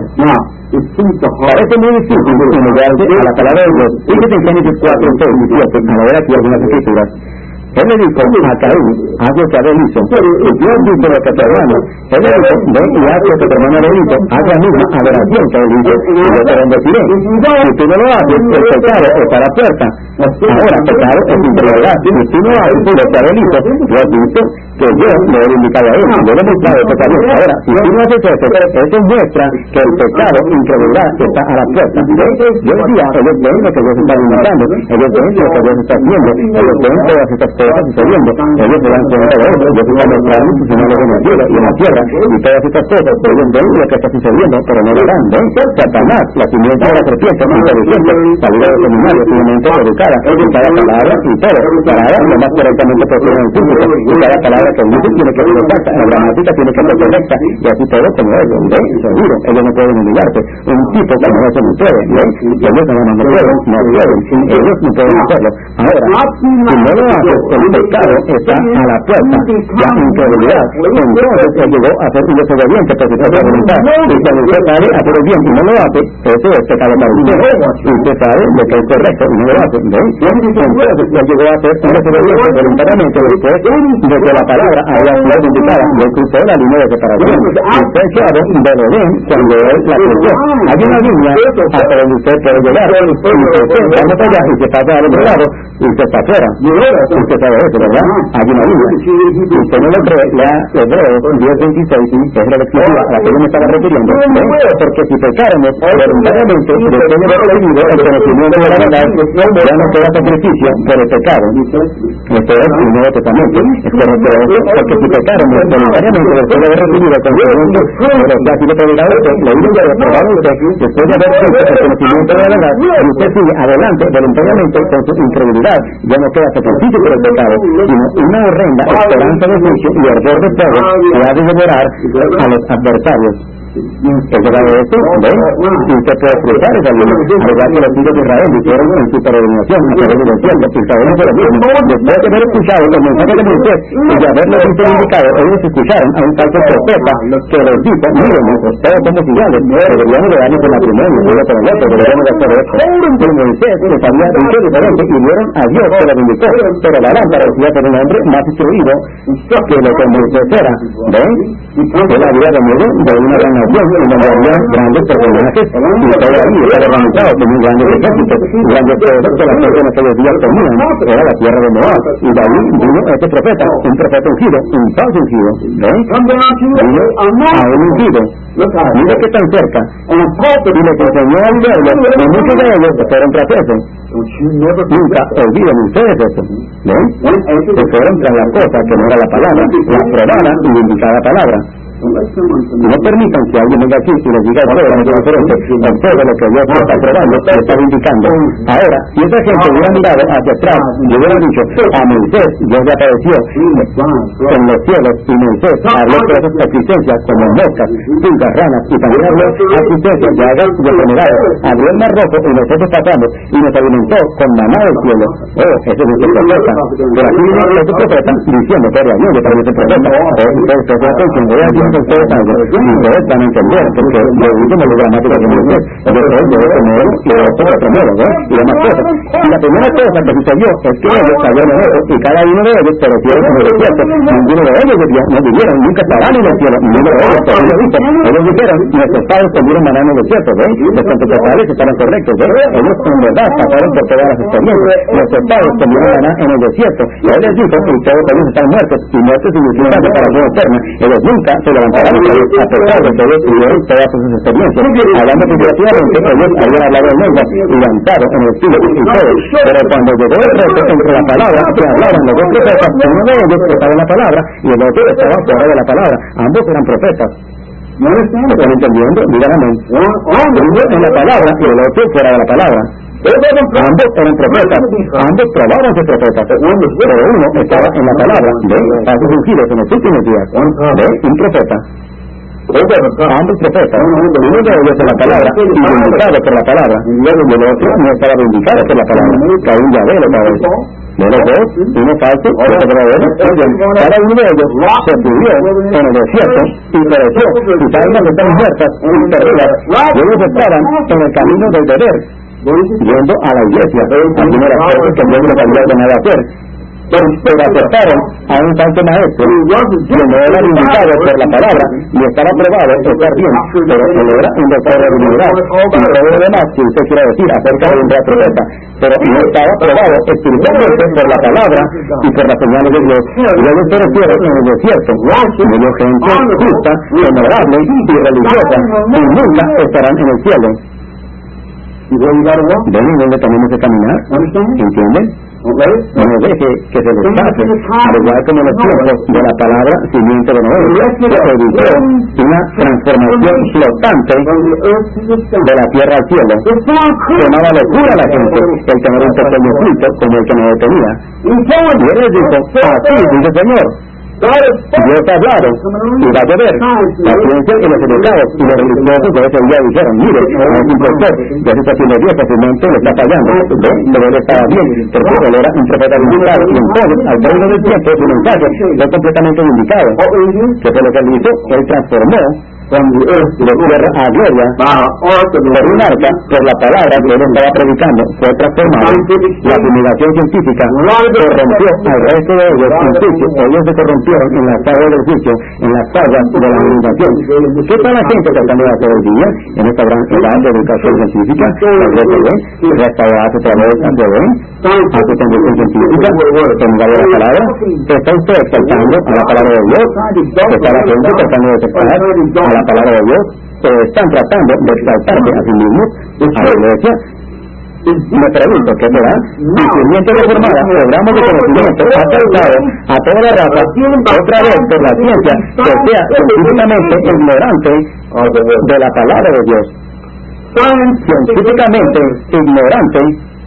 Parece muy difícil humillarse a la palabra de Dios. Fíjate en Génesis 4, 6 y 7, a ver aquí algunas escrituras. Él le dijo a Caín, haz lo que Abel hizo. Y Dios dijo lo que tu hermano. Él le dijo, ven y haz lo que tu hermano le hizo. Haz la misma adoración que él hizo. Y yo te bendeciré. Si tú no lo haces, el pecado está a la puerta. Ahora, pecado es integridad. Si tú no haces lo que Abel hizo, tú has visto que yo le he indicado a él. Yo le he mostrado el pecado. Ahora, si tú no haces eso muestra que el pecado, incredulidad, está a la puerta. Yo decía, ellos ven lo que Dios está indicando. Ellos ven lo que Dios está haciendo. Ellos ven todas estas cosas sucediendo, ellos se dan cuenta de eso, Dios está mostrando sus señales en el cielo y en la tierra y todas estas cosas, ellos ven lo que está sucediendo, pero no lo dan, ven, Satanás, la simiente de la serpiente, inteligente, salida del seminario, sumamente educada, cada palabra y todo, palabra lo más correctamente posible en el físico, y cada palabra que dice tiene que ser exacta, la gramática tiene que ser correcta, y así todo como ellos, ven, seguro, ellos no pueden humillarse, un tipo como eso no puede, ven, ellos no pueden, ellos no pueden hacerlo, ahora, si no lo hacen, el pecado está a la puerta, la incredulidad. Entonces él llegó a ser un desobediente por su propia voluntad. Y cuando usted sabe hacer el bien y no lo hace, eso es pecado para usted. Usted sabe lo que es correcto y no lo hace. Entonces él llegó a ser un desobediente voluntariamente después de que la palabra había sido indicada. Y él cruzó la línea de separación. Usted echado de Belén cuando él la cruzó. Hay una línea hasta donde usted puede llegar. Y usted cuando está allá y se pasa al otro lado, usted está afuera. Usted sabe eso, ¿verdad? Hay una Biblia. Si usted no lo cree, lea Hebreos 10:26, que es la escritura a la que yo me estaba refiriendo. Porque si pecáramos voluntariamente, después de haber recibido el conocimiento de la verdad, ya no queda sacrificio por el pecado. Esto es el Nuevo Testamento. Es correcto eso, porque si pecáramos voluntariamente, después de haber recibido el conocimiento de lo que ha sido predicado usted, leído y aprobado usted, después de haber recibido el conocimiento de la verdad, y usted sigue adelante voluntariamente con su incredulidad, ya no queda sacrificio por el pecado, sino una horrenda esperanza de juicio y ardor de fuego que ha de devorar a los adversarios. ¿Es verdad esto? ¿Ven? Y usted puede cruzar esa línea, al igual que los hijos de Israel hicieron en su peregrinación a través del desierto. Israel no se lo mismo. Después de haber escuchado los mensajes de Moisés y de haberlos visto indicado, ellos escucharon a un falso profeta que les dijo, miren, nosotros todos somos iguales, deberíamos de darnos el matrimonio, uno por el otro, deberíamos de hacer esto. Pero Moisés les había dicho diferente y vieron a Dios que lo indicó, pero la lámpara decía ser un hombre más instruido que lo que Moisés era. ¿Ven? Él había venido de una gran nación en donde había grandes personajes y todo ahí estaba organizado como un grandes ejércitos, grandes cosas que las personas que los días tenían, era la tierra de Moab, y de ahí vino este profeta, un profeta ungido, un falso ungido, ¿ven? Vino a un ungido, mira que tan cerca, y les enseñó al pueblo, y muchos de ellos fueron tras eso. Nunca olviden ustedes eso, ¿ven? Se fueron tras la cosa que no era la palabra, la probada y indicada palabra. No permitan que alguien venga aquí y les diga ahora es diferente, observe lo que Dios está probando, le está indicando. Ahora, si esa gente hubiera mirado hacia atrás y hubiera dicho a Moisés, Dios le apareció en los cielos y Moisés habló de esas existencias como moscas, pulgas, ranas, y también habló existencias de hagas de enfermedades, abrió el mar rojo y nosotros pasamos y nos alimentó con maná del cielo. Oh, ese es nuestro profeta. Pero aquí viene este profeta diciendo que era Dios, que era nuestro profeta. Ustedes presten atención, voy a decir ustedes algo y ustedes van a entender porque lo último es gramática que Moisés después de este modo y de otro modo, y demás cosas. Y la primera cosa que sucedió es que ellos cayeron en eso y cada uno de ellos se refiere como el desierto. Ninguno de ellos no vivieron, nunca estarán en el cielo, ninguno de ellos, por ellos dice, ellos dijeron, nuestros padres comieron maná en el desierto, ¿ven? Los pentecostales estaban correctos, ¿ven? Ellos en verdad pasaron por todas las experiencias, nuestros padres comieron maná en el desierto, y él les dijo, y todos ellos están muertos, y muertos significan para vida eterna, ellos nunca se levantarán a pesar de que ellos tuvieron todas sus experiencias. Hablando figurativamente, ellos habían hablado en lengua y lanzado en el estilo y todo, pero cuando llegó el reto entre la palabra que hablaban los dos profetas, uno de ellos estaba en la palabra y el otro estaba fuera de la palabra, ambos eran profetas. ¿No están entendiendo? Digan amén. Uno en la palabra y el otro fuera de la palabra. Ambos eran profetas, ambos probaban ser profetas, pero uno estaba en la palabra, ¿ve? Pasos ungidos en los últimos días, ¿ve? Un profeta. Ambos profetas, uno de ellos en la palabra y vindicado por la palabra, y el otro no estaba vindicado por la palabra, Caín y Abel otra vez. De los dos, uno falso, otro verdadero, cada uno de ellos se pudrió en el desierto y pereció, sus almas están muertas y perdidas, y ellos estaban en el camino del deber, yendo a la iglesia, haciendo las cosas que Dios les había ordenado hacer. Pero aceptaron a un falso maestro que no era indicado por la palabra y estaba probado estar bien, pero él era un doctor de divinidad y todo lo demás que usted quiera decir acerca de un gran profeta, pero no estaba probado espiritualmente por la palabra y por las señales de Dios. Y ellos se refieren en el desierto, medio gente justa, honorable y religiosa, y nunca estarán en el cielo. ¿Ven en dónde tenemos que caminar? ¿Entienden? No deje que se les pase, al igual como los tiempos de la palabra simiente de Noé, que produjo una transformación flotante de la tierra al cielo. Llamaba locura a la gente el tener un pequeño fruto como el que Noé tenía. Y él les dijo, así dice el Señor, Dios ha hablado y va a llover. La ciencia y los educados y los religiosos de ese día dijeron, mire, no es impostor, ya se está haciendo Dios, fácilmente le está fallando, pero él estaba bien, porque él era un profeta vindicado, y entonces, al término del tiempo, su mensaje fue completamente vindicado. ¿Qué fue lo que él hizo? Él transformó de tierra a gloria por un arca, por la palabra que él estaba predicando, fue transformado. La fumigación científica corrompió al resto de ellos en juicio. Ellos se corrompieron en las aguas del juicio, en las aguas de la inundación. ¿Qué tal la gente tratando de hacer hoy día en esta gran edad de educación científica? Restaurar otra vez de hoy, a su condición científica, en lugar de la palabra. ¿Está usted exaltando a la palabra de Dios? ¿Está la gente tratando de exaltar la palabra de Dios? Están tratando de exaltarse a sí mismos, a la iglesia. Me pregunto, ¿qué será? La sirviente reformada, programa de conocimiento, ha causado a toda la raza, otra vez por la ciencia, que sea científicamente ignorante de la palabra de Dios. Científicamente ignorante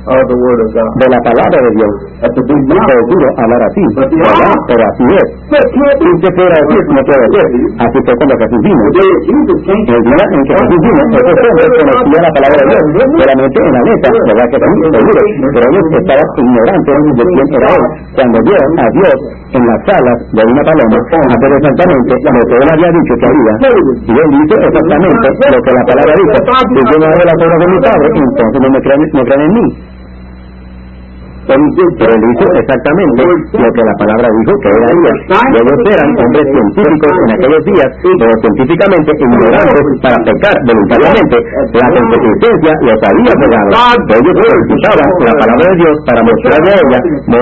de la palabra de Dios. Es duro hablar así, ¿verdad? Pero así es. Y se puede decir, no puede ser. Así fue cuando Jesús vino. El día en que Jesús vino, esos hombres conocían la palabra de Dios, solamente en la letra, ¿verdad que sí? Seguro. Pero ellos estaban ignorantes de quién era él. Cuando vieron a Dios en las alas de una paloma, hacer exactamente lo que él había dicho que haría, y él dice exactamente lo que la palabra dice. Si yo no hago las obras de mi Padre, entonces no creen en mí. Pero él hizo exactamente lo que la palabra dijo que él haría. Ellos eran hombres científicos en aquellos días, pero científicamente ignorantes para pecar voluntariamente. La concupiscencia los había pegado. Ellos necesitaban la palabra de Dios para mostrarle a ella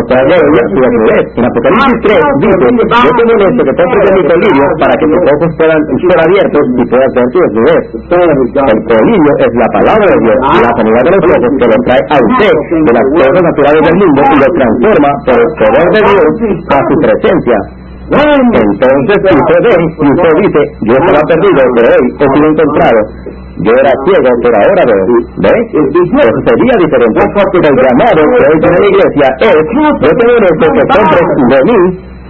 su desnudez. En Apocalipsis 3 dice: yo tengo esto que compres de mi colirio para que tus ojos puedan ser abiertos y puedas ver tu desnudez. El colirio es la palabra de Dios, la sanidad de los ojos que lo trae a usted de las cosas naturales del mundo y lo transforma por el poder de Dios a su presencia. Entonces usted ve y usted dice: yo estaba perdido, pero hoy he sido encontrado. Yo era ciego, pero ahora veo. ¿Ves? Eso sería diferente. El llamado que hoy tiene la iglesia es: yo tengo esto que compres de mí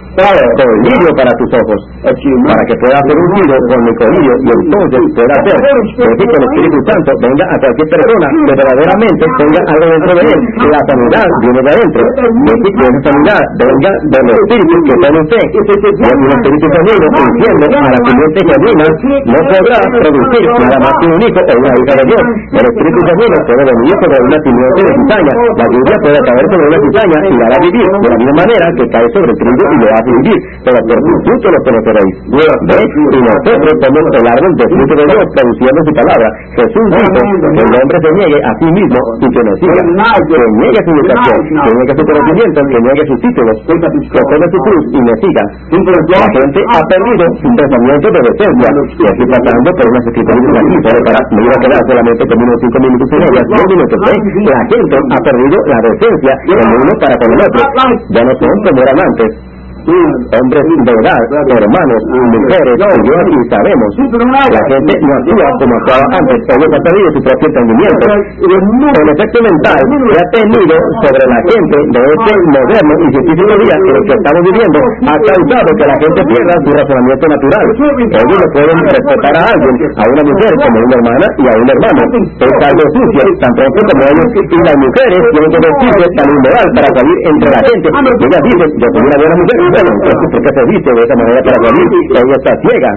colirio para tus ojos, para que pueda hacer un giro con mi colirio y entonces pueda hacer que el Espíritu Santo venga a cualquier persona que verdaderamente tenga algo dentro de él. La sanidad viene de adentro, y que esa sanidad venga del Espíritu que está en usted. Y el Espíritu Santo entiende a la simiente genuina no podrá producir nada más que un hijo o una hija de Dios. El Espíritu Santo puede venir sobre una simiente de cizaña. La lluvia puede caer sobre una cizaña y la hará vivir de la misma manera que cae sobre el trigo y lo hace vivir, pero por su fruto lo conoceréis. ¿Ves? Y nosotros somos el árbol de fruto de Dios, produciendo su palabra. Jesús dijo que el hombre se niegue a sí mismo y que nos siga, que niegue su educación, que niegue su conocimiento, que niegue sus títulos, que tome su cruz y me siga. La gente ha perdido su pensamiento de decencia. Y estoy pasando por unas escrituras aquí, pero para me iba a quedar solamente como unos 5 minutos en ellas, 2 minutos. La gente ha perdido la decencia el uno para con el otro. Ya no son como eran antes. Hombres de edad, hermanos, mujeres, y yo aquí sabemos, la gente no actúa como actuaba antes. Ellos han perdido su propio entendimiento. El efecto mental que ha tenido sobre la gente de este moderno y científico día en el que estamos viviendo ha causado que la gente pierda su razonamiento natural. Ellos no pueden respetar a alguien, a una mujer como una hermana y a un hermano. Es algo sucio, tan pronto como ellos, y las mujeres tienen que vestirse tan inmoral para salir entre la gente. Ellas dicen: yo soy una buena mujer. Entonces, ¿por qué se dice de esa manera para salir? Ella está ciega.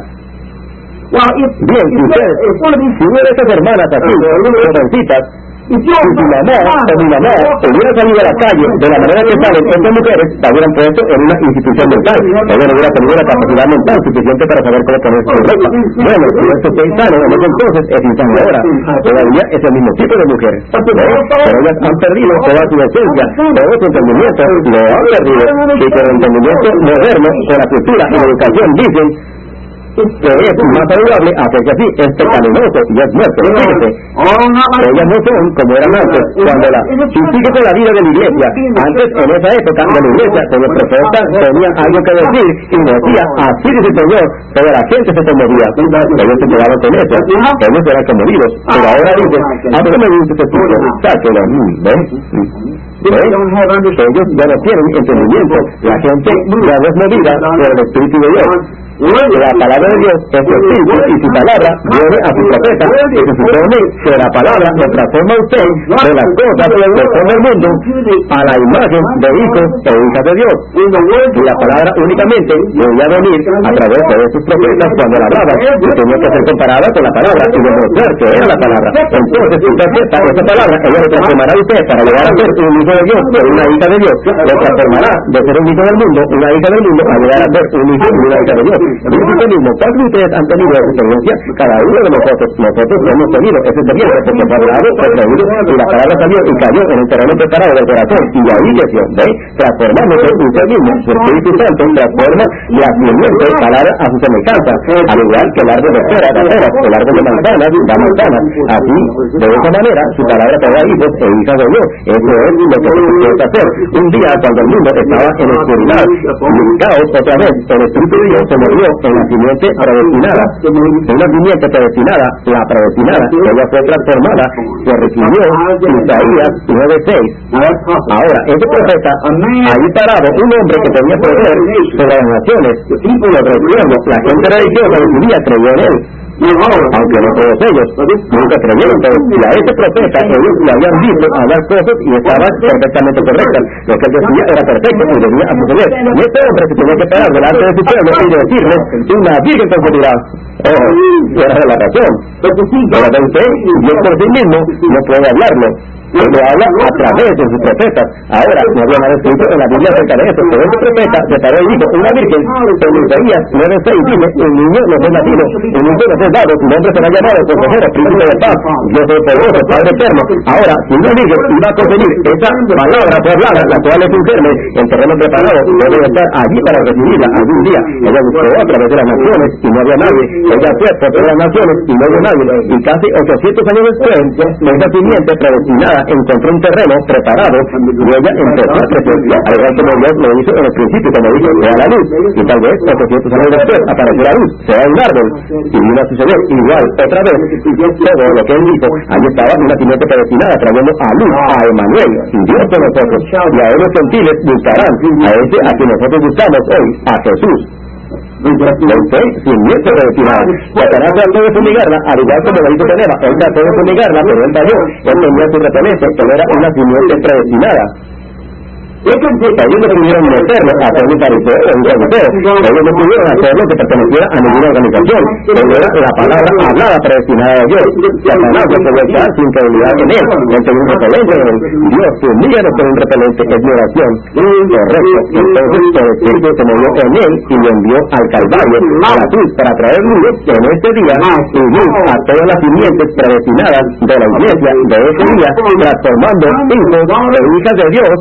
Bien, si una de estas hermanas aquí, jovencitas, si tu mamá o mi mamá hubiera salido a la calle de la manera que salen estas mujeres, la hubieran puesto en una institución mental. Ella no hubiera tenido la capacidad mental suficiente para saber cómo ponerse su ropa. Bueno, si esto fue insano en ese entonces, es insano ahora. Todavía es el mismo tipo de mujeres. Pero ellas han perdido toda su esencia, todo su entendimiento, lo han perdido. Y con el entendimiento moderno, con la cultura y la educación, dicen que es más saludable hacerse así, es pecaminoso y es muerto. Fíjese, ellas no son como eran antes. Cuando si sigue con la vida de la iglesia, antes en esa época de la iglesia, cuando el profeta tenía algo que decir y decía: así dice el Señor, toda la gente se conmovía. Ellos se quedaban con eso, ellos eran conmovidos. Pero ahora dicen: a mí no me gusta ese tipo, sáquelo. ¿Ves? Ellos ya no tienen entendimiento. La gente ya no es movida por el Espíritu de Dios. La palabra de Dios es su espíritu y su palabra viene a su profeta, que se supone que la palabra lo transforma a usted de las cosas que son del mundo a la imagen de hijos e hijas de Dios. Y la palabra únicamente podía venir a través de estos profetas cuando la hablaban, y tenía que ser comparada con la palabra y demostrar que era la palabra. Entonces, si usted acepta esa palabra, ella lo transformará a usted para llegar a ser un hijo de Dios o una hija de Dios. Lo transformará de ser un hijo del mundo, una hija del mundo, a llegar a ser un hijo y una hija de Dios. Fíjense mismo, ¿cuántos de ustedes han tenido esa experiencia? Cada uno de nosotros hemos tenido esa experiencia, porque fue hablado, fue traído, y la palabra salió y cayó en el terreno preparado del corazón, y de ahí creció, ¿veis? Transformándose usted mismo, su Espíritu Santo transforma la simiente palabra a su semejanza, al igual que el árbol de cera da peras, el árbol de manzanas da manzanas. Así, de esa manera, su palabra traerá hijos e hijas de Dios. Eso es lo que se puede hacer. Un día, cuando el mundo estaba en oscuridad y en caos, otra vez, el Espíritu de Dios se movió en la simiente predestinada, una simiente predestinada, la predestinada, ella fue transformada, se recibió Isaías 9:6. Ahora, ese profeta, ahí parado, un hombre que tenía poder sobre las naciones, sobre el pueblo, la gente religiosa de su día creyó en él. Aunque no todos ellos nunca creyeron, pero a ese profeta ellos le habían visto hablar cosas y estaban perfectamente correctas. Lo que él decía era perfecto y debía suceder. Y este hombre se tenía que parar delante de su pueblo y decirle: una virgen concebirá. Era la razón. Pero de usted, Dios por sí mismo no puede hablarlo. Él lo habla a través de sus profetas. Ahora, no había nada escrito en la Biblia acerca de eso, pero este profeta se paró y dijo, una virgen, en Isaías 9:6 dice, un niño nos es nacido, un hijo nos es dado, su nombre será llamado consejero, príncipe de paz, Dios poderoso, Padre eterno. Ahora, si una virgen iba a conseguir esa palabra fue hablada, la cual es un germen, en terreno preparado, debe estar allí para recibirla algún día. Ella buscó a través de las naciones y no había nadie. Ella fue por todas las naciones y no había nadie. Y casi 800 años después, esa simiente predestinada encontró un terreno preparado y ella empezó a crecer, al igual como Dios lo hizo en el principio, cuando dijo, sea la luz. Y tal vez 800 años después apareció la luz, sea un árbol. Y vino a suceder igual otra vez. Todo lo que él dijo, allí estaba una simiente predestinada trayendo a luz, a Emmanuel, Dios con nosotros. Y a los gentiles buscarán a ese a quien nosotros buscamos hoy, a Jesús. Usted, simiente predestinada. Satanás trató de fumigarla, al igual como lo hizo con Eva. Él trató de fumigarla, pero él falló. Él tenía su repelente, él era una simiente predestinada. Ellos no pudieron meterlo a ser un fariseo o un saduceo. Ellos no pudieron hacerlo que perteneciera a ninguna organización. Él era la palabra hablada predestinada de Dios. Satanás no puede estar sin credibilidad en él. Él tenía un repelente en él. Dios se humilla con un repelente, es mi oración. Correcto. Entonces el Espíritu se movió en él y lo envió al Calvario, a la cruz, para traer luz en este día y luz a todas las simientes predestinadas de la iglesia de este día, transformando hijos e hijas de Dios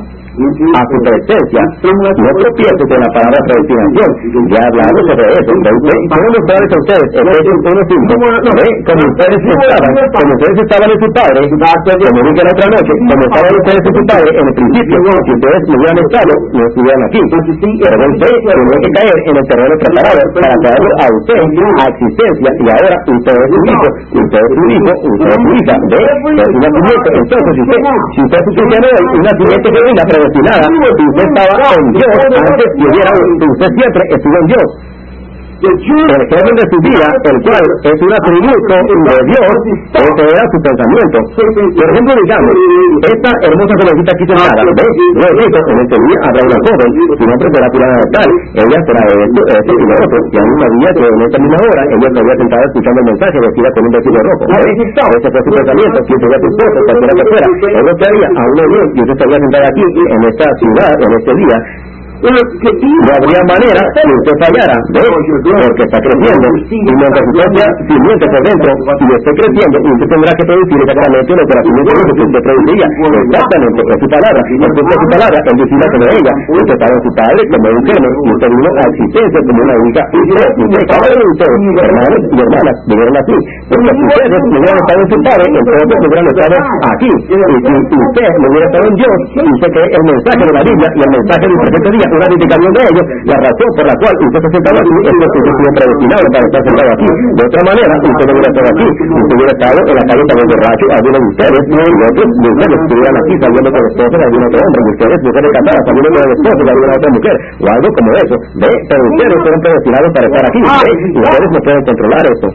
a su presencia. No tropieces en la palabra predestinación. Ya hablamos sobre eso. ¿Cómo los padres a ustedes? Efesios 1:5. Como ustedes estaban en su padre, como dije la otra noche, como estaban ustedes en su padre en el principio, si ustedes no hubieran estado, no estuvieran aquí. Pero usted tiene que caer en el terreno preparado para traerlo a usted a existencia, y ahora usted es su hijo, usted es su hijo, usted es su hija. Es una simiente. Entonces, si usted es un cristiano, una simiente que venga predestinada, usted estaba en Dios antes que hubiera, usted siempre estuvo en Dios. El germen de su vida, el cual es un atributo de Dios, ese era su pensamiento. Por ejemplo, digamos, esta hermosa jovencita aquí sentada, ¿ves? Lo he dicho, en este día habrá una joven, su nombre será fulana de tal, ella será esto y lo otro, y a un día que en esta misma hora, ella estaría sentada escuchando el mensaje vestida con un vestido rojo. Ese fue su pensamiento, quien sería tu esposo, cualquiera que fuera. Él lo que haría a uno de Dios, y usted estaría sentada aquí, en esta ciudad, en este día. No habría manera que usted fallara, ¿ves? Porque está creciendo, y mientras usted sea simiente por dentro y esté creciendo, usted tendrá que producir exactamente lo que la simiente dijo que usted produciría. Exactamente, es su palabra. Entonces es su palabra, él decida como ella. Usted estaba en su padre como un germen, y usted vino a existencia como una única. Usted, cada uno de ustedes, hermanos y hermanas, vivieron así. Porque si ustedes no hubieran estado en su padre, entonces no hubieran estado aquí. Y si usted no hubiera estado en Dios, y usted cree el mensaje de la Biblia y el mensaje del presente día, una vindicación de ellos, la razón por la cual usted se sentado aquí es porque usted estuvo predestinado para estar sentado aquí. De otra manera, usted no hubiera estado aquí, usted hubiera estado en la calle también borracho, algunos de ustedes, y otros de ustedes estuvieran aquí saliendo con esposa de algún otro hombre, y ustedes, mujeres casadas, saliendo con el esposo de alguna otra mujer, o algo como eso, ¿ve? Pero ustedes fueron predestinados para estar aquí, ¿ve? Y ustedes no pueden controlar eso.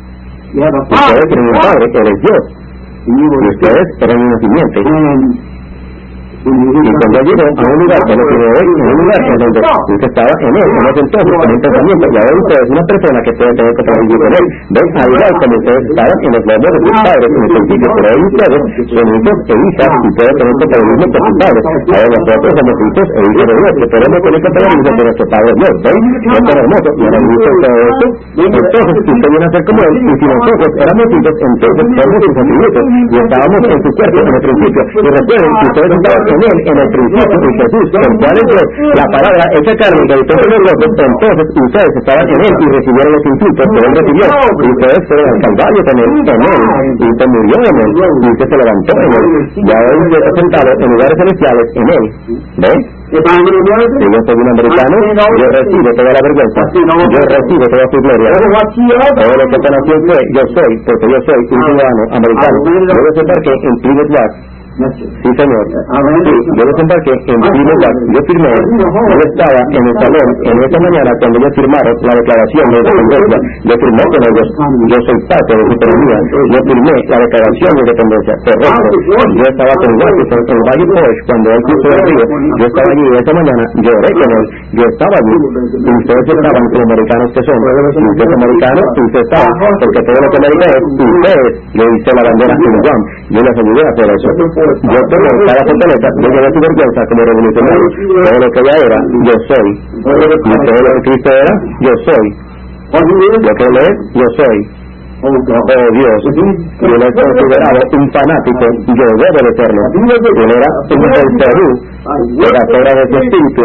Ustedes tienen un padre, él es Dios, y ustedes eran una simiente. Y cuando llegó a un lugar, como que hoy, en un lugar en donde usted estaba en él, en ese entonces, con un pensamiento, y ahora usted es una persona que puede tener que vivir con él. ¿Ven? Al igual como ustedes estaban en los lomos de sus padres en el principio, pero hoy ustedes son hijos e hijas y pueden tener compañerismo con sus padres. Ahora nosotros somos hijos e hijas de Dios, que podemos tener compañerismo con nuestro Padre Dios. ¿Ven? Es tan hermoso. Y ahora mismo todo esto, entonces, si usted viene a ser como él, y si nosotros éramos hijos, entonces somos sus atributos, y estábamos en su cuerpo en el principio. Y recuerden, si ustedes estaban en él, en el principio de Jesús, el cual es Dios, la palabra hecha carne que habitó entre nosotros, entonces ustedes estaban en él y recibieron los insultos que él recibió, y ustedes fueron al Calvario con él, y usted murió en él, y usted se levantó en él, y ahora usted está sentado en lugares celestiales en él. ¿Ves? Si yo soy un americano, yo recibo toda la vergüenza, yo recibo toda su gloria. Todo lo que esta nación fue, yo soy, porque yo soy un ciudadano americano. Debe ser que en Plymouth Rock, Sí, señor. Sí, yo desembarqué en Plymouth Rock. Yo firmé. Yo estaba en el salón en esta mañana cuando ellos firmaron la declaración de independencia. Yo firmé con ellos. Yo soy parte de su economía. Yo firmé la declaración de independencia. Correcto. Yo estaba con Washington en Valle Forge cuando él cruzó el río. Yo estaba allí esta mañana. Lloré con él. Yo estaba allí. Y ustedes estaban como americanos que son. Y usted es americano. Y usted estaba. Porque todo lo que me dice es ustedes. Yo hice la bandera en Guam. Yo les ayudé a hacer eso. Yo tengo cada fortaleza, yo llevé su vergüenza como revolucionario. Todo lo que ella era, yo soy. Y todo lo que Cristo era, yo soy. Lo que él es, yo soy. Oh Dios, yo le he considerado un fanático, yo debo de serlo. Él era un Perú, de las obras de su espíritu.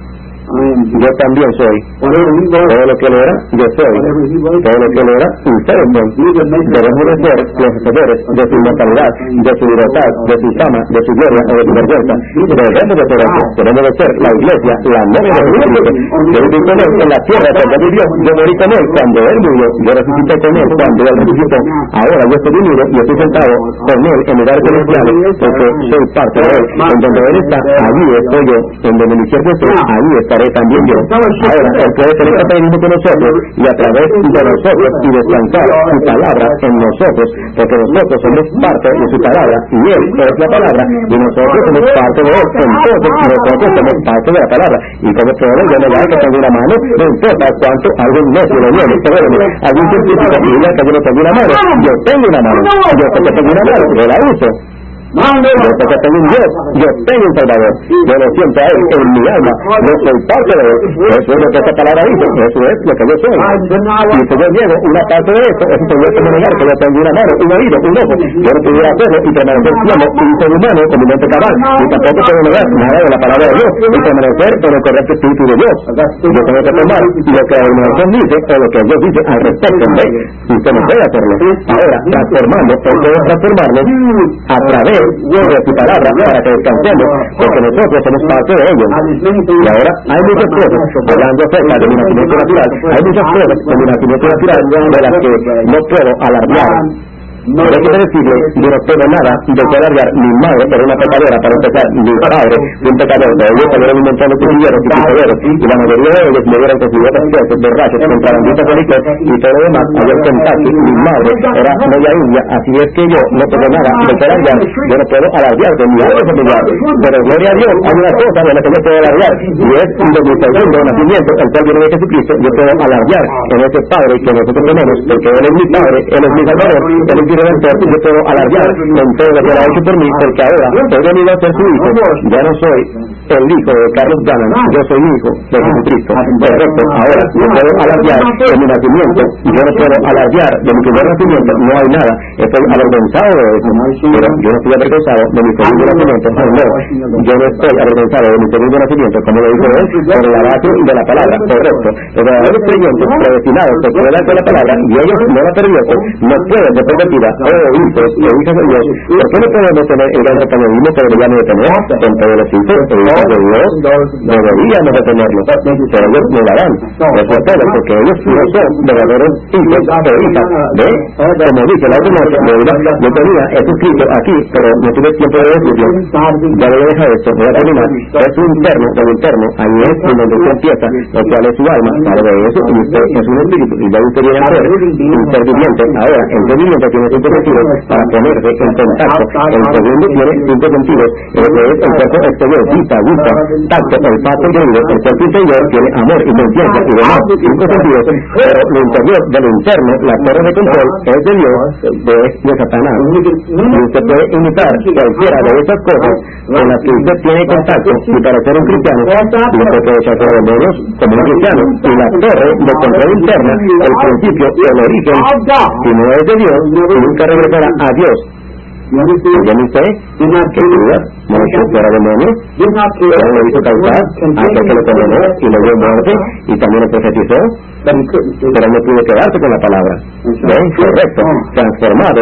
Yo también soy. Todo lo que él era, yo soy. Todo lo que él era, ustedes son. Debemos de ser los hacedores de su inmortalidad, de su libertad, de su fama, de su gloria o de su vergüenza. Debemos de ser eso. Debemos de ser la iglesia, la novia de Jesucristo. Yo viví con él en la tierra cuando vivió. Yo morí con él cuando él murió. Yo resucité con él cuando él resucitó. Ahora yo estoy unido y estoy sentado con él en lugares celestiales porque soy parte de él. En donde él está, allí estoy yo. En donde mi siervo esté, allí estaré también yo. Ahora, él puede tener compañerismo con nosotros y a través de nosotros y descansar su palabra en nosotros, porque nosotros somos parte de su palabra y él es la palabra y nosotros somos parte de él. Entonces nosotros somos parte de la palabra y como todo yo me da que tengo una mano, no importa cuánto algún necio lo viene, algún científico que diga que yo no tengo una mano, yo tengo una mano, yo sé que tengo una mano, yo la uso. Yo sé que tengo un Dios, yo tengo un Salvador, yo lo siento a él en mi alma, yo soy parte de él. Eso es lo que esta palabra dice, eso es lo que yo soy. Y si yo llego una parte de eso, eso sería como negar que yo tengo una mano, un oído, un ojo. Yo no pudiera hacerlo y permanecer siendo un ser humano con mi mente cabal, y tampoco puedo negar nada de la palabra de Dios y permanecer con el correcto espíritu de Dios. Yo tengo que tomar lo que la imaginación dice o lo que Dios dice al respecto de él. Y usted no puede hacerlo. Ahora, transformando, él puede transformarlo a través de su palabra para que descansemos, porque nosotros somos parte de ellos. Y ahora hay muchas cosas, hablando acerca de mi nacimiento natural, hay muchas cosas de mi nacimiento natural de las que no puedo alardear. Pero hay que decirle, yo no tengo nada de que alargar. Mi madre era una pecadora, para empezar, mi padre un pecador, de ellos salieron un montón de cuchilleros y pistoleros, y la mayoría de ellos me dieron que si otras cosas, borrachos, contrabanditas delictos y todo lo demás, allá en Kentucky. Mi madre era media india, así es que yo no tengo nada de que alargar. Yo no puedo alardear de mi árbol familiar, pero gloria a Dios, hay una cosa de la que yo puedo alardear, y es de mi segundo nacimiento, el cual viene de Jesucristo. Yo puedo alardear en ese Padre que nosotros tenemos, porque Él es mi Padre, Él es mi Salvador, Él es mi Redentor, y yo puedo alardear en todo lo que Él ha hecho por mí, porque ahora he venido a ser su hijo. Ya no soy el hijo de Carlos Gannon, yo soy hijo de Jesucristo. Correcto. Ahora yo puedo alardear de mi nacimiento, yo no puedo alardear de mi primer nacimiento, no hay nada. Estoy avergonzado de eso, pero yo no estoy avergonzado de mi segundo nacimiento. No, yo no estoy avergonzado de mi segundo nacimiento, como lo dijo él, por la base de la palabra. Correcto. Los verdaderos creyentes predestinados se quedan con la palabra y ellos no la pervierten, no pueden ser convertidas. Hijos y hijas de Dios, ¿por qué no podemos tener el gran compañerismo que deberíamos de tener con todos los hijos e hijas de Dios? Deberíamos de tenerlo, pero ellos no la dan. Eso es todo, porque ellos no son verdaderos hijos e hijas de, como dice la otra noche, yo tenía esto escrito aquí, pero no tuve tiempo de decirlo. Ya voy a dejar esto, voy a terminar. Es un interno, del interno, ahí es donde usted empieza, lo cual es su alma, para de eso, y usted es un espíritu, y ya usted viene a ser un ser viviente. Ahora, el ser viviente tiene 5 sentidos para ponerse en contacto. El segundo tiene 5 sentidos, que es el cuerpo exterior, vista, gusta, tacto, olfato y oído. El cuerpo interior tiene amor y conciencia y demás 5 sentidos, pero lo interior de lo interno, la torre de control, es de Dios, de Satanás. Y usted puede imitar cualquiera de esas cosas con las que usted tiene contacto, y para ser un cristiano, usted puede echar los demonios como un cristiano. Y la torre de control interna, el principio, el origen, si no es de Dios, nunca regresará a Dios. ¿Ya usted? ¿Qué duda? ¿No es fuera demonios? ¿Pero lo hizo causar? Hasta que lo condenó y lo dio muerte y también lo profetizó, pero no pudo quedarse con la palabra. ¿Ven? Correcto. Transformado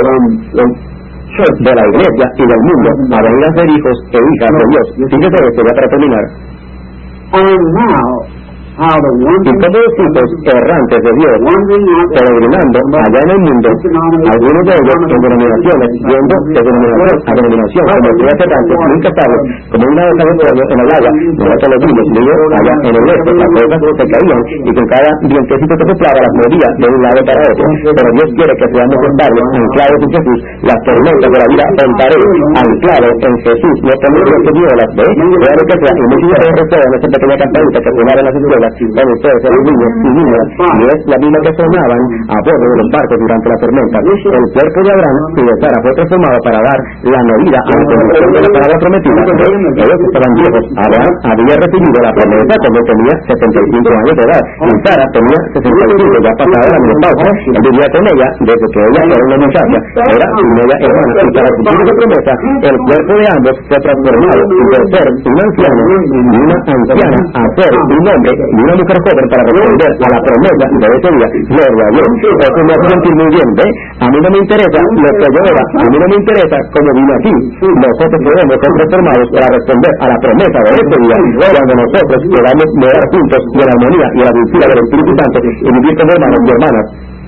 de la iglesia y del mundo a venir a ser hijos e hijas de Dios. Fíjese esto ya para terminar. y como los hijos errantes de Dios, peregrinando allá en el mundo, algunos de ellos en denominaciones, yendo de denominación a denominación, como estrellas errantes, nunca saben, como una de esas pueblos en el agua, nosotros los vimos, allá en el este, las cosas se caían, y con cada dientecito que soplaba las movía de un lado para otro, pero Dios quiere que seamos estables, anclados en Jesús, las tormentas de la vida enfrentaré, anclados en Jesús, no tenemos que violas, ¿ves? Vea lo que sea, y muchos de ustedes recuerdan esa pequeña campanita que sonaban en las escuelas, cuando ustedes eran niños y niñas, y es la misma que sonaban a bordo de los barcos durante la tormenta. El cuerpo de Abraham y de Sara fue transformado para dar la medida a la condición de la palabra prometida. Ellos estaban viejos. Abraham había recibido la promesa cuando tenía 75 años de edad, y Sara tenía 65, ya pasada la menopausia. Él vivía con ella desde que ella era una muchacha, era su media hermana, y para cumplir esa promesa, el cuerpo de ambos fue transformado de ser un anciano y una anciana a ser un hombre y una mujer joven para responder a la promesa de ese día. Gloria a Dios. Eso me hace sentir muy bien, ¿ve? A mí no me interesa lo que yo era, a mí no me interesa cómo vine aquí. Nosotros debemos ser transformados para responder a la promesa de ese día, cuando nosotros podamos morar juntos y en la armonía y la dulzura del Espíritu Santo y vivir como hermanos y hermanas.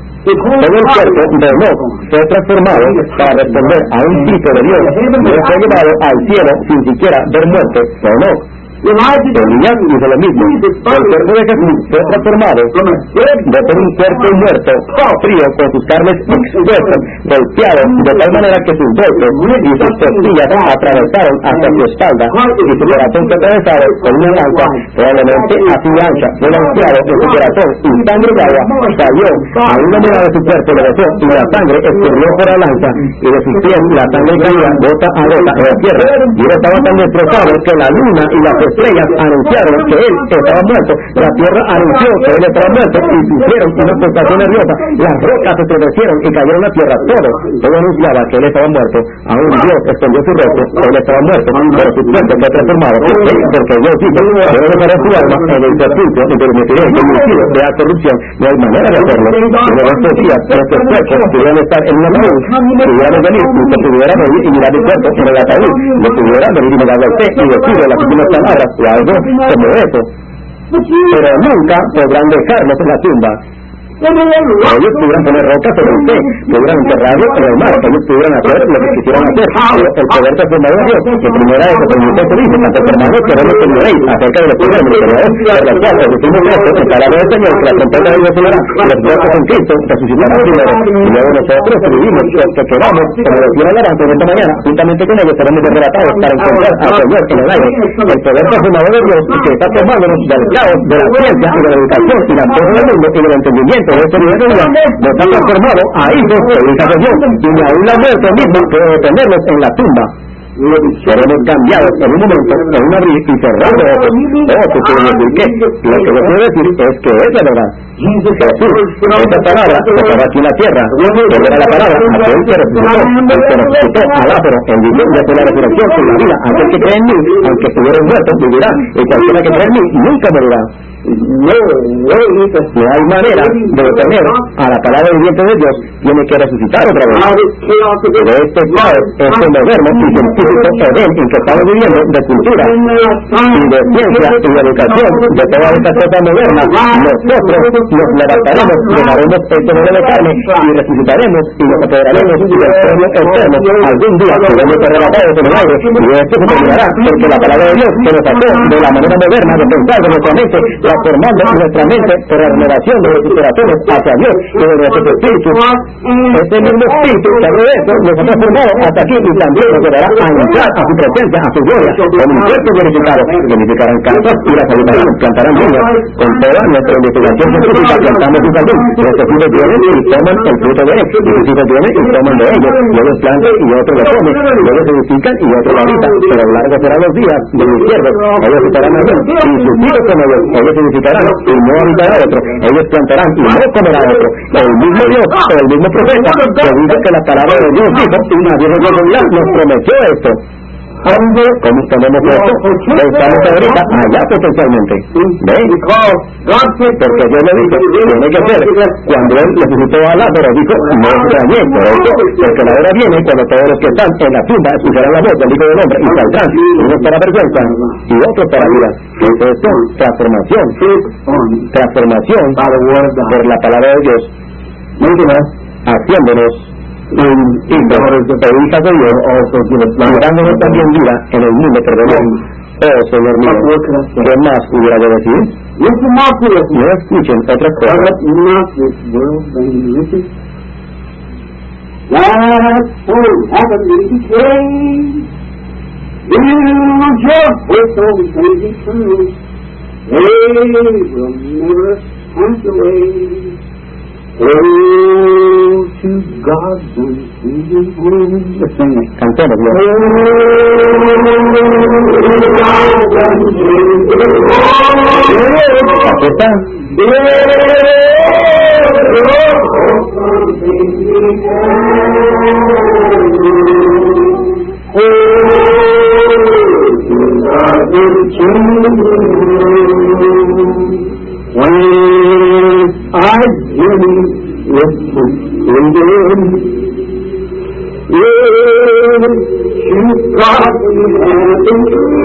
Todo el cuerpo de Enoc fue transformado para responder a un grito de Dios. No fue llevado al cielo sin siquiera ver muerte. Enoc. Elías hizo lo mismo. El cuerpo de Jesús fue transformado de ser un cuerpo muerto, frío, con sus carnes expuestas, golpeado, de tal manera que sus golpes y sus costillas atravesaron hasta su espalda, y su corazón fue atravesado con una lanza, probablemente así ancha, fue lanzado en su corazón, y sangre de agua salió a una medida de su cuerpo, le besó, y la sangre escurrió por la lanza, y de sus pies la sangre caía gota a gota en la tierra, y él estaba tan destrozado que la luna y las estrellas anunciaron que él estaba muerto, la tierra anunció que él estaba muerto, y hicieron una sensación nerviosa, las rocas se estremecieron y cayeron a la tierra, todo anunciaba que él estaba muerto. Aún Dios escondió su rostro, él estaba muerto, pero su cuerpo fue transformado, porque Dios dijo, yo dejaré su alma en el sepulcro y permitiré que mi cielo vea corrupción. No hay manera de hacerlo. En estos días, nuestros cuerpos pudieran estar en un ataúd, pudiéramos venir, usted pudiera venir y mirar mi cuerpo en el ataúd, yo pudiera venir y mirarlo a usted y decirle las últimas palabras o algo como eso, pero nunca podrán dejarnos en la tumba. Ellos pudieran poner rocas sobre usted, pudieran enterrarlo en el mar, ellos pudieran hacer lo que quisieran hacer, pero el poder transformador de Dios, que primera es como usted se dice, tanto hermanos que no lo ignoréis acerca de los poderes ministeriales, por los cuales decimos esto, en palabra del Señor, que la trompeta de Dios sonará, los muertos en Cristo resucitarán primero, y luego nosotros que vivimos, que queramos, como decía el avance de esta mañana, juntamente con ellos seremos arrebatados para encontrar al Señor en el aire. El poder transformador de Dios, que está tomándonos del caos, de la ciencia y de la educación y la todo del mundo y del entendimiento de este nivel de vida, nos ha transformado a hijos e hijas de Dios, y ni aún la muerte misma puede detenernos en la tumba. Seremos cambiados en un momento, en un abrir y cerrar de ojos. ¿Tú quieres decir qué? Lo que yo quiero decir es que es la verdad. Jesús, esa palabra se acaba aquí en la tierra, pero era la palabra aquel que resucitó a Lázaro, en vivienda de la resurrección en la vida. Aquel que cree en mí, aunque estuviera muerto, vivirá, y cualquiera que cree en mí nunca morirá. No hay manera de detener a la palabra viviente de Dios, tiene que resucitar otra vez. De este caos, este moderno y científico Edén en que estamos viviendo, de cultura y de ciencia y de educación, de todas estas cosas modernas, nosotros nos levantaremos, dejaremos este modelo de carne y resucitaremos y nos apoderaremos del pueblo eterno. Algún día seremos arrebatados en el aire, y esto se terminará, porque la palabra de Dios que nos sacó de la manera moderna de pensar de nuestra mente, transformando nuestra mente por la renovación de nuestros corazones hacia Dios y de nuestros espíritus. Este mismo espíritu que de eso nos ha transformado hasta aquí, y también nos llevará a entrar a su presencia, a su gloria, con un cuerpo glorificado. Edificarán casas y las habitarán, plantarán viñas. Con toda nuestra investigación científica plantamos un jardín. Nuestros hijos vienen y toman el fruto de él, y sus hijos vienen y toman de ellos, y ellos plantan y otros lo comen, y ellos edifican y otros lo habitan, pero largos serán los días de mis siervos. Ellos estarán allí, y sus hijos con ellos edificarán y no habitará otro, ellos plantarán y no comerá otro. El mismo Dios, el mismo profeta, que dice que la palabra de Dios dijo, y nadie nos prometió esto. ¿Cómo tenemos esto? Estamos ahorita allá potencialmente. ¿Ves? Porque Dios le dijo, tiene que ser. Cuando Él le visitó a Lázaro, dijo, no extrañé por esto, porque la hora viene cuando todos los que están en la tumba escucharán la voz del Hijo del Hombre y saldrán, unos para vergüenza y otros para vida. Entonces, transformación por la palabra de Dios, haciéndonos hijos e hijas de Dios, dándonos también vida en el mundo perdonado. Oh, Señor mío, ¿qué más hubiera de decir? No escuchen otras cosas. Oh, to God's unchanging hand. Cantémoslo. Aquí está. When I journey with the children, to God we have been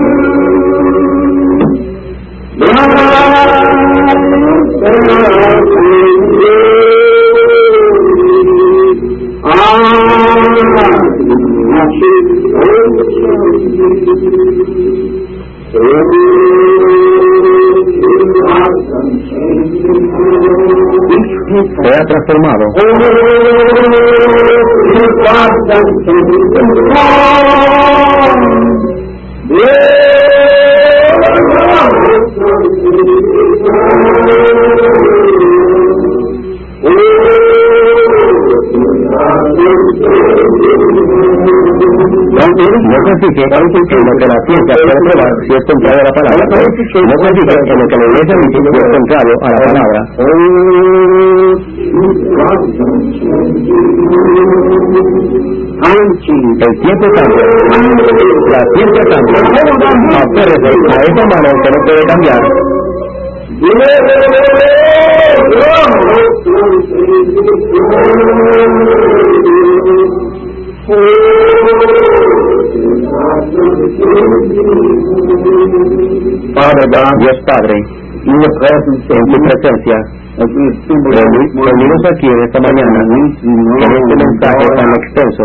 Se ha transformado. No se fije en lo que la ciencia puede probar si es contrario a la palabra. No se fije en lo que la iglesia dice si es contrario a la palabra. El tiempo cambia, la ciencia cambia. Apérrese a esa mano que no puede cambiar. Dios Padre, en tu presencia, reunidos aquí en esta mañana, en este mensaje tan extenso,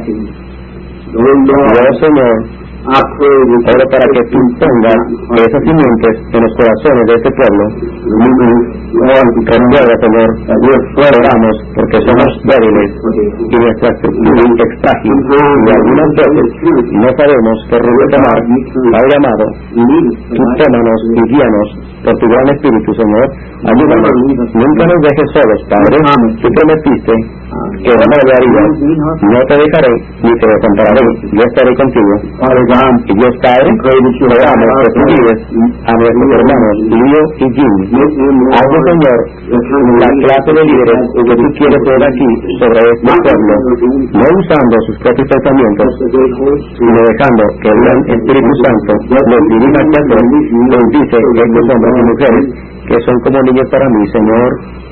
oh Señor, oro para que tú pongas esas simientes en los corazones de este pueblo. Recuerda, Señor, oramos porque somos débiles y nuestra estructura es frágil y algunas veces no sabemos qué rumbo tomar. Padre amado, tú tómanos y guíanos por tu gran Espíritu, Señor. Ayúdanos, nunca nos dejes solos, Padre. Tú prometiste que no lo harías. No te dejaré ni te desampararé. Yo estaré contigo. Y Dios Padre, oramos que tú guíes a nuestros hermanos Leo y Jimmy. Hazlo, Señor, la clase de líderes que tú quieres ver aquí sobre este pueblo, no usando sus propios pensamientos, sino dejando que el gran Espíritu Santo los dirija hacia hacer. Nos dice que estos hombres y mujeres que son como niños para mí, Señor.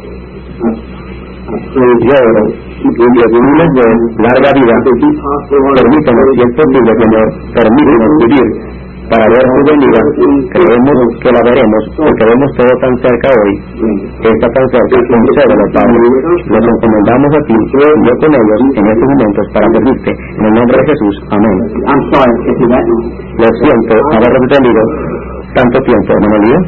Yo oro que tú les des larga vida. Permítanos, si es posible, Señor, permítanos vivir para ver tu venida. Creemos que la veremos, porque vemos todo tan cerca hoy, que está tan cerca. Concédelo, Padre. Los encomendamos a ti, yo con ellos en estos momentos para servirte. En el nombre de Jesús. Amén. Lo siento haber retenido tanto tiempo, hermano Lío.